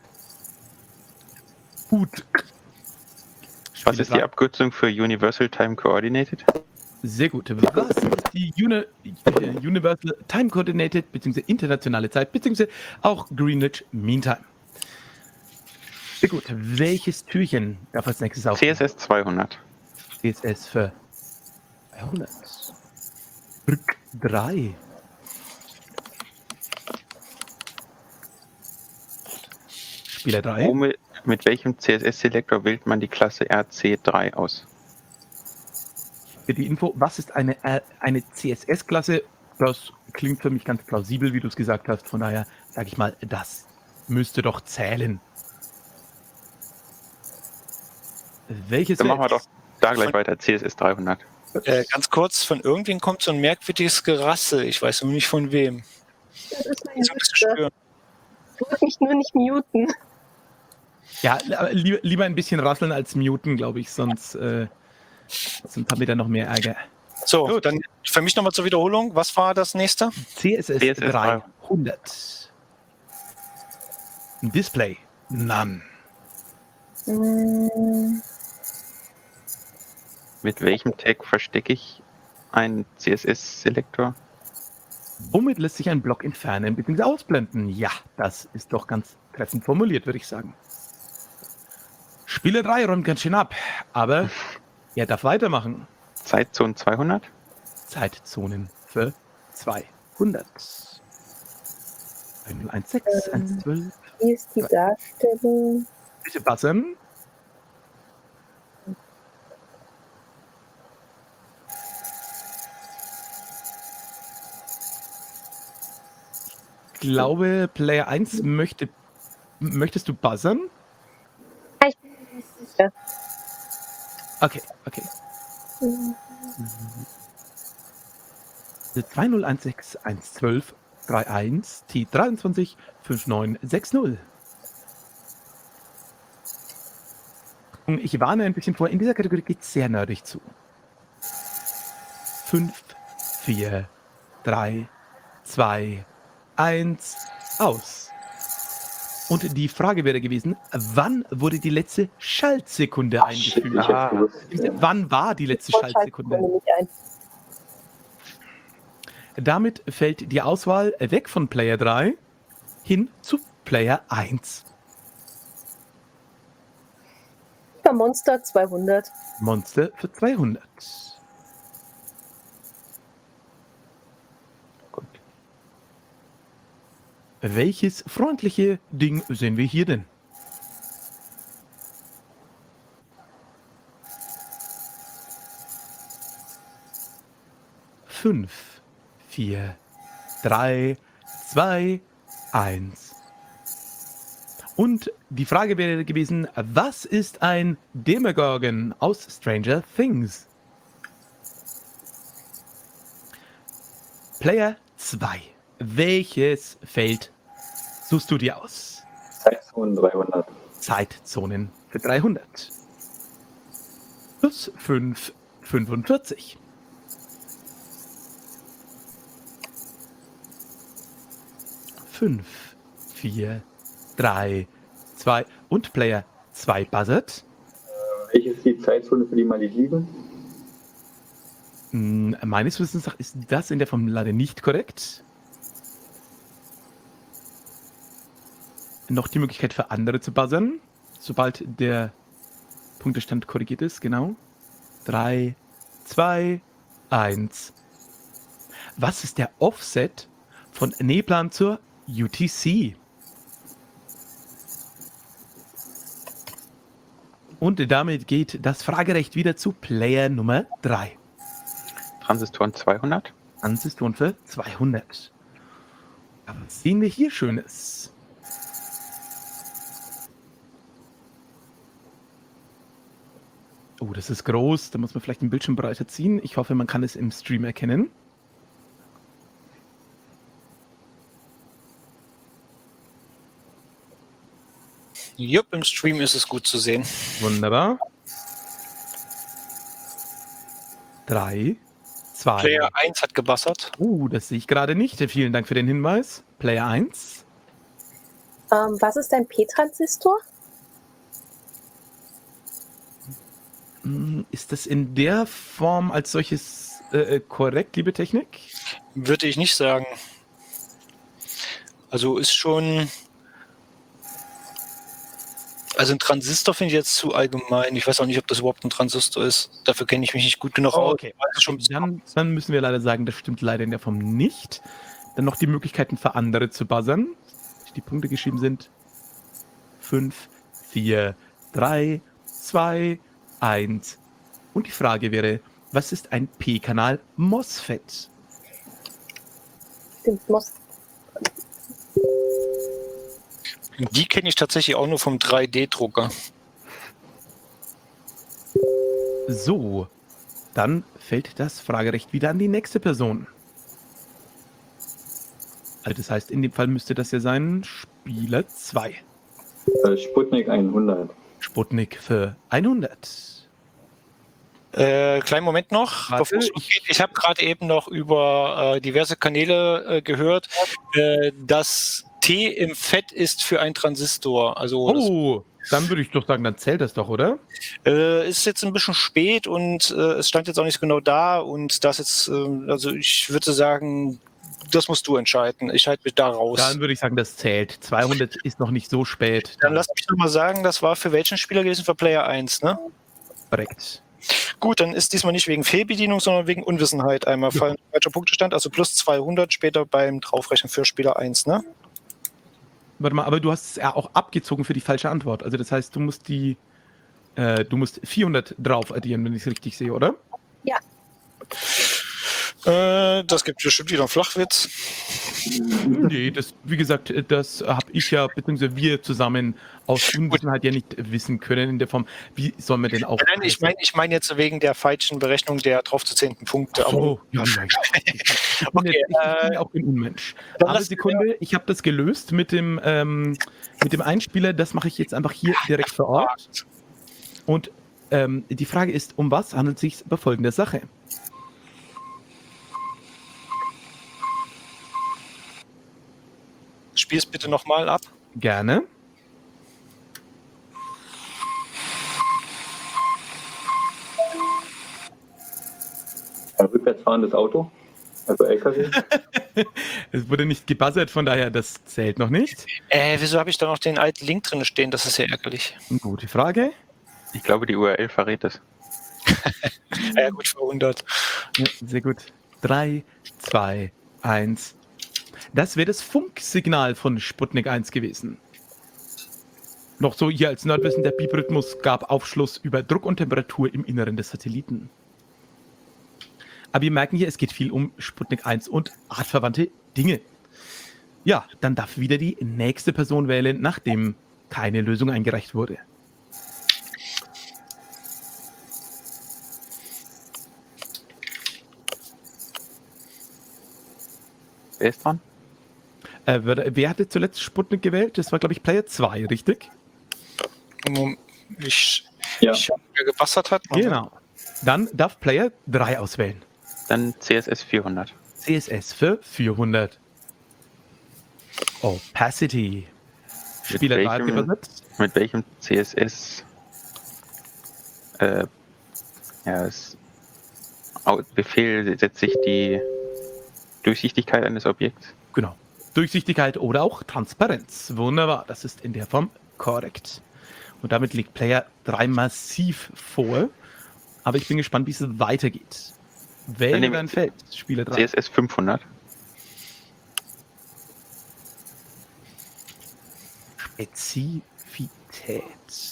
Gut.
Was ist die Abkürzung für Universal Time Coordinated?
Sehr gut. Was ist die Uni Universal Time Coordinated bzw. internationale Zeit bzw. auch Greenwich Mean Time? Sehr gut. Welches Türchen darf als nächstes auf?
C S S zweihundert.
C S S für hundert. Rück drei. Spieler drei.
Mit, mit welchem C S S-Selektor wählt man die Klasse R C drei aus?
Für die Info, was ist eine, äh, eine C S S-Klasse? Das klingt für mich ganz plausibel, wie du es gesagt hast. Von daher sage ich mal, das müsste doch zählen. Welches
Dann machen wir
Feld?
doch da gleich weiter. C S S dreihundert.
Äh, ganz kurz, von irgendwem kommt so ein merkwürdiges Gerassel. Ich weiß nur nicht von wem.
Das ist mein
So ein bisschen
Witze.
spüren.
Ich wollte mich nur nicht muten.
Ja, lieber, lieber ein bisschen rasseln als muten, glaube ich, sonst, äh, sonst haben wir dann noch mehr Ärger.
So, Gut. Dann für mich nochmal zur Wiederholung. Was war das nächste?
C S S,
C S S
dreihundert. Display, none.
Mm.
Mit welchem Tag verstecke ich einen C S S-Selektor?
Womit lässt sich ein Block entfernen bzw. ausblenden? Ja, das ist doch ganz treffend formuliert, würde ich sagen. Spieler drei räumt ganz schön ab, aber er darf weitermachen.
Zeitzone zweihundert?
Zeitzonen für zweihundert. eins sechs, eins zwölf.
Wie ist die Darstellung?
Bitte buzzern. Ich glaube, Player eins möchte. Möchtest du buzzern?
Ich bin mir nicht sicher.
Okay, okay.
Mhm.
zwei null eins sechs eins zwölf drei eins T dreiundzwanzig fünf neun sechs null. Ich warne ein bisschen vor, in dieser Kategorie geht es sehr nerdig zu. fünf, vier, drei, zwei, eins, aus. Und die Frage wäre gewesen, wann wurde die letzte Schaltsekunde
Ach, shit,
eingefügt?
ich hab's gewusst.
Wann war die letzte Schaltsekunde?
Nicht ein.
Damit fällt die Auswahl weg von Player drei hin zu Player eins.
Super Monster zweihundert.
Monster für zweihundert. Gut. Welches freundliche Ding sehen wir hier denn? Fünf, vier, drei, zwei, eins. Und die Frage wäre gewesen, was ist ein Demogorgon aus Stranger Things? Player zwei. Welches Feld suchst du dir aus?
Zeitzonen dreihundert.
Zeitzonen für dreihundert. Plus fünf, fünfundvierzig. fünf, vier, drei, zwei und Player zwei buzzert.
Äh, welche ist die Zeitzone für die Malediven?
Hm, meines Wissens nach ist das in der Form leider nicht korrekt. Noch die Möglichkeit für andere zu buzzern, sobald der Punktestand korrigiert ist, genau. drei, zwei, eins. Was ist der Offset von Neplan zur U T C? Und damit geht das Fragerecht wieder zu Player Nummer drei.
Transistoren zweihundert?
Transistoren für zweihundert. Aber was sehen wir hier Schönes? Oh, das ist groß. Da muss man vielleicht den Bildschirm breiter ziehen. Ich hoffe, man kann es im Stream erkennen.
Jupp, im Stream ist es gut zu sehen.
Wunderbar. Drei, zwei.
Player eins hat gebassert.
Uh, das sehe ich gerade nicht. Vielen Dank für den Hinweis. Player eins.
Ähm, was ist ein P-Transistor?
Hm, Ist das in der Form als solches äh, korrekt, liebe Technik?
Würde ich nicht sagen. Also ist schon... Also ein Transistor finde ich jetzt zu allgemein. Ich weiß auch nicht, ob das überhaupt ein Transistor ist. Dafür kenne ich mich nicht gut genug
Oh,
aus.
okay. Dann, dann müssen wir leider sagen, das stimmt leider in der Form nicht. Dann noch die Möglichkeiten für andere zu buzzern. Die Punkte geschrieben sind. fünf, vier, drei, zwei, eins. Und die Frage wäre, was ist ein P-Kanal MOSFET?
Stimmt, muss.
Die kenne ich tatsächlich auch nur vom drei D Drucker.
So, dann fällt das Fragerecht wieder an die nächste Person. Also das heißt, in dem Fall müsste das ja sein Spieler zwei.
Äh, Sputnik hundert.
Sputnik für hundert.
Äh, kleinen Moment noch.
Warte,
bevor es losgeht. Ich habe gerade eben noch über äh, diverse Kanäle äh, gehört, äh, dass T im Fett ist für ein Transistor. Also
Oh, Dann würde ich doch sagen, dann zählt das doch, oder?
Äh, ist jetzt ein bisschen spät und äh, es stand jetzt auch nicht so genau da und das jetzt, äh, also ich würde sagen, das musst du entscheiden. Ich halte mich da raus.
Dann würde ich sagen, das zählt. zweihundert ist noch nicht so spät.
Dann lass mich noch mal sagen, das war für welchen Spieler gewesen? Für Player eins, ne?
Korrekt.
Gut, dann ist diesmal nicht wegen Fehlbedienung, sondern wegen Unwissenheit einmal
Ja.
fallen falscher Punktestand, also plus zweihundert später beim Draufrechnen für Spieler eins, ne?
Warte mal, aber du hast es ja auch abgezogen für die falsche Antwort. Also das heißt, du musst die, äh, du musst vierhundert drauf addieren, wenn ich es richtig sehe, oder?
Ja.
Äh, das gibt bestimmt wieder einen Flachwitz.
Nee, das, wie gesagt, das habe ich ja, beziehungsweise wir zusammen aus Unwissenheit ja nicht wissen können in der Form. Wie soll man denn auch...
Nein, ich meine ich mein jetzt wegen der falschen Berechnung der drauf zu zehnten Punkte.
Ach so, ja, ja, ja. Ich bin,
Okay,
jetzt, ich bin
äh,
ja auch ein Unmensch.
dann
Aber
lass-
Sekunde, ich habe das gelöst mit dem, ähm, mit dem Einspieler. Das mache ich jetzt einfach hier direkt vor Ort. Und ähm, die Frage ist, um was handelt es sich bei folgender Sache?
Spiel's bitte nochmal ab.
Gerne.
Ein rückwärts fahrendes Auto, also L K W.
Es wurde nicht gebuzzert, von daher, das zählt noch nicht.
Äh, wieso habe ich da noch den alten Link drin stehen? Das ist ja ärgerlich.
Gute Frage.
Ich glaube, die U R L verrät es.
Ja, gut, verwundert.
Ja, sehr gut. drei, zwei, eins. Das wäre das Funksignal von Sputnik eins gewesen. Noch so hier als Nerdwissen, der Biebrhythmus gab Aufschluss über Druck und Temperatur im Inneren des Satelliten. Aber wir merken hier, es geht viel um Sputnik eins und artverwandte Dinge. Ja, dann darf wieder die nächste Person wählen, nachdem keine Lösung eingereicht wurde.
Wer ist dran?
Äh, wer, wer hatte zuletzt Sputnik gewählt? Das war, glaube ich, Player zwei, richtig?
Mom- Ich,
Ja.
ich wer gebassert hat.
Genau. Dann darf Player drei auswählen.
Dann C S S vierhundert.
C S S für vierhundert. Opacity. Spieler drei hat
welchem-
gebassert.
Mit welchem C S S äh, ja, es, Au- Befehl setzt sich die Durchsichtigkeit eines Objekts?
Genau. Durchsichtigkeit oder auch Transparenz. Wunderbar. Das ist in der Form korrekt. Und damit liegt Player drei massiv vor. Aber ich bin gespannt, wie es weitergeht. Wähle
nehmen wir
dein Feld, Spieler drei.
C S S fünfhundert.
Spezifität.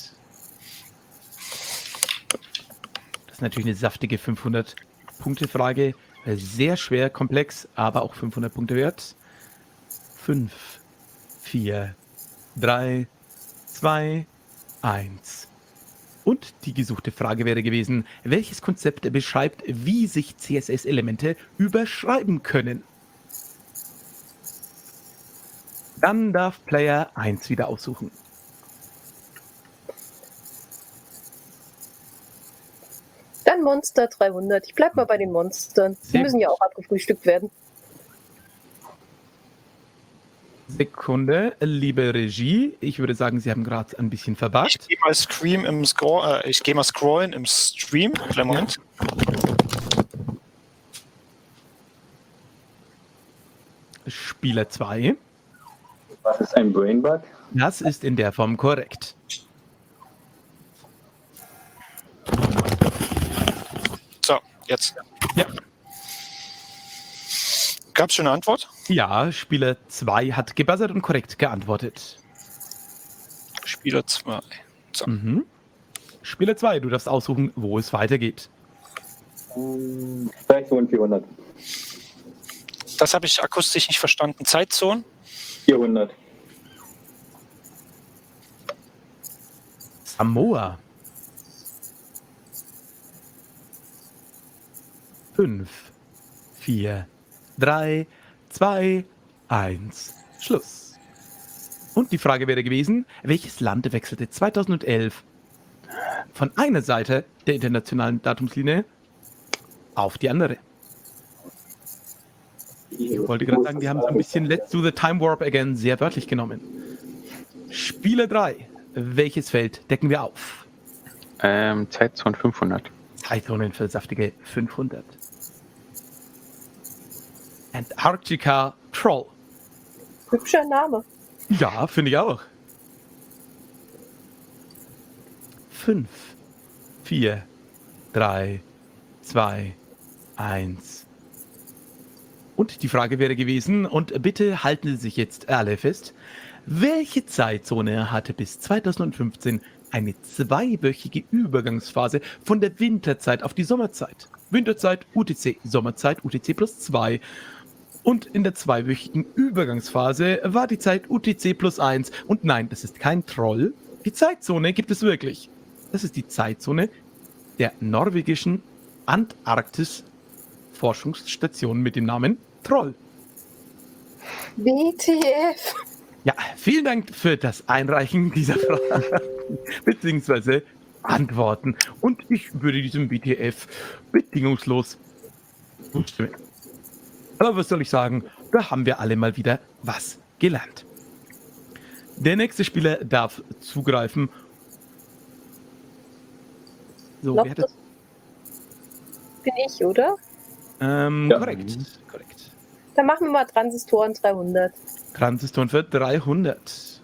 Das ist natürlich eine saftige fünfhundert-Punkte-Frage. Sehr schwer, komplex, aber auch fünfhundert Punkte wert. fünf, vier, drei, zwei, eins. Und die gesuchte Frage wäre gewesen, welches Konzept beschreibt, wie sich C S S-Elemente überschreiben können? Dann darf Player eins wieder aussuchen.
Dann Monster dreihundert. Ich bleib mal bei den Monstern. Die
Sehr
müssen ja auch abgefrühstückt werden.
Sekunde, liebe Regie. Ich würde sagen, Sie haben gerade ein bisschen
Ich
verbuggt.
gehe mal Scream im Scroll, äh, ich gehe mal scrollen im Stream. Kleinen Moment.
Spieler zwei.
Was ist ein Brainbug?
Das ist in der Form korrekt.
So, jetzt.
Ja.
Gab es schon eine Antwort?
Ja, Spieler zwei hat gebuzzert und korrekt geantwortet.
Spieler zwei. So.
Mhm. Spieler zwei, du darfst aussuchen, wo es weitergeht.
Ähm, Zeitzone vierhundert.
Das habe ich akustisch nicht verstanden. Zeitzone?
vierhundert.
Samoa. Fünf, vier, drei, zwei, eins. Schluss. Und die Frage wäre gewesen, welches Land wechselte zweitausendelf von einer Seite der internationalen Datumslinie auf die andere? Ich wollte gerade sagen, die haben so ein bisschen Let's do the time warp again sehr wörtlich genommen. Spieler drei, welches Feld decken wir auf?
Ähm, Zeitzone fünfhundert.
Zeitzonen für saftige fünfhundert. Antarctica Troll.
Hübscher Name.
Ja, finde ich auch. Fünf, vier, drei, zwei, eins. Und die Frage wäre gewesen, und bitte halten Sie sich jetzt alle fest, welche Zeitzone hatte bis zweitausendfünfzehn eine zweiwöchige Übergangsphase von der Winterzeit auf die Sommerzeit? Winterzeit U T C, Sommerzeit U T C plus zwei. Und in der zweiwöchigen Übergangsphase war die Zeit U T C plus eins. Und nein, das ist kein Troll. Die Zeitzone gibt es wirklich. Das ist die Zeitzone der norwegischen Antarktis-Forschungsstation mit dem Namen Troll.
W T F.
Ja, vielen Dank für das Einreichen dieser Frage bzw. Antworten. Und ich würde diesem B T F bedingungslos zustimmen. Aber was soll ich sagen, da haben wir alle mal wieder was gelernt. Der nächste Spieler darf zugreifen. So,
Noch
wer hat das?
Bin ich, oder?
Ähm,
Ja.
korrekt, korrekt.
Dann machen wir mal Transistoren dreihundert.
Transistoren für dreihundert.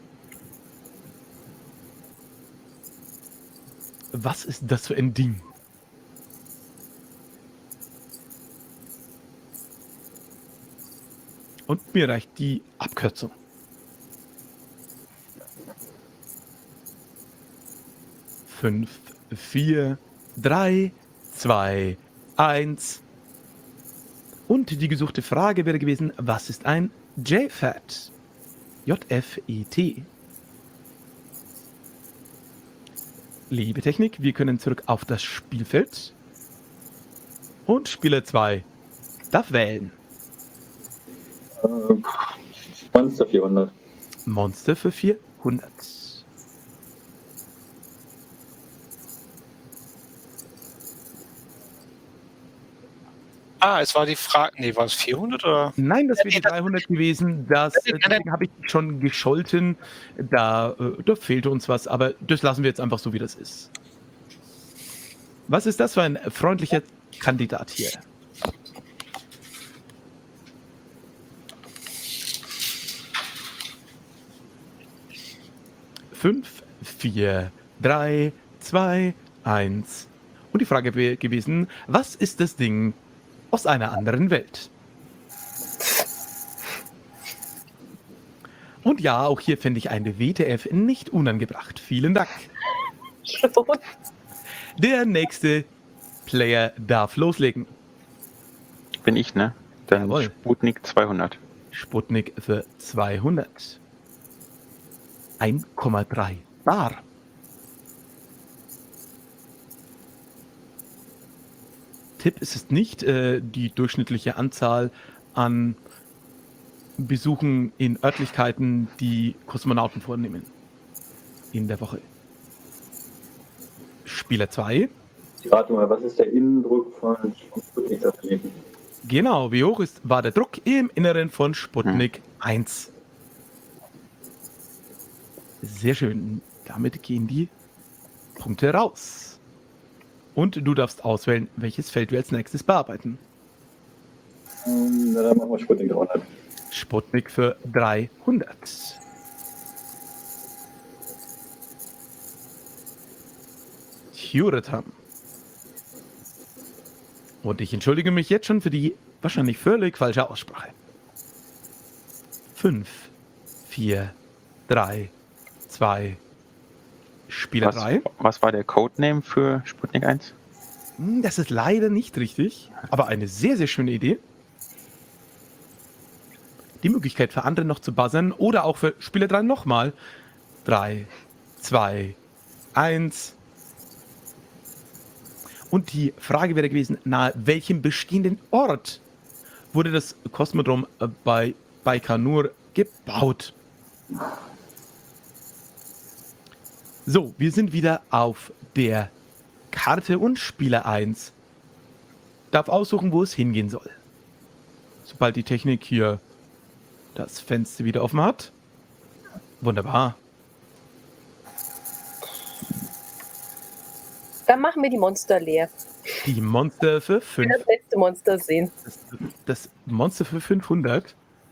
Was ist das für ein Ding? Und mir reicht die Abkürzung. Fünf, vier, drei, zwei, eins. Und die gesuchte Frage wäre gewesen, was ist ein J F E T? J F E T. Liebe Technik, wir können zurück auf das Spielfeld. Und Spieler zwei darf wählen.
Äh, Monster vierhundert.
Monster für vierhundert.
Ah, es war die Frage. Nee, war es vierhundert oder?
Nein, das
Ja,
wäre
nee,
die
das-
dreihundert gewesen. Das,
Nee,
äh,
nee, nee.
deswegen habe ich schon gescholten. Da, äh, da fehlte uns was, aber das lassen wir jetzt einfach so, wie das ist. Was ist das für ein freundlicher Kandidat hier? Fünf, vier, drei, zwei, eins. Und die Frage wäre gewesen, was ist das Ding aus einer anderen Welt? Und ja, auch hier finde ich eine W T F nicht unangebracht. Vielen Dank. Der nächste Player darf loslegen.
Bin ich, ne? Dann
Jawohl.
Sputnik zweihundert.
Sputnik für zweihundert. eins Komma drei Bar. Tipp, es ist nicht äh, die durchschnittliche Anzahl an Besuchen in Örtlichkeiten, die Kosmonauten vornehmen. In der Woche. Spieler zwei.
Rate mal, was ist der Innendruck von Sputnik-Satelliten?
Genau, wie hoch ist, war der Druck im Inneren von Sputnik eins? Sehr schön. Damit gehen die Punkte raus. Und du darfst auswählen, welches Feld wir als nächstes bearbeiten.
Ähm, na, dann machen wir Sputnik dreihundert.
Sputnik für dreihundert. Tjuratam. Und ich entschuldige mich jetzt schon für die wahrscheinlich völlig falsche Aussprache. Fünf, vier, drei, zwei, Spieler
Was,
drei.
was war der Codename für Sputnik eins?
Hm, Das ist leider nicht richtig, aber eine sehr, sehr schöne Idee. Die Möglichkeit für andere noch zu buzzern oder auch für Spieler drei nochmal. drei, zwei, eins. Und die Frage wäre gewesen, nahe welchem bestehenden Ort wurde das Kosmodrom äh, bei Baikonur gebaut? So, wir sind wieder auf der Karte und Spieler eins darf aussuchen, wo es hingehen soll. Sobald die Technik hier das Fenster wieder offen hat. Wunderbar.
Dann machen wir die Monster leer.
Die Monster für
Ich will
fünf.
das letzte Monster sehen.
Das, das Monster für fünfhundert.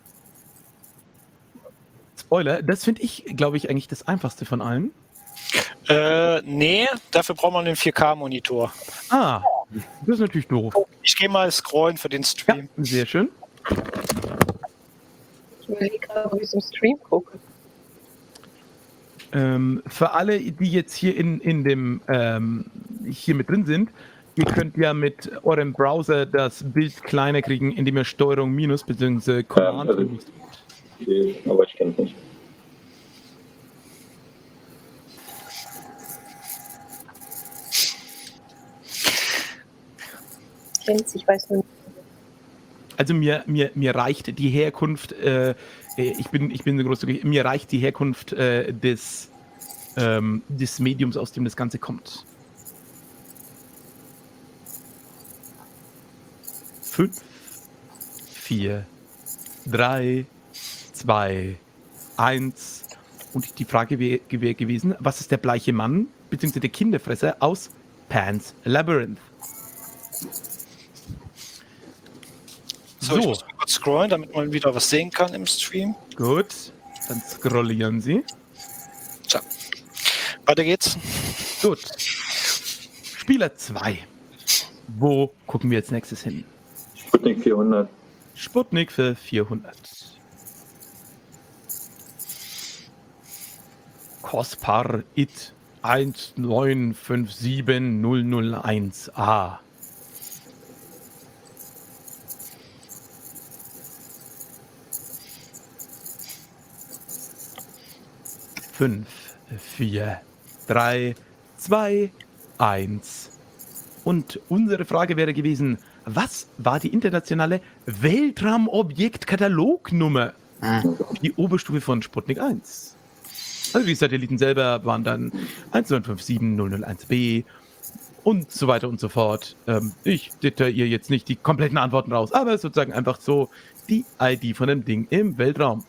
Spoiler, das finde ich, glaube ich, eigentlich das einfachste von allen.
Äh, nee, dafür braucht man einen vier K-Monitor.
Ah, das ist natürlich doof.
Ich gehe mal scrollen für den Stream.
Ja, sehr schön.
Ich überlege gerade, ob ich es im Stream gucke.
Ähm, für alle, die jetzt hier in, in dem ähm, hier mit drin sind, ihr könnt ja mit eurem Browser das Bild kleiner kriegen, indem ihr Steuerung minus bzw. Command
also-
minus.
Okay, aber ich kenne es nicht.
Kennt's, ich weiß nur nicht.
Also mir, mir, mir reicht die Herkunft, äh, ich bin, ich bin so großzügig, mir reicht die Herkunft äh, des, ähm, des Mediums, aus dem das Ganze kommt. Fünf, vier, drei, zwei, eins. Und die Frage wäre wär gewesen, was ist der bleiche Mann, beziehungsweise der Kinderfresser aus Pan's Labyrinth?
So, ich muss mal kurz scrollen, damit man wieder was sehen kann im Stream.
Gut, dann scrollieren Sie.
So. Weiter geht's.
Gut. Spieler zwei. Wo gucken wir jetzt nächstes hin?
Sputnik vierhundert.
Sputnik für vierhundert. Cospar It eins neun fünf sieben null null eins A. Fünf, vier, drei, zwei, eins. Und unsere Frage wäre gewesen, was war die internationale Weltraumobjektkatalognummer? Die Oberstufe von Sputnik eins. Also die Satelliten selber waren dann eins neun fünf sieben null null eins B und so weiter und so fort. Ähm, ich detailliere jetzt nicht die kompletten Antworten raus, aber sozusagen einfach so die I D von dem Ding im Weltraum.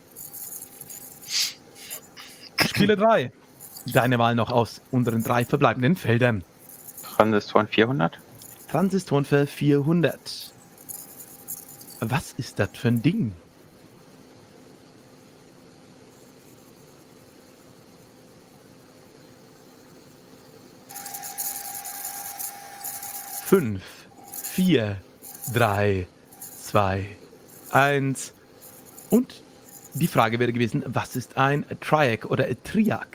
Spieler drei. Deine Wahl noch aus unseren drei verbleibenden Feldern.
Transistoren vierhundert.
Transistoren für vierhundert. Was ist das für ein Ding? Fünf, vier, drei, zwei, eins. Und die Frage wäre gewesen, was ist ein Triac oder ein Triac?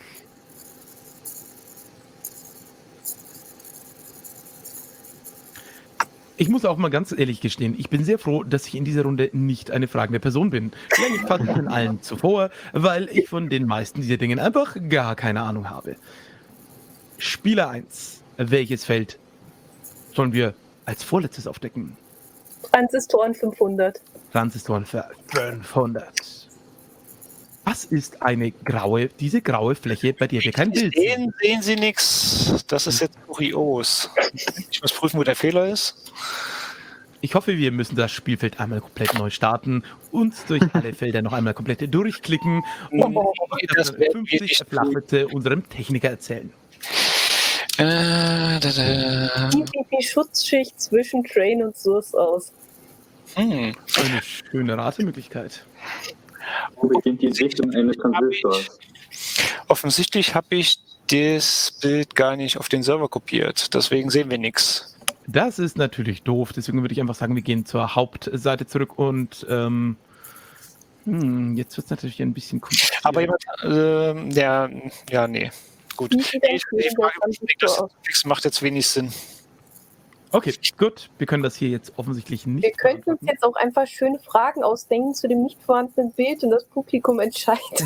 Ich muss auch mal ganz ehrlich gestehen, ich bin sehr froh, dass ich in dieser Runde nicht eine fragende Person bin. Eigentlich fast von allen zuvor, weil ich von den meisten dieser Dinge einfach gar keine Ahnung habe. Spieler eins. Welches Feld sollen wir als vorletztes aufdecken?
Transistoren fünfhundert.
Transistoren für fünfhundert. Was ist eine graue, diese graue Fläche, bei der wir kein Bild sehen?
Sehen, sehen Sie nichts. Das ist jetzt kurios. Ich muss prüfen, wo der Fehler ist.
Ich hoffe, wir müssen das Spielfeld einmal komplett neu starten, uns durch alle Felder noch einmal komplett durchklicken und
Oh, das wäre
fünfzig
wirklich
Flachwitze unserem Techniker erzählen.
Äh, da, da.
Wie sieht die Schutzschicht zwischen Train und Source aus?
Hm.
Eine schöne Ratemöglichkeit.
Wo beginnt die Richtung eines Transistors?
Offensichtlich habe ich das Bild gar nicht auf den Server kopiert. Deswegen sehen wir nichts.
Das ist natürlich doof, deswegen würde ich einfach sagen, wir gehen zur Hauptseite zurück und ähm, hm, jetzt wird es natürlich ein bisschen kompliziert.
Aber jemand, ähm, ja, ja, nee. Gut.
Wie sieht
Die,
das
die
Bild
Frage,
am
wie das
Transistor aus?
fix macht jetzt wenig Sinn.
Okay, gut, wir können das hier jetzt offensichtlich nicht
Wir könnten uns
beantworten.
jetzt auch einfach schöne Fragen ausdenken zu dem nicht vorhandenen Bild und das Publikum entscheidet.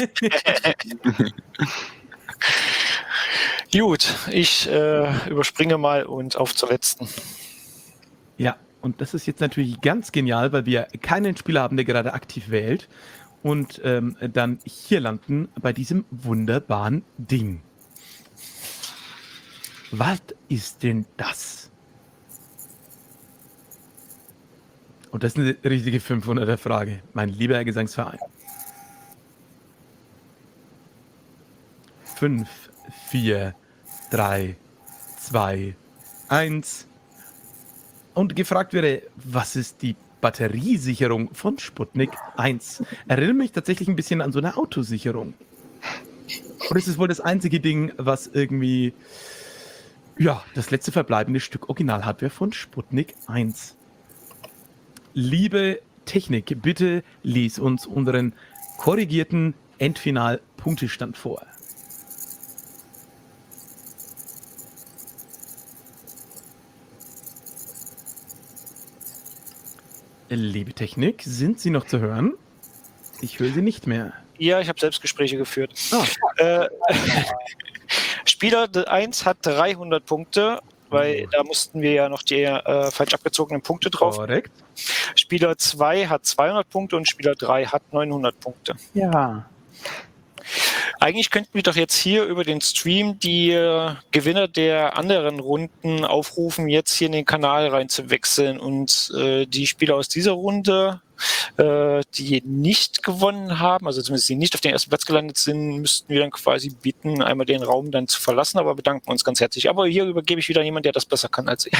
Gut, ich äh, überspringe mal und auf zur letzten.
Ja, und das ist jetzt natürlich ganz genial, weil wir keinen Spieler haben, der gerade aktiv wählt und ähm, dann hier landen bei diesem wunderbaren Ding. Was ist denn das? Und das ist eine richtige fünfhunderter Frage, mein lieber Herr Gesangsverein. Fünf, vier, drei, zwei, eins. Und gefragt wäre, was ist die Batteriesicherung von Sputnik eins? Erinnert mich tatsächlich ein bisschen an so eine Autosicherung. Und es ist wohl das einzige Ding, was irgendwie, ja, das letzte verbleibende Stück Original-Hardware von Sputnik eins. Liebe Technik, bitte lies uns unseren korrigierten Endfinal-Punktestand vor. Liebe Technik, sind Sie noch zu hören? Ich höre Sie nicht mehr.
Ja, ich habe Selbstgespräche geführt.
Ah.
Äh, Spieler eins hat dreihundert Punkte, weil da mussten wir ja noch die äh, falsch abgezogenen Punkte drauf.
Korrekt.
Spieler zwei hat zweihundert Punkte und Spieler drei hat neunhundert Punkte.
Ja.
Eigentlich könnten wir doch jetzt hier über den Stream die äh, Gewinner der anderen Runden aufrufen, jetzt hier in den Kanal reinzuwechseln und äh, die Spieler aus dieser Runde, äh, die nicht gewonnen haben, also zumindest die nicht auf den ersten Platz gelandet sind, müssten wir dann quasi bitten, einmal den Raum dann zu verlassen, aber bedanken uns ganz herzlich. Aber hier übergebe ich wieder jemanden, der das besser kann als ich.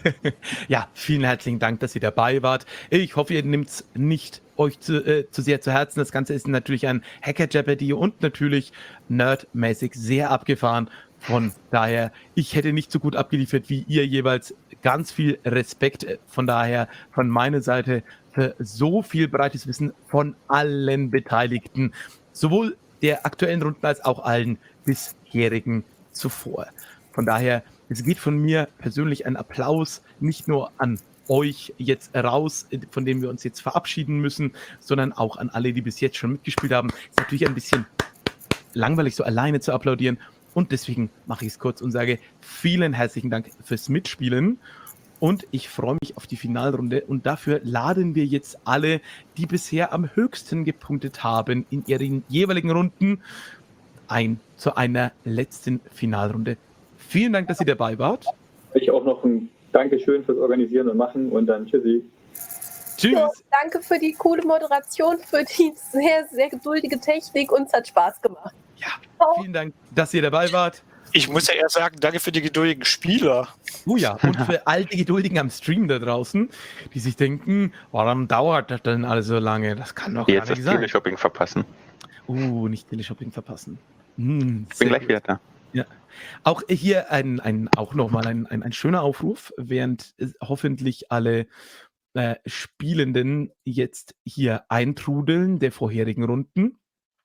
Ja, vielen herzlichen Dank, dass ihr dabei wart. Ich hoffe, ihr nehmt es nicht euch zu, äh, zu sehr zu Herzen. Das Ganze ist natürlich ein Hacker Jeopardy und natürlich nerdmäßig sehr abgefahren. Von daher, ich hätte nicht so gut abgeliefert wie ihr jeweils. Ganz viel Respekt von daher von meiner Seite für so viel breites Wissen von allen Beteiligten, sowohl der aktuellen Runden als auch allen bisherigen zuvor. Von daher, es geht von mir persönlich ein Applaus nicht nur an euch jetzt raus, von dem wir uns jetzt verabschieden müssen, sondern auch an alle, die bis jetzt schon mitgespielt haben. Ist natürlich ein bisschen langweilig, so alleine zu applaudieren. Und deswegen mache ich es kurz und sage vielen herzlichen Dank fürs Mitspielen. Und ich freue mich auf die Finalrunde. Und dafür laden wir jetzt alle, die bisher am höchsten gepunktet haben in ihren jeweiligen Runden, ein zu einer letzten Finalrunde. Vielen Dank, dass ihr dabei wart.
Ich auch noch ein Dankeschön fürs Organisieren und Machen und dann tschüssi.
Tschüss.
So, danke für die coole Moderation, für die sehr, sehr geduldige Technik und es hat Spaß gemacht.
Ja, vielen Dank, dass ihr dabei wart.
Ich muss ja eher sagen, danke für die geduldigen Spieler.
Oh ja, und für all die Geduldigen am Stream da draußen, die sich denken, warum dauert das denn alles so lange? Das kann doch
Die
gar
jetzt
nicht
das
sein.
Teleshopping verpassen.
Uh, nicht Teleshopping verpassen. Hm,
Ich bin
sehr
gleich
gut.
wieder da.
Ja. Auch hier ein, ein, auch nochmal ein, ein, ein schöner Aufruf, während äh, hoffentlich alle äh, Spielenden jetzt hier eintrudeln der vorherigen Runden,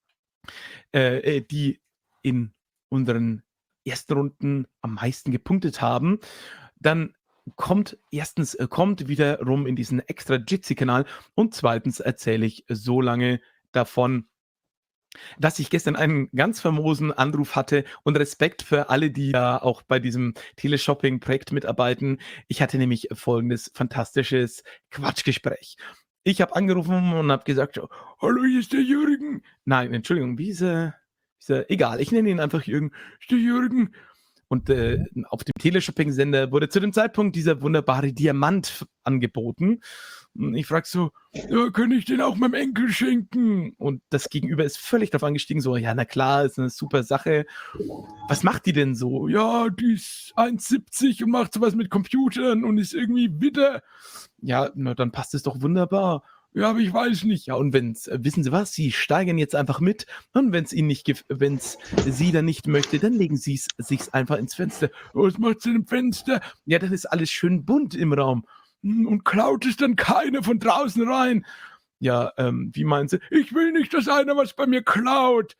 äh, äh, die in unseren ersten Runden am meisten gepunktet haben. Dann kommt erstens äh, kommt wiederum in diesen extra Jitsi-Kanal und zweitens erzähle ich so lange davon, dass ich gestern einen ganz famosen Anruf hatte und Respekt für alle, die ja auch bei diesem Teleshopping-Projekt mitarbeiten. Ich hatte nämlich folgendes fantastisches Quatschgespräch. Ich habe angerufen und habe gesagt, hallo, hier ist der Jürgen. Nein, Entschuldigung, wie ist er? Ist er? Egal, ich nenne ihn einfach Jürgen. Ist der Jürgen? Und äh, auf dem Teleshopping-Sender wurde zu dem Zeitpunkt dieser wunderbare Diamant f- angeboten. Und ich frage so, ja, kann ich den auch meinem Enkel schenken? Und das Gegenüber ist völlig darauf angestiegen, so, ja, na klar, ist eine super Sache. Was macht die denn so? Ja, die ist eins siebzig und macht sowas mit Computern und ist irgendwie bitter. Ja, na, dann passt es doch wunderbar. Ja, aber ich weiß nicht. Ja, und wenn's, äh, wissen Sie was? Sie steigern jetzt einfach mit. Und wenn es Ihnen nicht, gef- wenn's Sie dann nicht möchte, dann legen Sie es sich's einfach ins Fenster. Was macht sie im Fenster? Ja, dann ist alles schön bunt im Raum. Hm, Und klaut es dann keiner von draußen rein? Ja, ähm, wie meinen Sie? Ich will nicht, dass einer was bei mir klaut.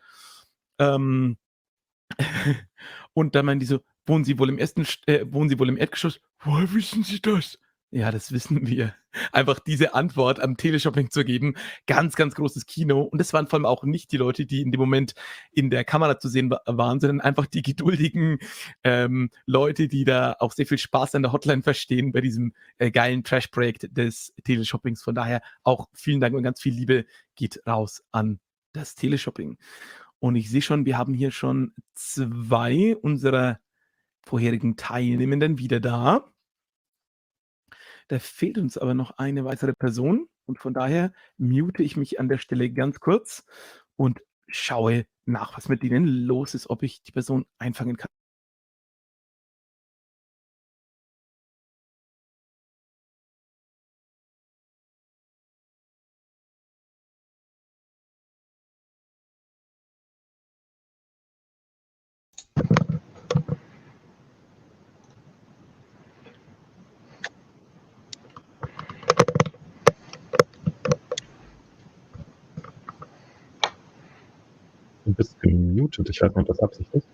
Ähm, und dann meinen die so, wohnen Sie wohl im ersten, St- äh, wohnen Sie wohl im Erdgeschoss? Woher wissen Sie das? Ja, das wissen wir. Einfach diese Antwort am Teleshopping zu geben, ganz, ganz großes Kino. Und das waren vor allem auch nicht die Leute, die in dem Moment in der Kamera zu sehen wa- waren, sondern einfach die geduldigen ähm, Leute, die da auch sehr viel Spaß an der Hotline verstehen bei diesem äh, geilen Trash-Projekt des Teleshoppings. Von daher auch vielen Dank und ganz viel Liebe geht raus an das Teleshopping. Und ich sehe schon, wir haben hier schon zwei unserer vorherigen Teilnehmenden wieder da. Da fehlt uns aber noch eine weitere Person und von daher mute ich mich an der Stelle ganz kurz und schaue nach, was mit denen los ist, ob ich die Person einfangen kann.
Du bist gemutet. Ich weiß nicht, ob das Absicht ist.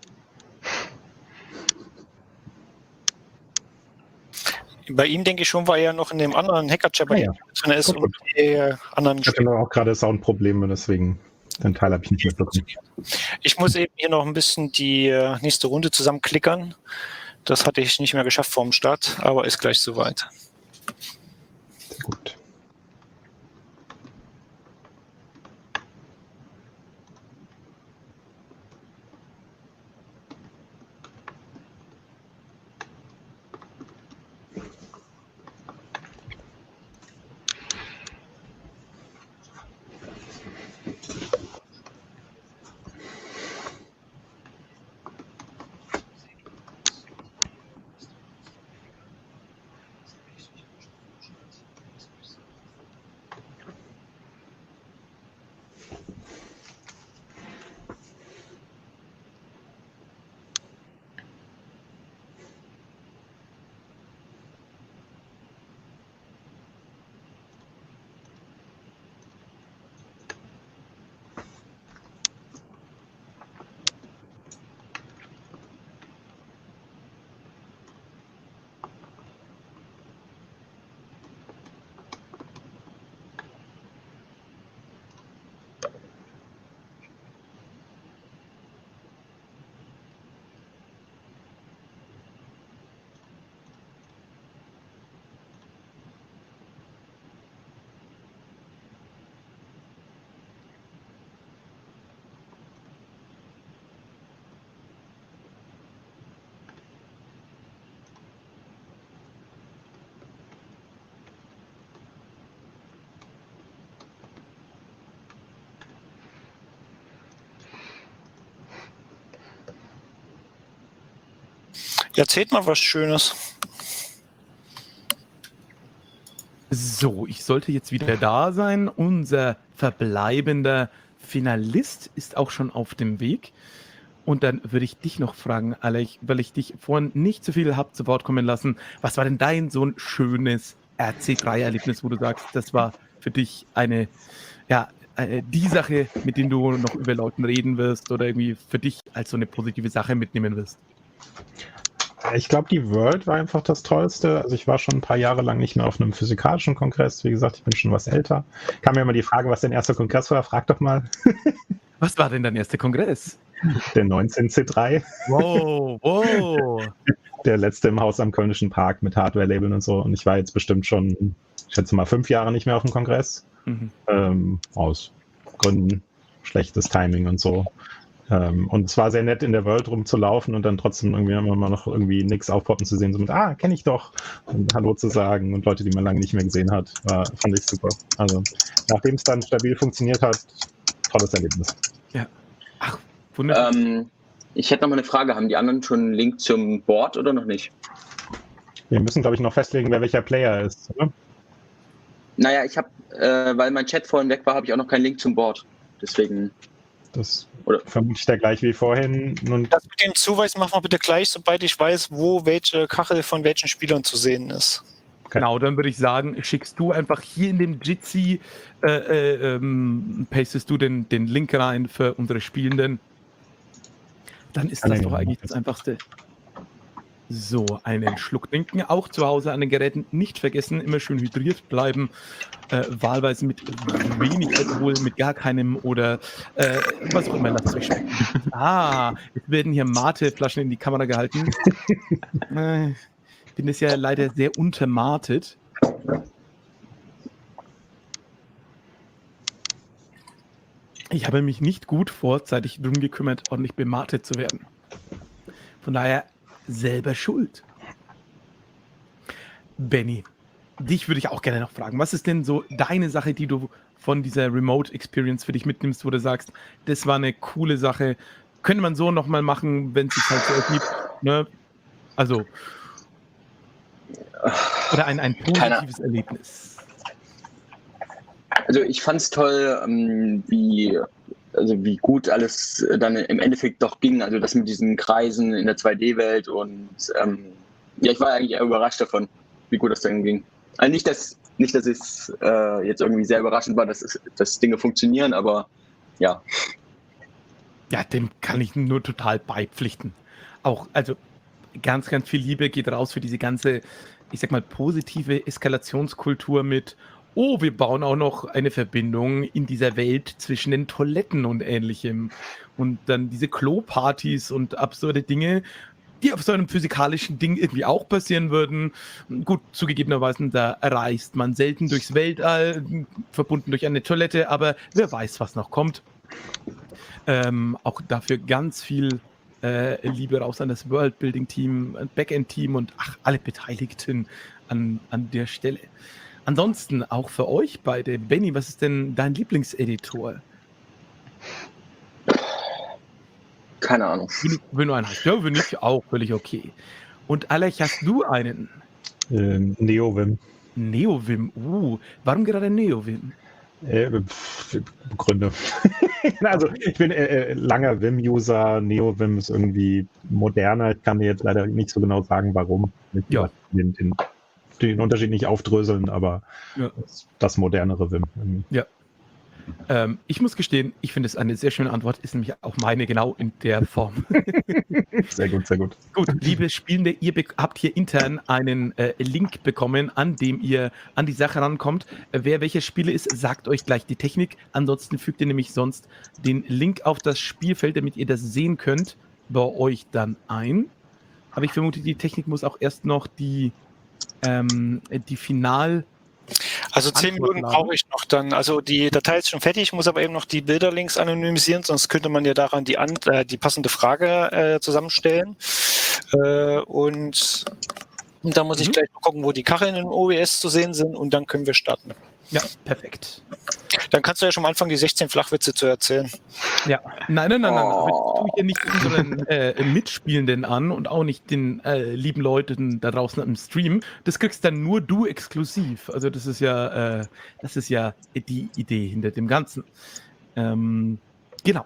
Bei ihm denke ich schon, weil er noch in dem anderen Hacker-Chapter
Ah, ja.
drin ist
Gut,
und die anderen
Ich hatte nur auch gerade Soundprobleme, deswegen den Teil habe ich nicht mitbekommen.
Ich muss eben hier noch ein bisschen die äh, nächste Runde zusammenklickern. Das hatte ich nicht mehr geschafft vor dem Start, aber ist gleich soweit.
Sehr gut.
Erzählt mal was Schönes.
So, ich sollte jetzt wieder da sein. Unser verbleibender Finalist ist auch schon auf dem Weg. Und dann würde ich dich noch fragen, Alec, weil ich dich vorhin nicht so viel habe zu Wort kommen lassen. Was war denn dein so ein schönes R C drei Erlebnis, wo du sagst, das war für dich eine, ja, äh, die Sache, mit der du noch über Leuten reden wirst oder irgendwie für dich als so eine positive Sache mitnehmen wirst?
Ich glaube, die World war einfach das Tollste. Also ich war schon ein paar Jahre lang nicht mehr auf einem physikalischen Kongress. Wie gesagt, ich bin schon was älter. Kam mir immer die Frage, was dein erster Kongress war. Frag doch mal.
Was war denn dein erster Kongress?
Der neunzehn C drei.
Wow, wow.
Der letzte im Haus am Kölnischen Park mit Hardware-Labeln und so. Und ich war jetzt bestimmt schon, ich schätze mal, fünf Jahre nicht mehr auf dem Kongress.
Mhm.
Ähm, aus Gründen, schlechtes Timing und so. Ähm, und es war sehr nett, in der World rumzulaufen und dann trotzdem irgendwie immer mal noch irgendwie nichts aufpoppen zu sehen, so mit, ah, kenne ich doch, und Hallo zu sagen und Leute, die man lange nicht mehr gesehen hat, war, fand ich super. Also, nachdem es dann stabil funktioniert hat, tolles Erlebnis.
Ja. Ach, wunderbar.
Ähm, ich hätte noch mal eine Frage. Haben die anderen schon einen Link zum Board oder noch nicht?
Wir müssen, glaube ich, noch festlegen, wer welcher Player ist, oder?
Naja, ich habe, äh, weil mein Chat vorhin weg war, habe ich auch noch keinen Link zum Board. Deswegen.
Das
oder?
vermute ich da gleich wie vorhin. Nun,
Das mit dem Zuweis machen wir bitte gleich, sobald ich weiß, wo welche Kachel von welchen Spielern zu sehen ist.
Genau, dann würde ich sagen, schickst du einfach hier in dem Jitsi, äh, äh, ähm, pastest du den, den Link rein für unsere Spielenden. Dann ist das doch eigentlich das Einfachste. So, einen Schluck trinken, auch zu Hause an den Geräten nicht vergessen, immer schön hydriert bleiben, äh, wahlweise mit wenig Alkohol, mit gar keinem oder äh, was auch immer, lasst euch schmecken. Ah, jetzt werden hier Mate-Flaschen in die Kamera gehalten. äh, ich bin das ja leider sehr untermatet. Ich habe mich nicht gut vorzeitig darum gekümmert, ordentlich bematet zu werden. Von daher selber schuld. Benny, dich würde ich auch gerne noch fragen. Was ist denn so deine Sache, die du von dieser Remote Experience für dich mitnimmst, wo du sagst, das war eine coole Sache, könnte man so nochmal machen, wenn es sich halt so ergibt, ne? Also, oder ein, ein positives
Keine.
Erlebnis.
Also ich fand es toll, ähm, wie, also wie gut alles dann im Endeffekt doch ging. Also das mit diesen Kreisen in der zwei D-Welt und ähm, ja, ich war eigentlich eher überrascht davon, wie gut das dann ging. Also nicht, dass nicht, dass es äh, jetzt irgendwie sehr überraschend war, dass, es, dass Dinge funktionieren, aber ja.
Ja, dem kann ich nur total beipflichten. Auch, also ganz, ganz viel Liebe geht raus für diese ganze, ich sag mal, positive Eskalationskultur mit, oh, wir bauen auch noch eine Verbindung in dieser Welt zwischen den Toiletten und Ähnlichem. Und dann diese Klopartys und absurde Dinge, die auf so einem physikalischen Ding irgendwie auch passieren würden. Gut, zugegebenerweise, da reist man selten durchs Weltall, verbunden durch eine Toilette, aber wer weiß, was noch kommt. Ähm, auch dafür ganz viel äh, Liebe raus an das Worldbuilding-Team, Backend-Team und ach, alle Beteiligten an, an der Stelle. Ansonsten auch für euch beide. Benny, was ist denn dein Lieblingseditor?
Keine Ahnung.
Wenn, wenn du einen hast. Ja, wenn nicht, auch völlig okay. Und Alech, hast du einen?
Ähm, NeoVim.
NeoVim, uh, warum gerade NeoVim?
Äh, pf, Gründe. Also ich bin äh, langer Vim-User, NeoVim ist irgendwie moderner. Ich kann dir jetzt leider nicht so genau sagen, warum. Ich
ja.
Den, den, den Unterschied nicht aufdröseln, aber
ja.
das, das modernere Vim. Irgendwie.
Ja. Ähm, ich muss gestehen, ich finde es eine sehr schöne Antwort, ist nämlich auch meine genau in der Form.
Sehr gut, sehr gut.
Gut, liebe Spielende, ihr habt hier intern einen äh, Link bekommen, an dem ihr an die Sache rankommt. Äh, wer welche Spiele ist, sagt euch gleich die Technik. Ansonsten fügt ihr nämlich sonst den Link auf das Spielfeld, damit ihr das sehen könnt, bei euch dann ein. Aber ich vermute, die Technik muss auch erst noch die, ähm, die Final-
Also zehn Minuten brauche ich noch dann. Also die Datei ist schon fertig, ich muss aber eben noch die Bilderlinks anonymisieren, sonst könnte man ja daran die, an, äh, die passende Frage äh, zusammenstellen. Äh, und, und dann muss mhm. ich gleich mal gucken, wo die Kacheln im O B S zu sehen sind und dann können wir starten.
Ja, perfekt.
Dann kannst du ja schon mal anfangen, die sechzehn Flachwitze zu erzählen.
Ja, nein, nein, nein, nein. Aber das tue ich ja nicht unseren äh, Mitspielenden an und auch nicht den äh, lieben Leuten da draußen im Stream. Das kriegst dann nur du exklusiv. Also das ist ja, äh, das ist ja die Idee hinter dem Ganzen. Ähm, genau.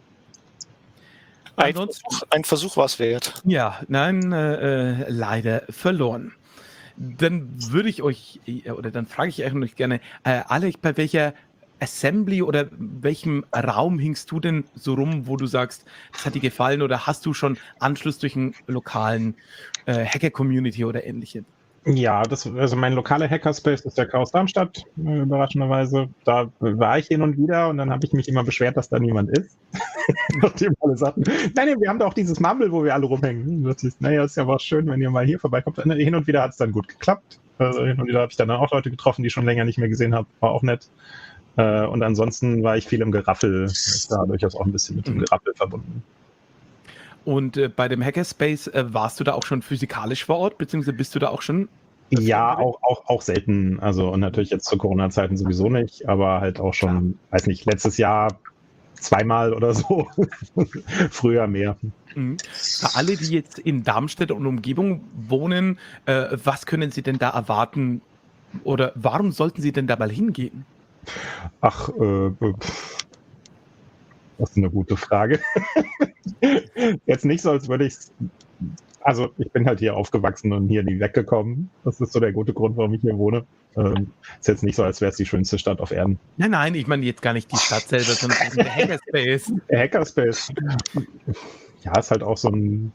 Ein Versuch, ein Versuch war es wert.
Ja, nein, äh, leider verloren. Dann würde ich euch, oder dann frage ich euch gerne, äh, Alech, bei welcher Assembly oder welchem Raum hingst du denn so rum, wo du sagst, das hat dir gefallen oder hast du schon Anschluss durch einen lokalen äh, Hacker-Community oder ähnliche?
Ja, das, also mein lokaler Hackerspace ist der Chaos Darmstadt, äh, überraschenderweise. Da war ich hin und wieder und dann habe ich mich immer beschwert, dass da niemand ist. Nachdem alle sagten, nein, nein, wir haben doch dieses Mumble, wo wir alle rumhängen. Das ist, naja, ist ja was schön, wenn ihr mal hier vorbeikommt. Hin und wieder hat es dann gut geklappt. Also hin und wieder habe ich dann auch Leute getroffen, die ich schon länger nicht mehr gesehen habe. War auch nett. Äh, und ansonsten war ich viel im Geraffel. Ist da durchaus auch ein bisschen mit dem Geraffel verbunden.
Und äh, bei dem Hackerspace äh, warst du da auch schon physikalisch vor Ort, beziehungsweise bist du da auch schon?
Ja, auch, auch, auch selten. Also und natürlich jetzt zu Corona-Zeiten sowieso nicht, aber halt auch schon, Klar. weiß nicht, letztes Jahr zweimal oder so. Früher mehr.
Mhm. Für alle, die jetzt in Darmstadt und Umgebung wohnen, äh, was können sie denn da erwarten oder warum sollten sie denn da mal hingehen?
Ach, äh, das ist eine gute Frage. Jetzt nicht so, als würde ich also ich bin halt hier aufgewachsen und hier nie weggekommen. Das ist so der gute Grund, warum ich hier wohne. Ähm, ist jetzt nicht so, als wäre es die schönste Stadt auf Erden.
Nein, nein, ich meine jetzt gar nicht die Stadt selber, sondern der Hackerspace.
Der Hackerspace. Ja, ist halt auch so ein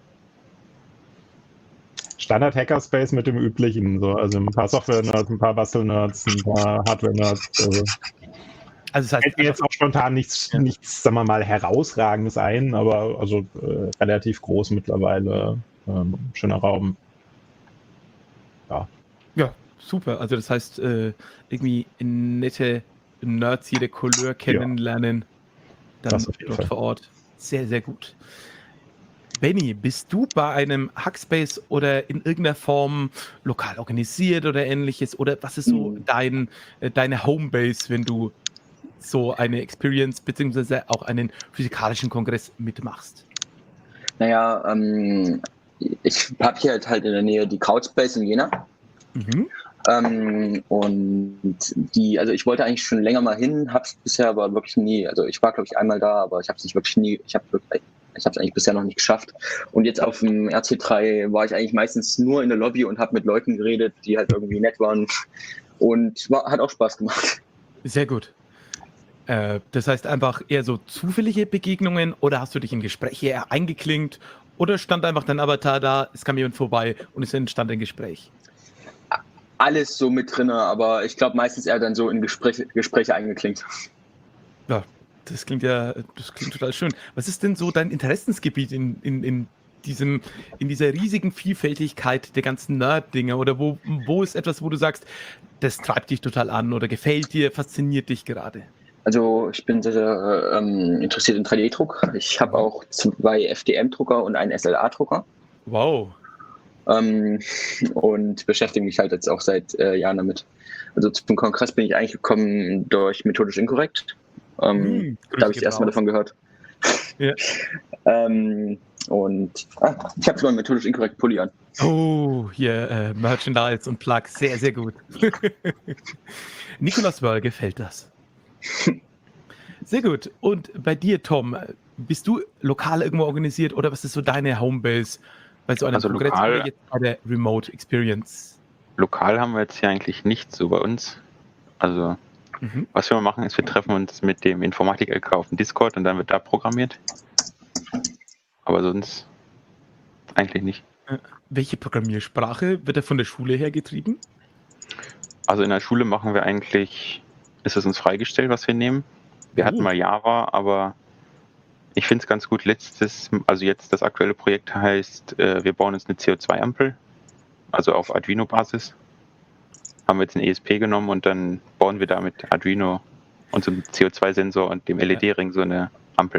Standard-Hackerspace mit dem Üblichen. So. Also ein paar Software-Nerds, ein paar Bastel-Nerds, ein paar Hardware-Nerds. Also. Also das heißt, fällt mir jetzt auch spontan nichts, ja. nichts, sagen wir mal, Herausragendes ein, aber also äh, relativ groß mittlerweile. Ähm, schöner Raum. Ja.
Ja, super. Also das heißt, äh, irgendwie nette Nerds jede Couleur kennenlernen. Ja. Dann dort Fall. Vor Ort. Sehr, sehr gut. Benny, bist du bei einem Hackspace oder in irgendeiner Form lokal organisiert oder ähnliches? Oder was ist so dein, äh, deine Homebase, wenn du so eine Experience beziehungsweise auch einen physikalischen Kongress mitmachst?
Naja, ähm, ich habe hier halt in der Nähe die Couchspace in Jena. Mhm. Ähm, und die, also ich wollte eigentlich schon länger mal hin, habe es bisher aber wirklich nie, also ich war glaube ich einmal da, aber ich habe es nicht wirklich nie, ich habe ich habe es eigentlich bisher noch nicht geschafft. Und jetzt auf dem R C drei war ich eigentlich meistens nur in der Lobby und habe mit Leuten geredet, die halt irgendwie nett waren und war, hat auch Spaß gemacht.
Sehr gut. Äh, das heißt einfach eher so zufällige Begegnungen oder hast du dich in Gespräche eher eingeklinkt oder stand einfach dein Avatar da, es kam jemand vorbei und es entstand ein Gespräch?
Alles so mit drin, aber ich glaube meistens eher dann so in Gespräche, Gespräche eingeklinkt.
Ja, das klingt ja, das klingt total schön. Was ist denn so dein Interessensgebiet in, in, in, diesem, in dieser riesigen Vielfältigkeit der ganzen Nerd-Dinge? Oder wo, wo ist etwas, wo du sagst, das treibt dich total an oder gefällt dir, fasziniert dich gerade?
Also ich bin sehr, sehr ähm, interessiert in drei D-Druck. Ich habe auch zwei F D M-Drucker und einen S L A-Drucker.
Wow.
Ähm, und beschäftige mich halt jetzt auch seit äh, Jahren damit. Also zum Kongress bin ich eigentlich gekommen durch Methodisch Inkorrekt. Ähm,
Hm,
da habe ich das erste Mal
raus.
davon gehört.
Ja.
ähm, und ah, ich habe sogar einen Methodisch Inkorrekt Pulli an.
Oh, hier äh, Merchandise und Plug, sehr, sehr gut. Nikolaus Wörl gefällt das. Sehr gut. Und bei dir, Tom, bist du lokal irgendwo organisiert oder was ist so deine Homebase bei so einem
Also
Kongress
lokal-
oder jetzt bei der Remote Experience?
Lokal haben wir jetzt hier eigentlich nichts so bei uns. Also,
Mhm.
was wir machen, ist, wir treffen uns mit dem Informatik-L K auf dem Discord und dann wird da programmiert. Aber sonst eigentlich nicht.
Äh, welche Programmiersprache wird da von der Schule her getrieben?
Also in der Schule machen wir eigentlich, ist es uns freigestellt, was wir nehmen. Wir
Oh.
hatten mal Java, aber ich finde es ganz gut. Letztes, also jetzt das aktuelle Projekt heißt, äh, wir bauen uns eine C O zwei Ampel, also auf Arduino-Basis. Haben wir jetzt einen E S P genommen und dann bauen wir da mit Arduino und so einem C O zwei Sensor und dem L E D-Ring so eine Ampel.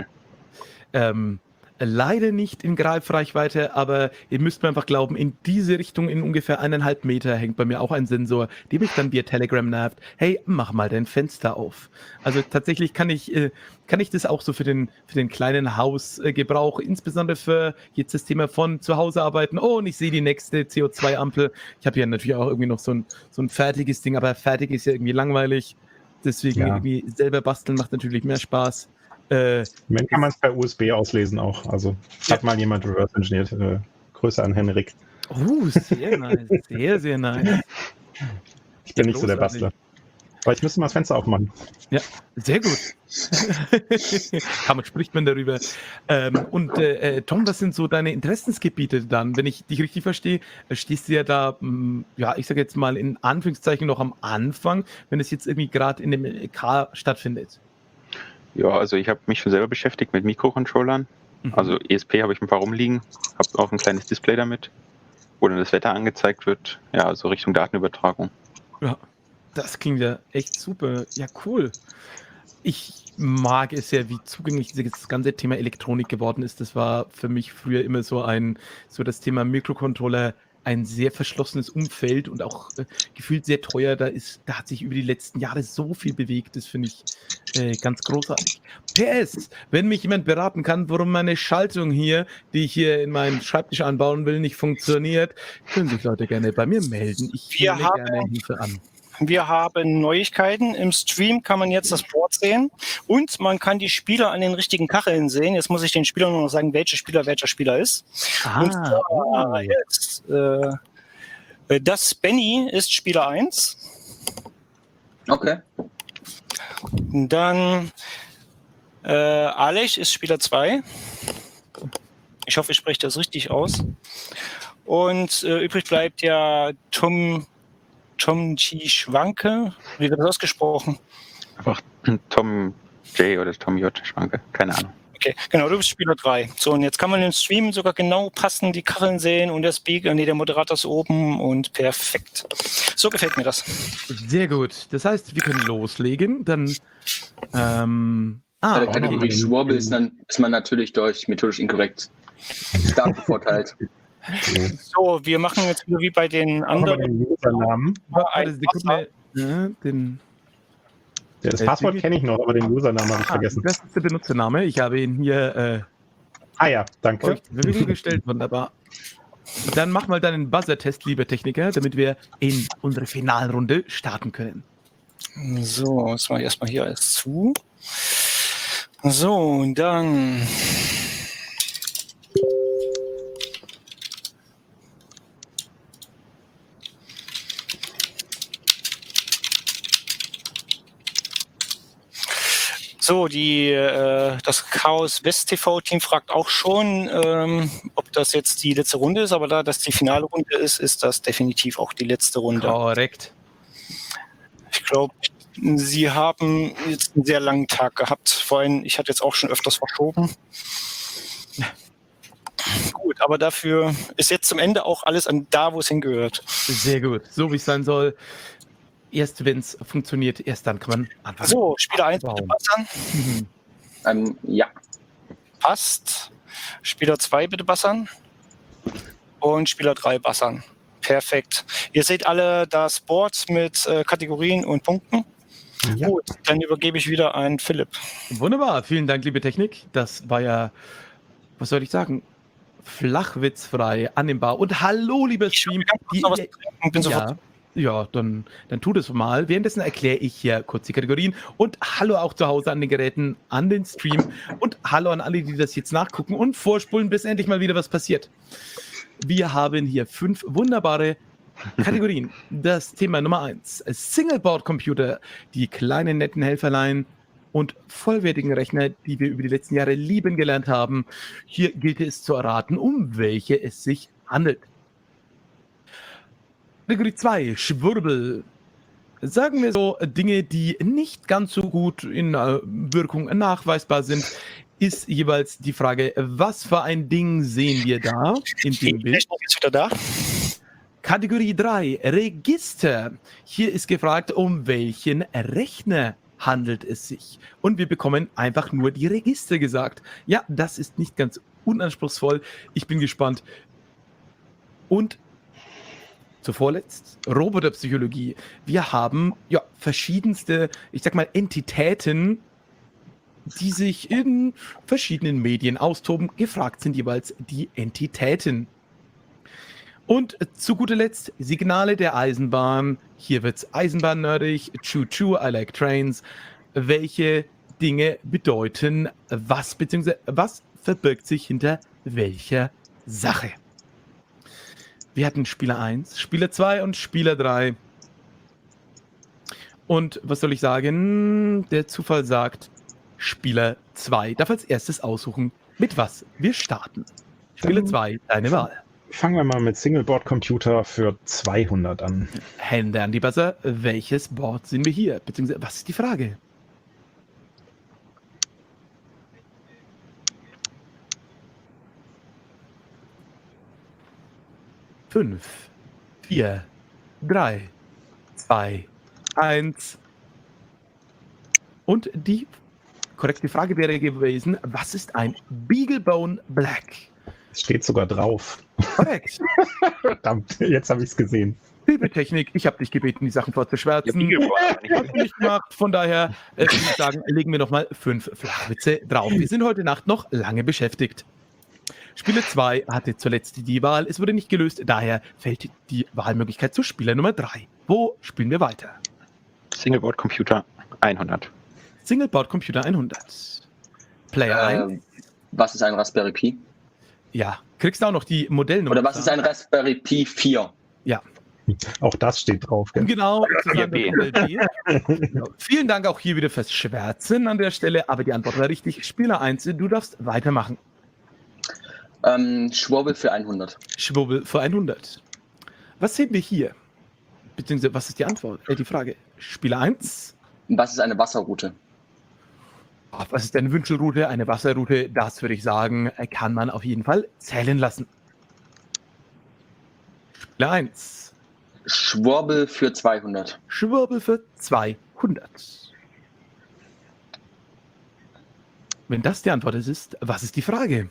Ähm, leider nicht in Greifreichweite, aber ihr müsst mir einfach glauben, in diese Richtung in ungefähr eineinhalb Meter hängt bei mir auch ein Sensor, der mich dann via Telegram nervt. Hey, mach mal dein Fenster auf. Also tatsächlich kann ich, äh, kann ich das auch so für den, für den kleinen Hausgebrauch, insbesondere für jetzt das Thema von zu Hause arbeiten. Oh, und ich sehe die nächste C O zwei Ampel. Ich habe ja natürlich auch irgendwie noch so ein, so ein fertiges Ding, aber fertig ist ja irgendwie langweilig. Deswegen
Ja.
irgendwie selber basteln macht natürlich mehr Spaß. Äh,
Wenn kann man es per U S B auslesen auch. Also hat mal jemand reverse engineert. Äh, Grüße an Henrik.
Oh, sehr nice. Sehr, sehr nice.
Ich bin
Ja,
nicht so der
großartig.
Bastler. Aber ich müsste mal das Fenster aufmachen.
Ja, sehr gut. Kann man, spricht man darüber. Ähm, und äh, äh, Tom, was sind so deine Interessensgebiete dann? Wenn ich dich richtig verstehe, äh, stehst du ja da, mh, ja, ich sage jetzt mal in Anführungszeichen noch am Anfang, wenn es jetzt irgendwie gerade in dem L K stattfindet.
Ja, also ich habe mich schon selber beschäftigt mit Mikrocontrollern.
Mhm.
Also E S P habe ich ein paar rumliegen, habe auch ein kleines Display damit, wo dann das Wetter angezeigt wird. Ja, so Richtung Datenübertragung.
Ja, das klingt ja echt super. Ja, cool. Ich mag es ja, wie zugänglich dieses ganze Thema Elektronik geworden ist. Das war für mich früher immer so ein, so das Thema Mikrocontroller, ein sehr verschlossenes Umfeld und auch äh, gefühlt sehr teuer. Da ist, da hat sich über die letzten Jahre so viel bewegt. Das finde ich äh, ganz großartig. P S, wenn mich jemand beraten kann, warum meine Schaltung hier, die ich hier in meinen Schreibtisch anbauen will, nicht funktioniert, können sich Leute gerne bei mir melden. Ich
Wir
nehme
haben-
gerne Hilfe an.
Wir haben Neuigkeiten. Im Stream kann man jetzt das Board sehen und man kann die Spieler an den richtigen Kacheln sehen. Jetzt muss ich den Spielern nur noch sagen, welcher Spieler welcher Spieler ist. Und
Ah,
zwar
oh.
jetzt, äh, das Benny ist Spieler eins.
Okay.
Dann äh, Alech ist Spieler zwei. Ich hoffe, ich spreche das richtig aus. Und äh, übrig bleibt ja Tom Tom G. Schwanke. Wie wird das ausgesprochen?
Einfach Tom J oder Tom J. Schwanke, keine Ahnung.
Okay, genau, du bist Spieler drei. So, und jetzt kann man im Stream sogar genau passend die Kacheln sehen und der Speaker, nee, der Moderator ist oben und perfekt. So gefällt mir das.
Sehr gut. Das heißt, wir können loslegen. Dann. Ähm, ah,
Bei der Kategorie
okay.
Schwurbel ist, dann, ist man natürlich durch Methodisch Inkorrekt stark bevorteilt.
So, wir machen jetzt wieder wie bei den
Machen wir
anderen.
den Usernamen.
Warte,
ein
Sekunde. Ja, den,
Ja, das
Äh,
Passwort
Sigi-
kenne ich noch, aber den Usernamen habe ich
ah,
vergessen.
das ist der Benutzername. Ich habe ihn hier äh,
Ah ja, danke.
euch zur Verfügung gestellt. Wunderbar. Dann mach mal deinen Buzzer-Test, lieber Techniker, damit wir in unsere Finalrunde starten können.
So, jetzt mache ich erstmal hier alles zu. So, und dann. So, die, äh, das Chaos West T V-Team fragt auch schon, ähm, ob das jetzt die letzte Runde ist, aber da das die finale Runde ist, ist das definitiv auch die letzte Runde.
Korrekt.
Ich glaube, Sie haben jetzt einen sehr langen Tag gehabt. Vorhin, ich hatte jetzt auch schon öfters verschoben. Gut, aber dafür ist jetzt zum Ende auch alles an da, wo es hingehört.
Sehr gut, so wie es sein soll. Erst wenn es funktioniert, erst dann kann man anfangen.
So, Spieler eins
Wow.
bitte bassern.
Ähm, ja.
Passt. Spieler zwei bitte bassern. Und Spieler drei bassern. Perfekt. Ihr seht alle das Board mit äh, Kategorien und Punkten.
Ja.
Gut, dann übergebe ich wieder an Philipp.
Wunderbar, vielen Dank, liebe Technik. Das war ja, was soll ich sagen, flachwitzfrei, annehmbar. Und hallo, lieber Stream.
Die, noch was trinken, bin sofort.
Ja, ja dann, dann tu das mal. Währenddessen erkläre ich hier kurz die Kategorien. Und hallo auch zu Hause an den Geräten, an den Stream. Und hallo an alle, die das jetzt nachgucken und vorspulen, bis endlich mal wieder was passiert. Wir haben hier fünf wunderbare Kategorien. Das Thema Nummer eins, Singleboard-Computer, die kleinen netten Helferlein und vollwertigen Rechner, die wir über die letzten Jahre lieben gelernt haben. Hier gilt es zu erraten, um welche es sich handelt. Kategorie zwei, Schwurbel. Sagen wir so, Dinge, die nicht ganz so gut in äh, Wirkung nachweisbar sind, ist jeweils die Frage, was für ein Ding sehen wir da in dem Bild?
Ist wieder da.
Kategorie drei, Register. Hier ist gefragt, um welchen Rechner handelt es sich. Und wir bekommen einfach nur die Register gesagt. Ja, das ist nicht ganz unanspruchsvoll. Ich bin gespannt. Und zuvorletzt, Roboterpsychologie. Wir haben ja verschiedenste, ich sag mal, Entitäten, die sich in verschiedenen Medien austoben. Gefragt sind jeweils die Entitäten. Und zu guter Letzt Signale der Eisenbahn. Hier wird's eisenbahnnerdig. Choo-choo, I like trains. Welche Dinge bedeuten was, beziehungsweise was verbirgt sich hinter welcher Sache? Wir hatten Spieler eins, Spieler zwei und Spieler drei. Und was soll ich sagen? Der Zufall sagt, Spieler zwei darf als erstes aussuchen, mit was wir starten. Spieler zwei, deine Wahl.
Fangen wir mal mit Singleboard-Computer für zweihundert an.
Hände an die Buzzer. Welches Board sehen wir hier? Beziehungsweise, was ist die Frage? Fünf, vier, drei, zwei, eins. Und die korrekte Frage wäre gewesen, was ist ein Beaglebone Black?
Steht sogar drauf.
Korrekt.
Verdammt, jetzt habe ich es gesehen.
Liebe Technik, ich habe dich gebeten, die Sachen vorzuschwärzen.
Ja,
Hast du nicht gemacht. Von daher äh, würde ich sagen, legen wir nochmal fünf Flachwitze drauf. Wir sind heute Nacht noch lange beschäftigt. Spieler zwei hatte zuletzt die Wahl. Es wurde nicht gelöst, daher fällt die Wahlmöglichkeit zu Spieler Nummer drei. Wo spielen wir weiter?
Singleboard Computer hundert.
Singleboard Computer hundert. Player eins.
Ähm, was ist ein Raspberry Pi?
Ja. Kriegst du auch noch die Modellnummer?
Oder was ist ein Raspberry Pi vier?
Ja.
Auch das steht drauf. Gell?
Genau. zu
Ja,
sagen,
B.
Modell B. Genau. Vielen Dank auch hier wieder fürs Schwärzen an der Stelle, aber die Antwort war richtig. Spieler eins, du darfst weitermachen.
Ähm, Schwurbel für hundert.
Schwurbel für hundert. Was sehen wir hier? Beziehungsweise, was ist die Antwort? Äh, die Frage. Spieler eins.
Was ist eine Wasserroute?
Ah, was ist eine Wünschelroute? Eine Wasserroute? Das würde ich sagen, äh, kann man auf jeden Fall zählen lassen. Spieler eins.
Schwurbel für zweihundert.
Schwurbel für zweihundert. Wenn das die Antwort ist, was ist die Frage?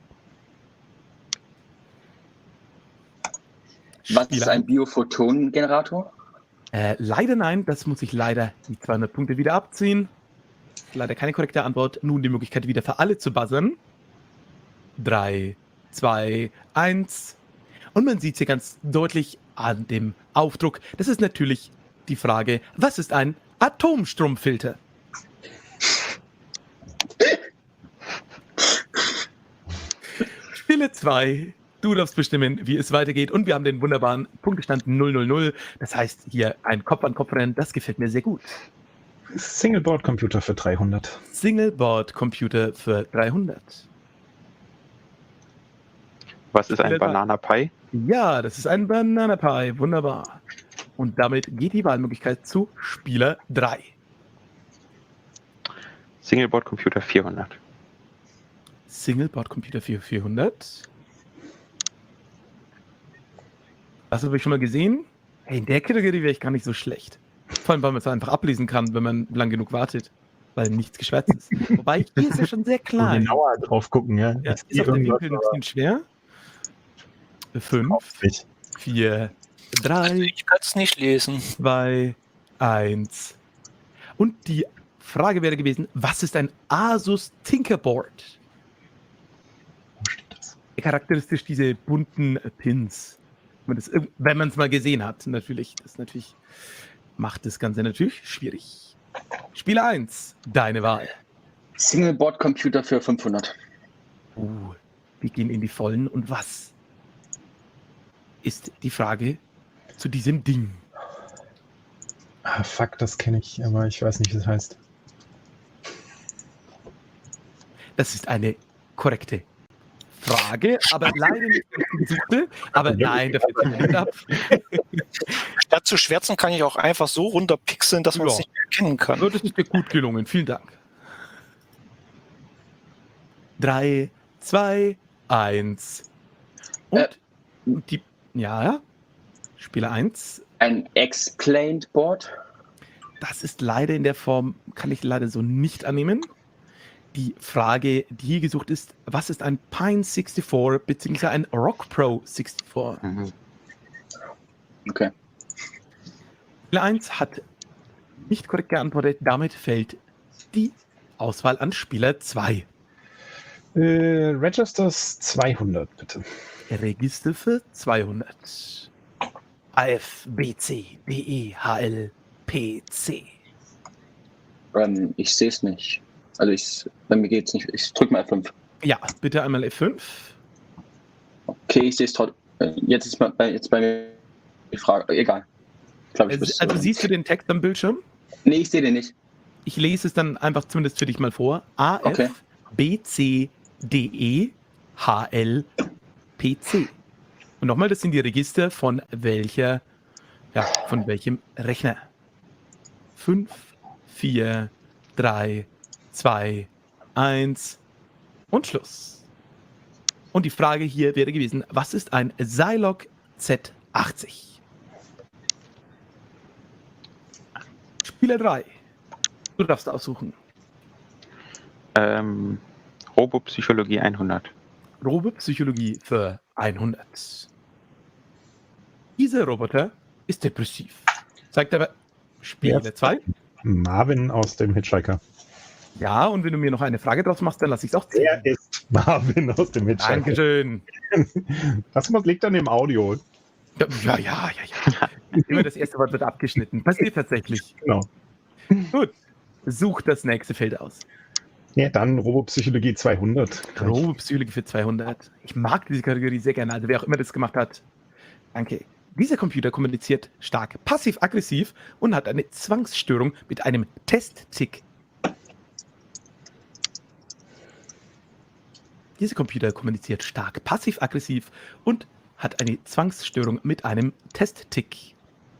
Was ist
Spieler
ein Biophotonengenerator?
Äh, leider nein, das muss ich leider die zweihundert Punkte wieder abziehen. Leider keine korrekte Antwort. Nun die Möglichkeit wieder für alle zu buzzern. drei, zwei, eins. Und man sieht hier ganz deutlich an dem Aufdruck, das ist natürlich die Frage, was ist ein Atomstromfilter? Spieler zwei. Du darfst bestimmen, wie es weitergeht. Und wir haben den wunderbaren Punktestand null null null. Das heißt, hier ein Kopf-an-Kopf-Rennen, das gefällt mir sehr gut.
Singleboard-Computer für dreihundert.
Singleboard-Computer für dreihundert.
Was ist ein
Spieler drei.
Banana Pie?
Ja, das ist ein Banana Pie. Wunderbar. Und damit geht die Wahlmöglichkeit zu Spieler drei.
Singleboard Computer vierhundert.
Singleboard-Computer für vierhundert. Das habe ich schon mal gesehen. Hey, in der Kategorie wäre ich gar nicht so schlecht. Vor allem, weil man es einfach ablesen kann, wenn man lang genug wartet. Weil nichts geschwärzt ist. Wobei, hier ist ja schon sehr klein.
Genauer drauf gucken, ja.
Ja, ist auf der Winkel ein bisschen schwer. Fünf, vier, drei,
Ich kann es nicht lesen.
zwei, eins. Und die Frage wäre gewesen, was ist ein Asus Tinkerboard?
Wo steht das?
Charakteristisch diese bunten Pins. Wenn man es irg- wenn man es mal gesehen hat, natürlich. Das natürlich macht das Ganze natürlich schwierig. Spieler eins, deine Wahl.
Singleboard-Computer für fünfhundert.
Uh, wir gehen in die Vollen. Und was ist die Frage zu diesem Ding?
Ah, fuck, das kenne ich, aber ich weiß nicht, wie das heißt.
Das ist eine korrekte Frage, aber leider nicht die gesuchte. Aber nein, dafür ziehen wir nicht ab.
Statt zu schwärzen kann ich auch einfach so runterpixeln, dass man es
Ja.
nicht erkennen kann.
So, das ist dir gut gelungen. Vielen Dank. Drei, zwei, eins. Und
Äh.
die, ja, Spieler eins.
Ein Explained Board.
Das ist leider in der Form, kann ich leider so nicht annehmen. Die Frage, die hier gesucht ist, was ist ein Pine vierundsechzig bzw. ein Rock Pro vierundsechzig?
Mhm.
Okay.
Spieler eins hat nicht korrekt geantwortet, damit fällt die Auswahl an Spieler zwei.
Äh, Registers zweihundert, bitte.
Register für zweihundert. A F, B, C, D, E, H, L, P, C.
Ähm, ich sehe es nicht. Also ich, bei mir geht es nicht. Ich drücke mal F fünf.
Ja, bitte einmal F fünf.
Okay, ich sehe es trotzdem. Jetzt ist bei, jetzt bei mir die Frage. Egal. Ich glaub, ich
Also,
muss-
also siehst du den Text am Bildschirm?
Nee, ich sehe den nicht.
Ich lese es dann einfach zumindest für dich mal vor. A, F,
Okay.
B, C, D, E, H, L, P, C. Und nochmal, das sind die Register von welcher, ja, von welchem Rechner. fünf, vier, drei, zwei, eins und Schluss. Und die Frage hier wäre gewesen, was ist ein Zilog Z achtzig? Spieler drei. Du darfst aussuchen.
Ähm, Robopsychologie hundert.
Robopsychologie für hundert. Dieser Roboter ist depressiv. Zeigt aber Spieler zwei.
Marvin aus dem Hitchhiker.
Ja, und wenn du mir noch eine Frage draus machst, dann lasse ich es auch zählen.
Wer ist Marvin aus dem Hitchhiker?
Dankeschön.
Das liegt an dem Audio.
Ja, ja, ja, ja. ja. Immer das erste Wort wird abgeschnitten. Passiert tatsächlich.
Genau.
Gut. Such das nächste Feld aus.
Ja, dann Robopsychologie zweihundert.
Robopsychologie für zweihundert. Ich mag diese Kategorie sehr gerne. Also wer auch immer das gemacht hat, danke. Dieser Computer kommuniziert stark passiv-aggressiv und hat eine Zwangsstörung mit einem Test-Tick. Dieser Computer kommuniziert stark passiv-aggressiv und hat eine Zwangsstörung mit einem Test-Tick.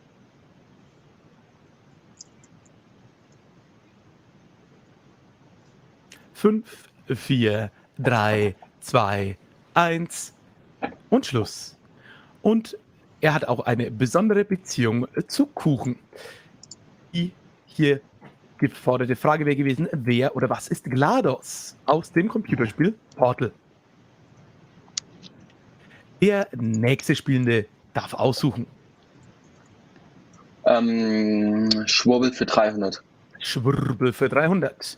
Fünf, vier, drei, zwei, eins und Schluss. Und er hat auch eine besondere Beziehung zu Kuchen. Die hier geforderte Frage wäre gewesen, wer oder was ist GLaDOS aus dem Computerspiel Portal? Der nächste Spielende darf aussuchen.
Ähm, Schwurbel für dreihundert.
Schwurbel für dreihundert.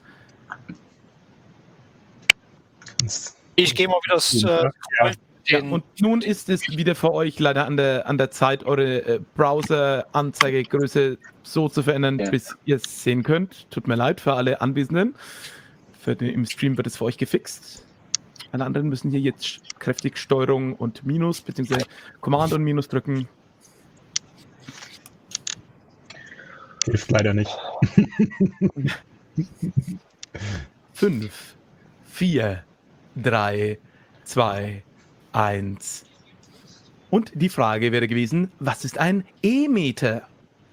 Ich gehe mal wieder das, äh,
Ja. Ja,
den,
und nun ist es wieder für euch leider an der, an der Zeit, eure äh, Browser-Anzeigegröße so zu verändern,
Ja.
bis ihr es sehen könnt. Tut mir leid für alle Anwesenden. Für den, Im Stream wird es für euch gefixt. Alle anderen müssen hier jetzt kräftig Steuerung und Minus, beziehungsweise Command und Minus drücken.
Hilft leider nicht.
Fünf, vier, drei, zwei, eins. Und die Frage wäre gewesen, was ist ein E-Meter?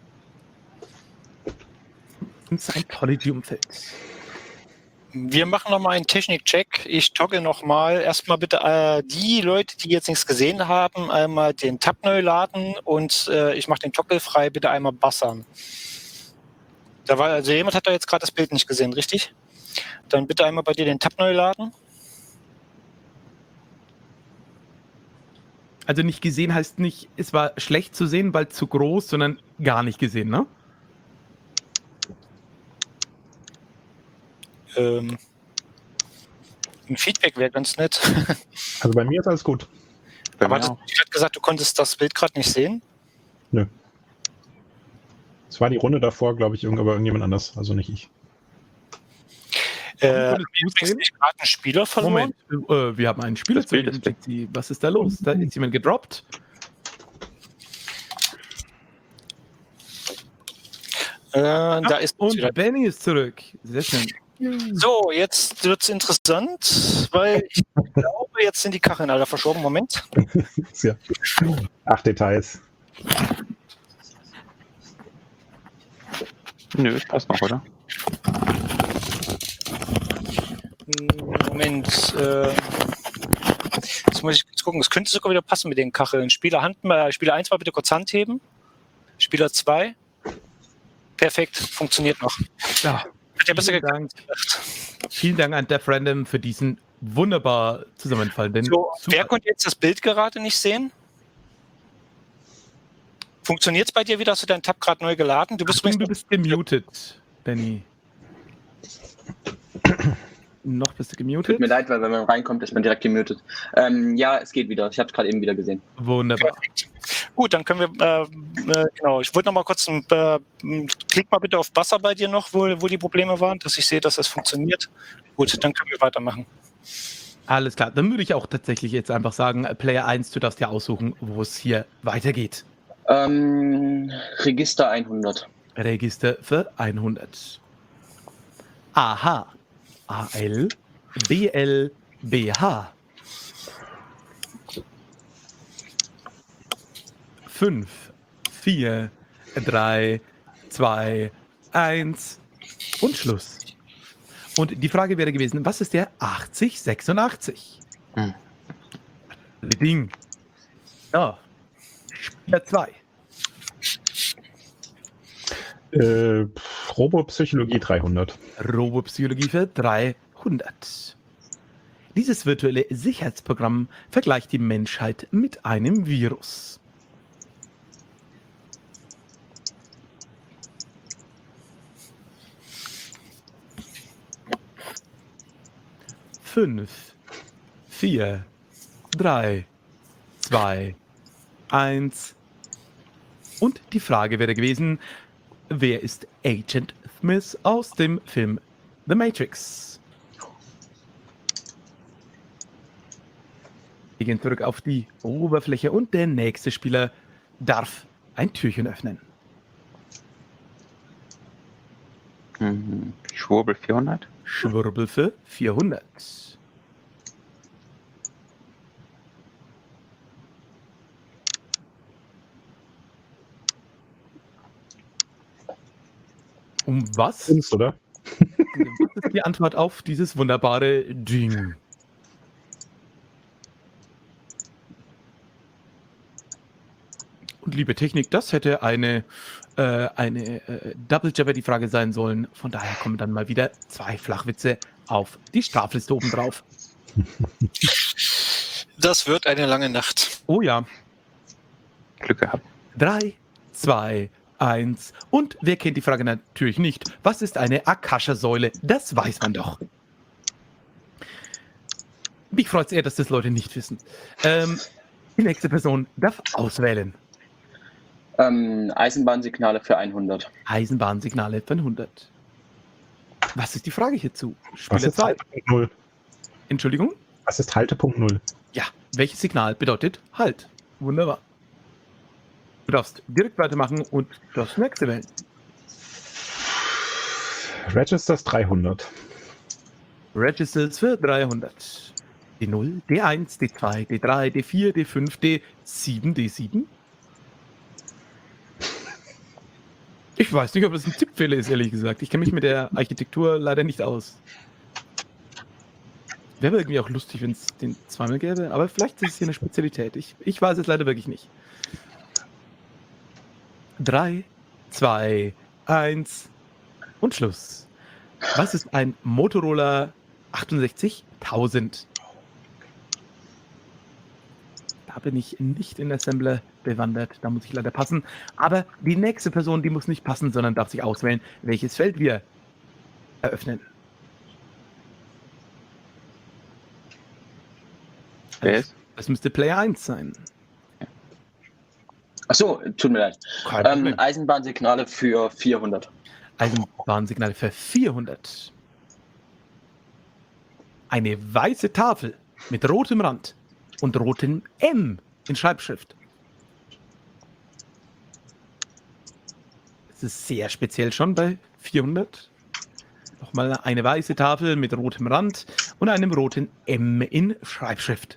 Im Scientology-Umfeld.
Wir machen nochmal einen Technik-Check. Ich toggle nochmal. Erstmal bitte äh, die Leute, die jetzt nichts gesehen haben, einmal den Tab neu laden und äh, ich mache den Toggle frei, bitte einmal bassern. Da war, also jemand hat da jetzt gerade das Bild nicht gesehen, richtig? Dann bitte einmal bei dir den Tab neu laden.
Also nicht gesehen heißt nicht, es war schlecht zu sehen, weil zu groß, sondern gar nicht gesehen, ne?
Ähm, ein Feedback wäre ganz nett.
Also bei mir ist alles gut.
Bei
Aber
mir
das,
auch.
ich hatte gesagt, du konntest das Bild gerade nicht sehen.
Nö. Es war die Runde davor, glaube ich, irgend- aber irgendjemand anders, also nicht ich.
Äh,
Konntest du
übrigens
sehen?
nicht gerade einen Spieler verloren.
Moment, äh, wir haben einen Spieler
Das
zu
Bild ist weg.
G C. Was ist da los? Da ist jemand gedroppt.
Äh, da ist
Und
wieder.
Benny ist zurück. Sehr schön.
So, jetzt wird es interessant, weil ich glaube, jetzt sind die Kacheln alle verschoben. Moment.
Ja. Ach, Details.
Nö, passt noch, oder?
Moment. Äh, jetzt muss ich kurz gucken. Es könnte sogar wieder passen mit den Kacheln. Spieler, Hand, äh, Spieler eins mal bitte kurz Hand heben. Spieler zwei. Perfekt, funktioniert noch.
Ja,
Hat ja besser
vielen
geklappt.
Dank. Vielen Dank an Def Random für diesen wunderbar zusammenfallenden.
So,
Super.
wer konnte jetzt das Bild gerade nicht sehen? Funktioniert es bei dir wieder? Hast du deinen Tab gerade neu geladen? Du bist
Achtung, du
übrigens
bist gemutet, Benny. Noch bist du gemutet?
Tut mir leid, weil wenn man reinkommt, ist man direkt gemutet. Ähm, ja, es geht wieder. Ich habe es gerade eben wieder gesehen.
Wunderbar.
perfekt. Gut, dann können wir, äh, äh, genau, ich wollte noch mal kurz, ein, äh, klick mal bitte auf Buzzer bei dir noch, wo, wo die Probleme waren, dass ich sehe, dass das funktioniert. Gut, dann können wir weitermachen.
Alles klar, dann würde ich auch tatsächlich jetzt einfach sagen, Player eins, du darfst ja aussuchen, wo es hier weitergeht.
Ähm, Register hundert.
Register für hundert. Aha. A L. B L. B H. fünf, vier, drei, zwei, eins und Schluss. Und die Frage wäre gewesen, was ist der achtzig sechsundachtzig?
Hm.
Ding. Ja. Spieler zwei.
Äh, Robopsychologie dreihundert.
Robopsychologie für dreihundert. Dieses virtuelle Sicherheitsprogramm vergleicht die Menschheit mit einem Virus. Fünf, vier, drei, zwei, eins. Und die Frage wäre gewesen, wer ist Agent Smith aus dem Film The Matrix? Wir gehen zurück auf die Oberfläche und der nächste Spieler darf ein Türchen öffnen.
Mhm. Schwurbel vierhundert.
Schwurbel für vierhundert. Um was?
Fünf, oder?
Was ist die Antwort auf dieses wunderbare Ding? Und liebe Technik, das hätte eine, äh, eine äh, Double Jeopardy-Frage sein sollen. Von daher kommen dann mal wieder zwei Flachwitze auf die Strafliste oben drauf.
Das wird eine lange Nacht.
Oh ja.
Glück gehabt.
Drei, zwei, eins. Und wer kennt die Frage natürlich nicht? Was ist eine Akasha-Säule? Das weiß man doch. Mich freut es eher, dass das Leute nicht wissen. Ähm, die nächste Person darf auswählen.
Ähm, Eisenbahnsignale für hundert.
Eisenbahnsignale für hundert. Was ist die Frage hierzu?
Was
Spieler
ist
zwei.
Haltepunkt null?
Entschuldigung?
Was ist Haltepunkt null?
Ja, welches Signal bedeutet Halt? Wunderbar. Du darfst direkt weitermachen und das nächste wählen.
Registers dreihundert.
Registers für dreihundert. D null, D eins, D zwei, D drei, D vier, D fünf, D sieben, D sieben. Ich weiß nicht, ob das ein Tippfehler ist, ehrlich gesagt. Ich kenne mich mit der Architektur leider nicht aus. Wäre irgendwie auch lustig, wenn es den zweimal gäbe, aber vielleicht ist es hier eine Spezialität. Ich, ich weiß es leider wirklich nicht. Drei, zwei, eins und Schluss. Was ist ein Motorola achtundsechzigtausend? Da bin ich nicht in Assembler bewandert, da muss ich leider passen. Aber die nächste Person, die muss nicht passen, sondern darf sich auswählen, welches Feld wir eröffnen.
Wer ist?
Das müsste Player eins sein.
Achso, tut mir leid. Ähm, Eisenbahnsignale für vierhundert.
Eisenbahnsignale für vierhundert. Eine weiße Tafel mit rotem Rand und rotem M in Schreibschrift. Das ist sehr speziell schon bei vierhundert. Nochmal eine weiße Tafel mit rotem Rand und einem roten M in Schreibschrift.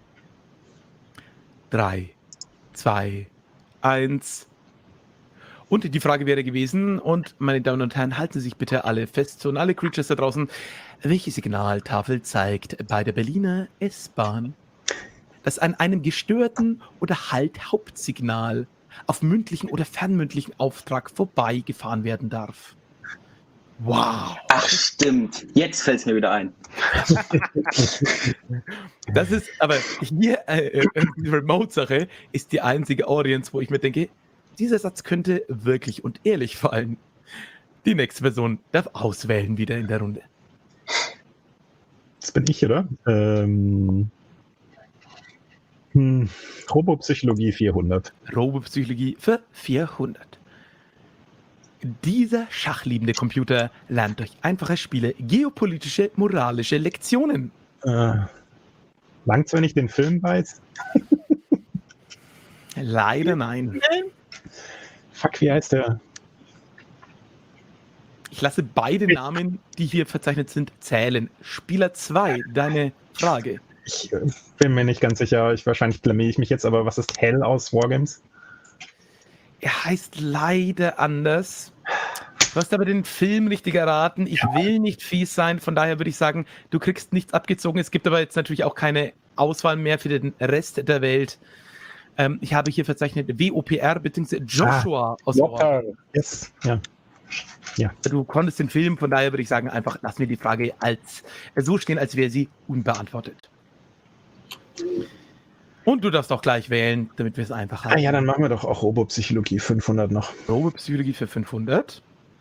Drei, zwei, eins. Und die Frage wäre gewesen, und meine Damen und Herren, halten Sie sich bitte alle fest und alle Creatures da draußen, welche Signaltafel zeigt bei der Berliner S-Bahn, dass an einem gestörten oder halt Hauptsignal auf mündlichen oder fernmündlichen Auftrag vorbeigefahren werden darf? Wow.
Ach stimmt, jetzt fällt es mir wieder ein.
Das ist, aber hier, äh, die Remote-Sache ist die einzige Audience, wo ich mir denke, dieser Satz könnte wirklich und ehrlich fallen. Die nächste Person darf auswählen wieder in der Runde.
Das bin ich, oder? Ähm, hm, Robopsychologie vierhundert.
Robopsychologie für vierhundert. Dieser schachliebende Computer lernt durch einfache Spiele geopolitische, moralische Lektionen.
Äh, langt's, wenn ich den Film weiß?
Leider nein.
Fuck, wie heißt der?
Ich lasse beide Namen, die hier verzeichnet sind, zählen. Spieler zwei, deine Frage.
Ich äh, bin mir nicht ganz sicher. Ich, wahrscheinlich blamier ich mich jetzt, aber was ist Hell aus Wargames?
Er heißt leider anders. Du hast aber den Film richtig erraten. Ich will nicht fies sein, von daher würde ich sagen, du kriegst nichts abgezogen. Es gibt aber jetzt natürlich auch keine Auswahl mehr für den Rest der Welt. Ähm, ich habe hier verzeichnet W O P R bzw. Joshua
Ah,
aus
Walker. Yes. Ja. Ja.
Du konntest den Film, von daher würde ich sagen, einfach lassen wir die Frage als so stehen, als wäre sie unbeantwortet. Und du darfst auch gleich wählen, damit wir es einfach haben.
Ah ja, dann machen wir doch auch Robopsychologie fünfhundert noch.
Robopsychologie für fünfhundert.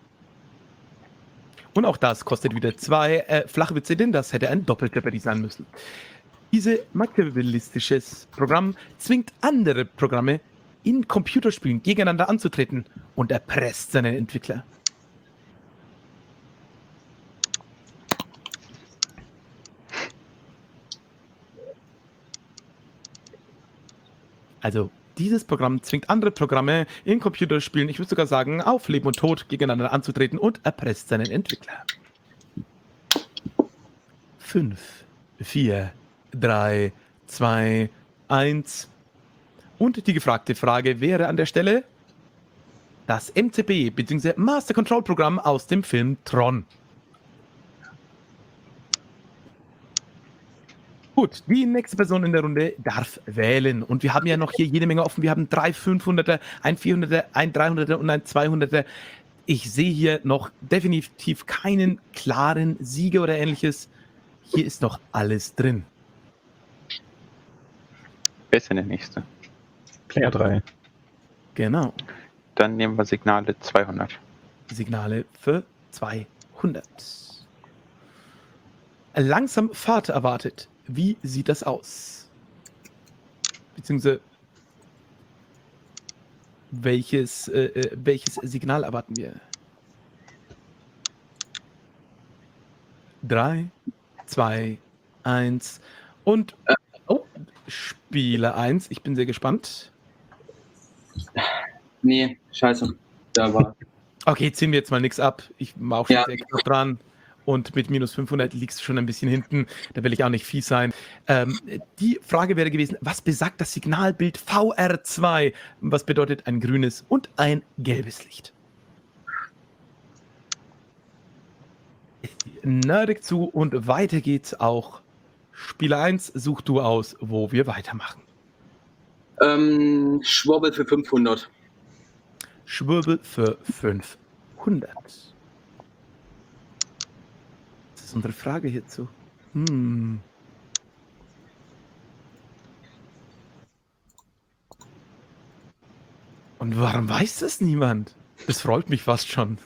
Und auch das kostet wieder zwei äh, Flachwitze, denn das hätte ein Doppeltrepperie sein müssen. Dieses machiavellistisches Programm zwingt andere Programme in Computerspielen gegeneinander anzutreten und erpresst seine Entwickler. Also dieses Programm zwingt andere Programme in Computerspielen, ich würde sogar sagen, auf Leben und Tod gegeneinander anzutreten und erpresst seinen Entwickler. Fünf, vier, drei, zwei, eins. Und die gefragte Frage wäre an der Stelle das M C P bzw. Master Control Programm aus dem Film Tron. Gut, die nächste Person in der Runde darf wählen. Und wir haben ja noch hier jede Menge offen. Wir haben drei fünfhunderter, ein vierhunderter, ein dreihunderter und ein zweihunderter. Ich sehe hier noch definitiv keinen klaren Sieger oder ähnliches. Hier ist noch alles drin.
Wer ist denn der nächste?
Player drei.
Genau.
Dann nehmen wir Signale zweihundert.
Signale für zweihundert. Langsam Fahrt erwartet. Wie sieht das aus? Beziehungsweise welches, äh, welches Signal erwarten wir? Drei, zwei, eins und oh, Spieler eins. Ich bin sehr gespannt.
Nee, scheiße. Da war.
Okay, ziehen wir jetzt mal nichts ab. Ich war auch schon
Ja.
sehr knapp dran. Und mit minus fünfhundert liegst du schon ein bisschen hinten. Da will ich auch nicht fies sein. Ähm, die Frage wäre gewesen, was besagt das Signalbild V R zwei? Was bedeutet ein grünes und ein gelbes Licht? Nerdig zu und weiter geht's auch. Spieler eins, such du aus, wo wir weitermachen.
Ähm, Schwobbel für fünfhundert.
Schwurbel für fünfhundert. Das ist unsere Frage hierzu. Hm. Und warum weiß das niemand? Das freut mich fast schon.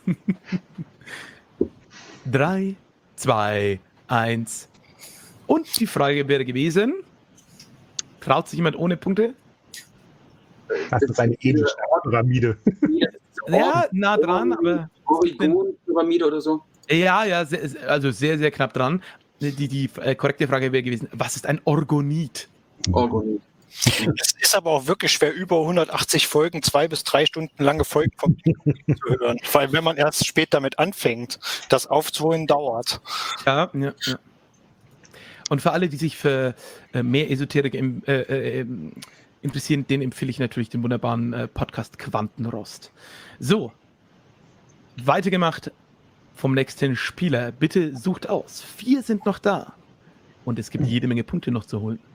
Drei, zwei, eins. Und die Frage wäre gewesen, traut sich jemand ohne Punkte?
Das ist eine Edelstahlpyramide.
Ja, nah dran, aber...
Oregon-Pyramide oder so?
Ja, ja, sehr, also sehr, sehr knapp dran. Die, die äh, korrekte Frage wäre gewesen, was ist ein Orgonit?
Orgonit.
Es ist aber auch wirklich schwer, über hundertachtzig Folgen, zwei bis drei Stunden lange Folgen vom zu hören. Vor allem, wenn man erst spät damit anfängt, das aufzuholen dauert.
Ja, ja, ja. Und für alle, die sich für äh, mehr Esoterik im, äh, äh, interessieren, den empfehle ich natürlich den wunderbaren äh, Podcast Quantenrost. So, weitergemacht vom nächsten Spieler. Bitte sucht aus. Vier sind noch da. Und es gibt jede Menge Punkte noch zu holen.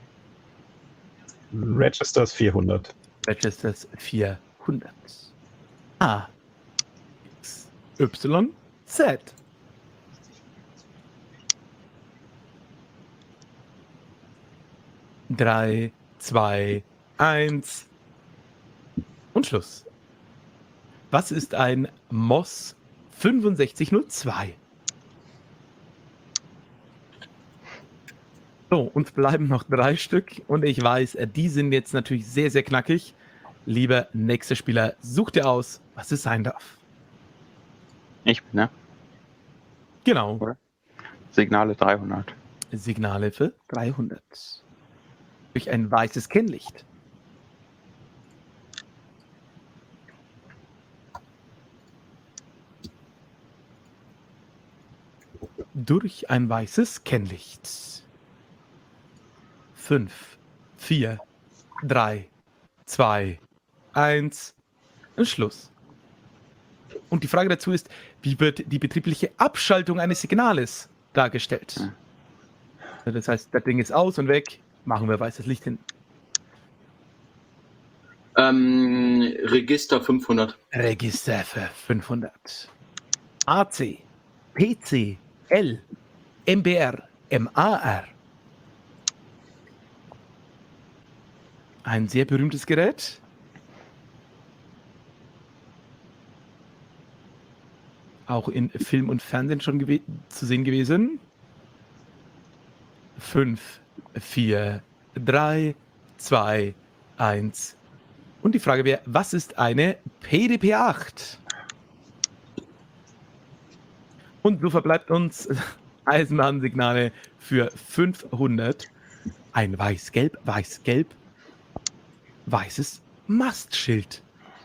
Registers vierhundert.
Registers vierhundert. A. X. Y. Z. Drei, zwei, eins. Und Schluss. Was ist ein M O S fünfundsechzig null zwei? So, uns bleiben noch drei Stück und ich weiß, die sind jetzt natürlich sehr, sehr knackig. Lieber nächster Spieler, such dir aus, was es sein darf.
Ich bin, ne?
Genau.
Oder? Signale dreihundert.
Signale für dreihundert. Durch ein weißes Kennlicht. Durch ein weißes Kennlicht. Fünf, vier, drei, zwei, eins. Schluss. Und die Frage dazu ist, wie wird die betriebliche Abschaltung eines Signales dargestellt? Hm. Das heißt, das Ding ist aus und weg, machen wir weißes Licht hin.
Ähm, Register fünfhundert.
Register für fünfhundert. A C, P C, L, M B R, M A R. Ein sehr berühmtes Gerät. Auch in Film und Fernsehen schon gew- zu sehen gewesen. Fünf, vier, drei, zwei, eins. Und die Frage wäre, was ist eine P D P acht? Und so verbleibt uns Eisenbahnsignale für fünfhundert. Ein weiß-gelb, weiß-gelb, weißes Mastschild.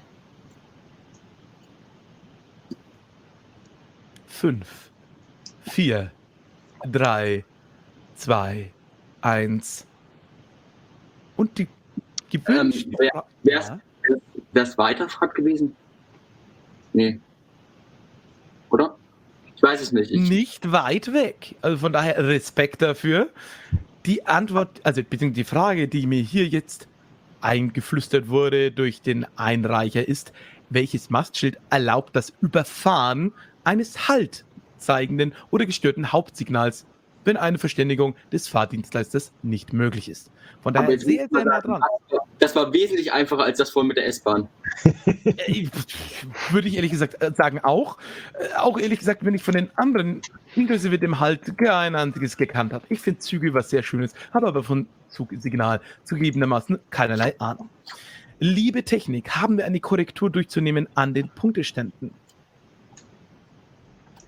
Fünf, vier, drei, zwei, eins. Und die gewünschte...
Ähm, wer, wer ist, wer ist Weiterfahrt gewesen? Nee. Oder? Ich weiß es nicht. Ich
Nicht weit weg. Also von daher Respekt dafür. Die Antwort, also beziehungsweise die Frage, die mir hier jetzt eingeflüstert wurde durch den Einreicher ist, welches Mastschild erlaubt das Überfahren eines Halt zeigenden oder gestörten Hauptsignals, wenn eine Verständigung des Fahrdienstleisters nicht möglich ist. Von daher
jetzt
sehr,
muss man
sehr nah
sagen,
dran.
Das war wesentlich einfacher als das vorhin mit der S-Bahn.
Äh, Würde ich ehrlich gesagt äh, sagen auch. Äh, Auch ehrlich gesagt, wenn ich von den anderen, inklusive dem Halt, kein einziges gekannt habe. Ich finde Züge was sehr Schönes, habe aber von Zugsignal zugegebenermaßen keinerlei Ahnung. Liebe Technik, haben wir eine Korrektur durchzunehmen an den Punkteständen?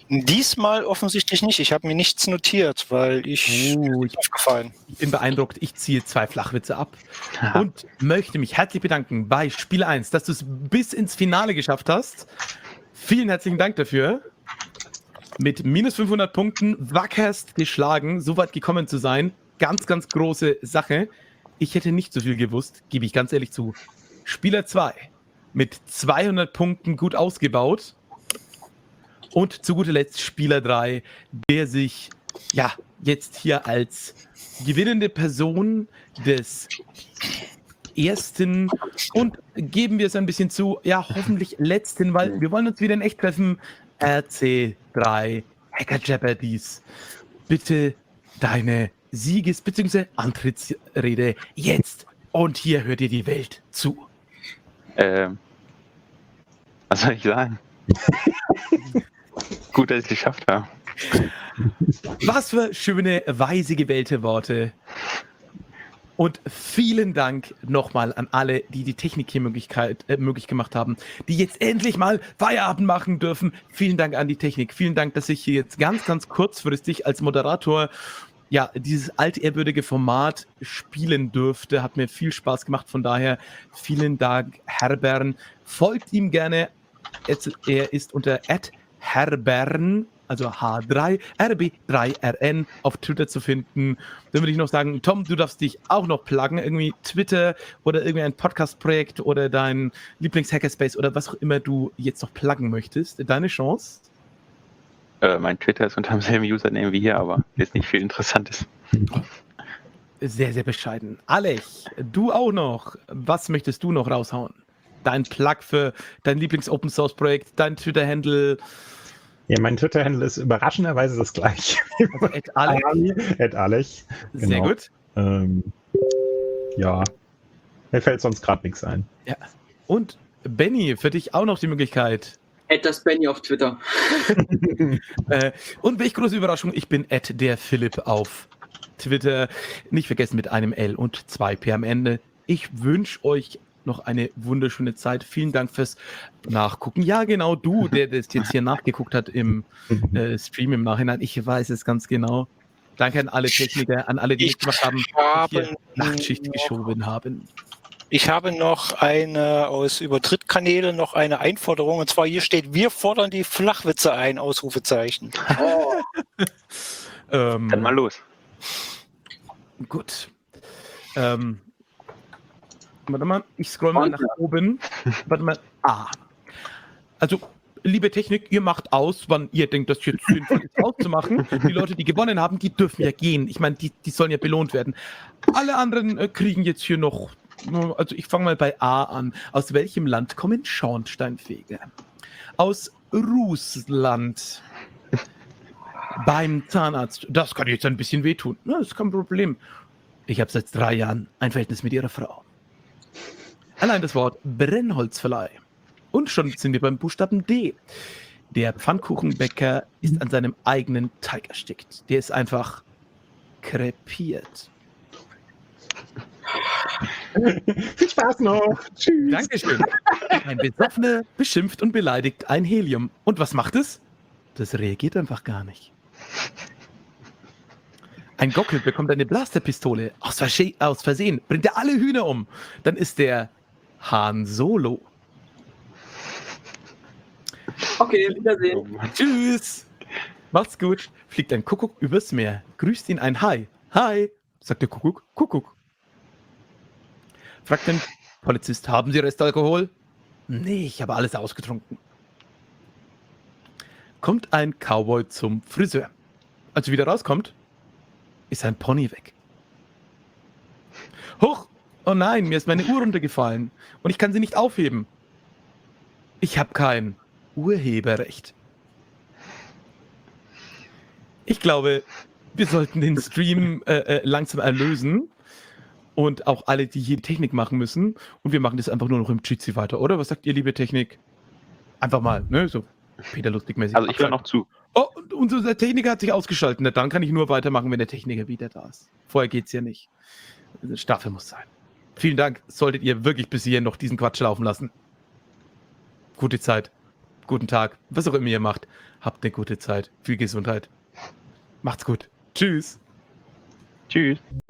Diesmal offensichtlich nicht. Ich habe mir nichts notiert, weil ich
Oh,
mir
ich
ist aufgefallen.
Ich bin beeindruckt. Ich ziehe zwei Flachwitze ab und möchte mich herzlich bedanken bei Spiel eins, dass du es bis ins Finale geschafft hast. Vielen herzlichen Dank dafür. Mit minus fünfhundert Punkten wackerst geschlagen, so weit gekommen zu sein. Ganz, ganz große Sache. Ich hätte nicht so viel gewusst, gebe ich ganz ehrlich zu. Spieler zwei mit zweihundert Punkten gut ausgebaut. Und zu guter Letzt Spieler drei, der sich ja jetzt hier als gewinnende Person des ersten und geben wir es ein bisschen zu, ja hoffentlich letzten, weil wir wollen uns wieder in echt treffen, R C drei Hacker Jeopardies. Bitte deine Sieges- bzw. Antrittsrede jetzt und hier hört ihr die Welt zu.
Ähm, was soll ich sagen? Gut, dass ich es geschafft habe.
Was für schöne, weise gewählte Worte. Und vielen Dank nochmal an alle, die die Technik hier Möglichkeit, äh, möglich gemacht haben, die jetzt endlich mal Feierabend machen dürfen. Vielen Dank an die Technik. Vielen Dank, dass ich hier jetzt ganz, ganz kurzfristig als Moderator ja dieses altehrwürdige Format spielen durfte. Hat mir viel Spaß gemacht. Von daher vielen Dank, Herbern. Folgt ihm gerne. Er ist unter at Herbern, also H drei R B drei R N auf Twitter zu finden. Dann würde ich noch sagen, Tom, du darfst dich auch noch pluggen, irgendwie Twitter oder irgendwie ein Podcast-Projekt oder dein Lieblings-Hackerspace oder was auch immer du jetzt noch pluggen möchtest. Deine Chance?
Äh, mein Twitter ist unter demselben Username wie hier, aber ist nicht viel Interessantes.
Sehr, sehr bescheiden. Alech, du auch noch. Was möchtest du noch raushauen? Dein Plug für dein Lieblings-Open-Source-Projekt, dein Twitter-Handle.
Ja, mein Twitter-Handle ist überraschenderweise das gleiche.
Also at Alech.
at Alech. Genau.
Sehr gut.
Ähm, ja, mir fällt sonst gerade nichts ein.
Ja. Und Benny, für dich auch noch die Möglichkeit.
Etwas Benny auf Twitter.
äh, und welche große Überraschung, ich bin at der Philipp auf Twitter. Nicht vergessen mit einem L und zwei P am Ende. Ich wünsche euch noch eine wunderschöne Zeit. Vielen Dank fürs Nachgucken. Ja, genau, du, der das jetzt hier nachgeguckt hat im äh, Stream im Nachhinein. Ich weiß es ganz genau. Danke an alle Techniker, an alle, die mitgemacht haben, die hier Nachtschicht geschoben haben.
Ich habe noch eine aus über Drittkanäle noch eine Einforderung, und zwar hier steht: Wir fordern die Flachwitze ein, Ausrufezeichen.
Oh.
ähm,
Dann mal los.
Gut. Ähm, warte mal, ich scroll mal nach oben. Warte mal. Ah. Also, liebe Technik, ihr macht aus, wann ihr denkt, das jetzt sinnvoll ist auszumachen. Die Leute, die gewonnen haben, die dürfen ja gehen. Ich meine, die, die sollen ja belohnt werden. Alle anderen äh, kriegen jetzt hier noch. Also ich fange mal bei A an. Aus welchem Land kommen Schornsteinfeger? Aus Russland. Beim Zahnarzt. Das kann jetzt ein bisschen wehtun. Ja, das ist kein Problem. Ich habe seit drei Jahren ein Verhältnis mit ihrer Frau. Allein das Wort Brennholzverleih. Und schon sind wir beim Buchstaben D. Der Pfannkuchenbäcker ist an seinem eigenen Teig erstickt. Der ist einfach krepiert.
Viel Spaß noch. Tschüss.
Dankeschön. Ein Besoffener beschimpft und beleidigt ein Helium. Und was macht es? Das reagiert einfach gar nicht. Ein Gockel bekommt eine Blasterpistole. Aus, Verse- aus Versehen bringt er alle Hühner um. Dann ist der Han Solo.
Okay, Wiedersehen.
Tschüss. Macht's gut. Fliegt ein Kuckuck übers Meer. Grüßt ihn ein Hai. Hi, sagt der Kuckuck. Kuckuck. Fragt den Polizist, haben Sie Restalkohol? Nee, ich habe alles ausgetrunken. Kommt ein Cowboy zum Friseur. Als er wieder rauskommt, ist sein Pony weg. Huch! Oh nein, mir ist meine Uhr runtergefallen und ich kann sie nicht aufheben. Ich habe kein Urheberrecht. Ich glaube, wir sollten den Stream äh, äh, langsam erlösen und auch alle, die hier Technik machen müssen. Und wir machen das einfach nur noch im Jitsi weiter, oder? Was sagt ihr, liebe Technik? Einfach mal, ne? So Peter Lustig-mäßig.
Also ich höre noch zu.
Oh, und unser Techniker hat sich ausgeschaltet. Na, dann kann ich nur weitermachen, wenn der Techniker wieder da ist. Vorher geht's ja nicht. Staffel muss sein. Vielen Dank. Solltet ihr wirklich bis hierhin noch diesen Quatsch laufen lassen. Gute Zeit. guten Tag, was auch immer ihr macht. Habt eine gute Zeit. Viel Gesundheit. Macht's gut. Tschüss.
Tschüss.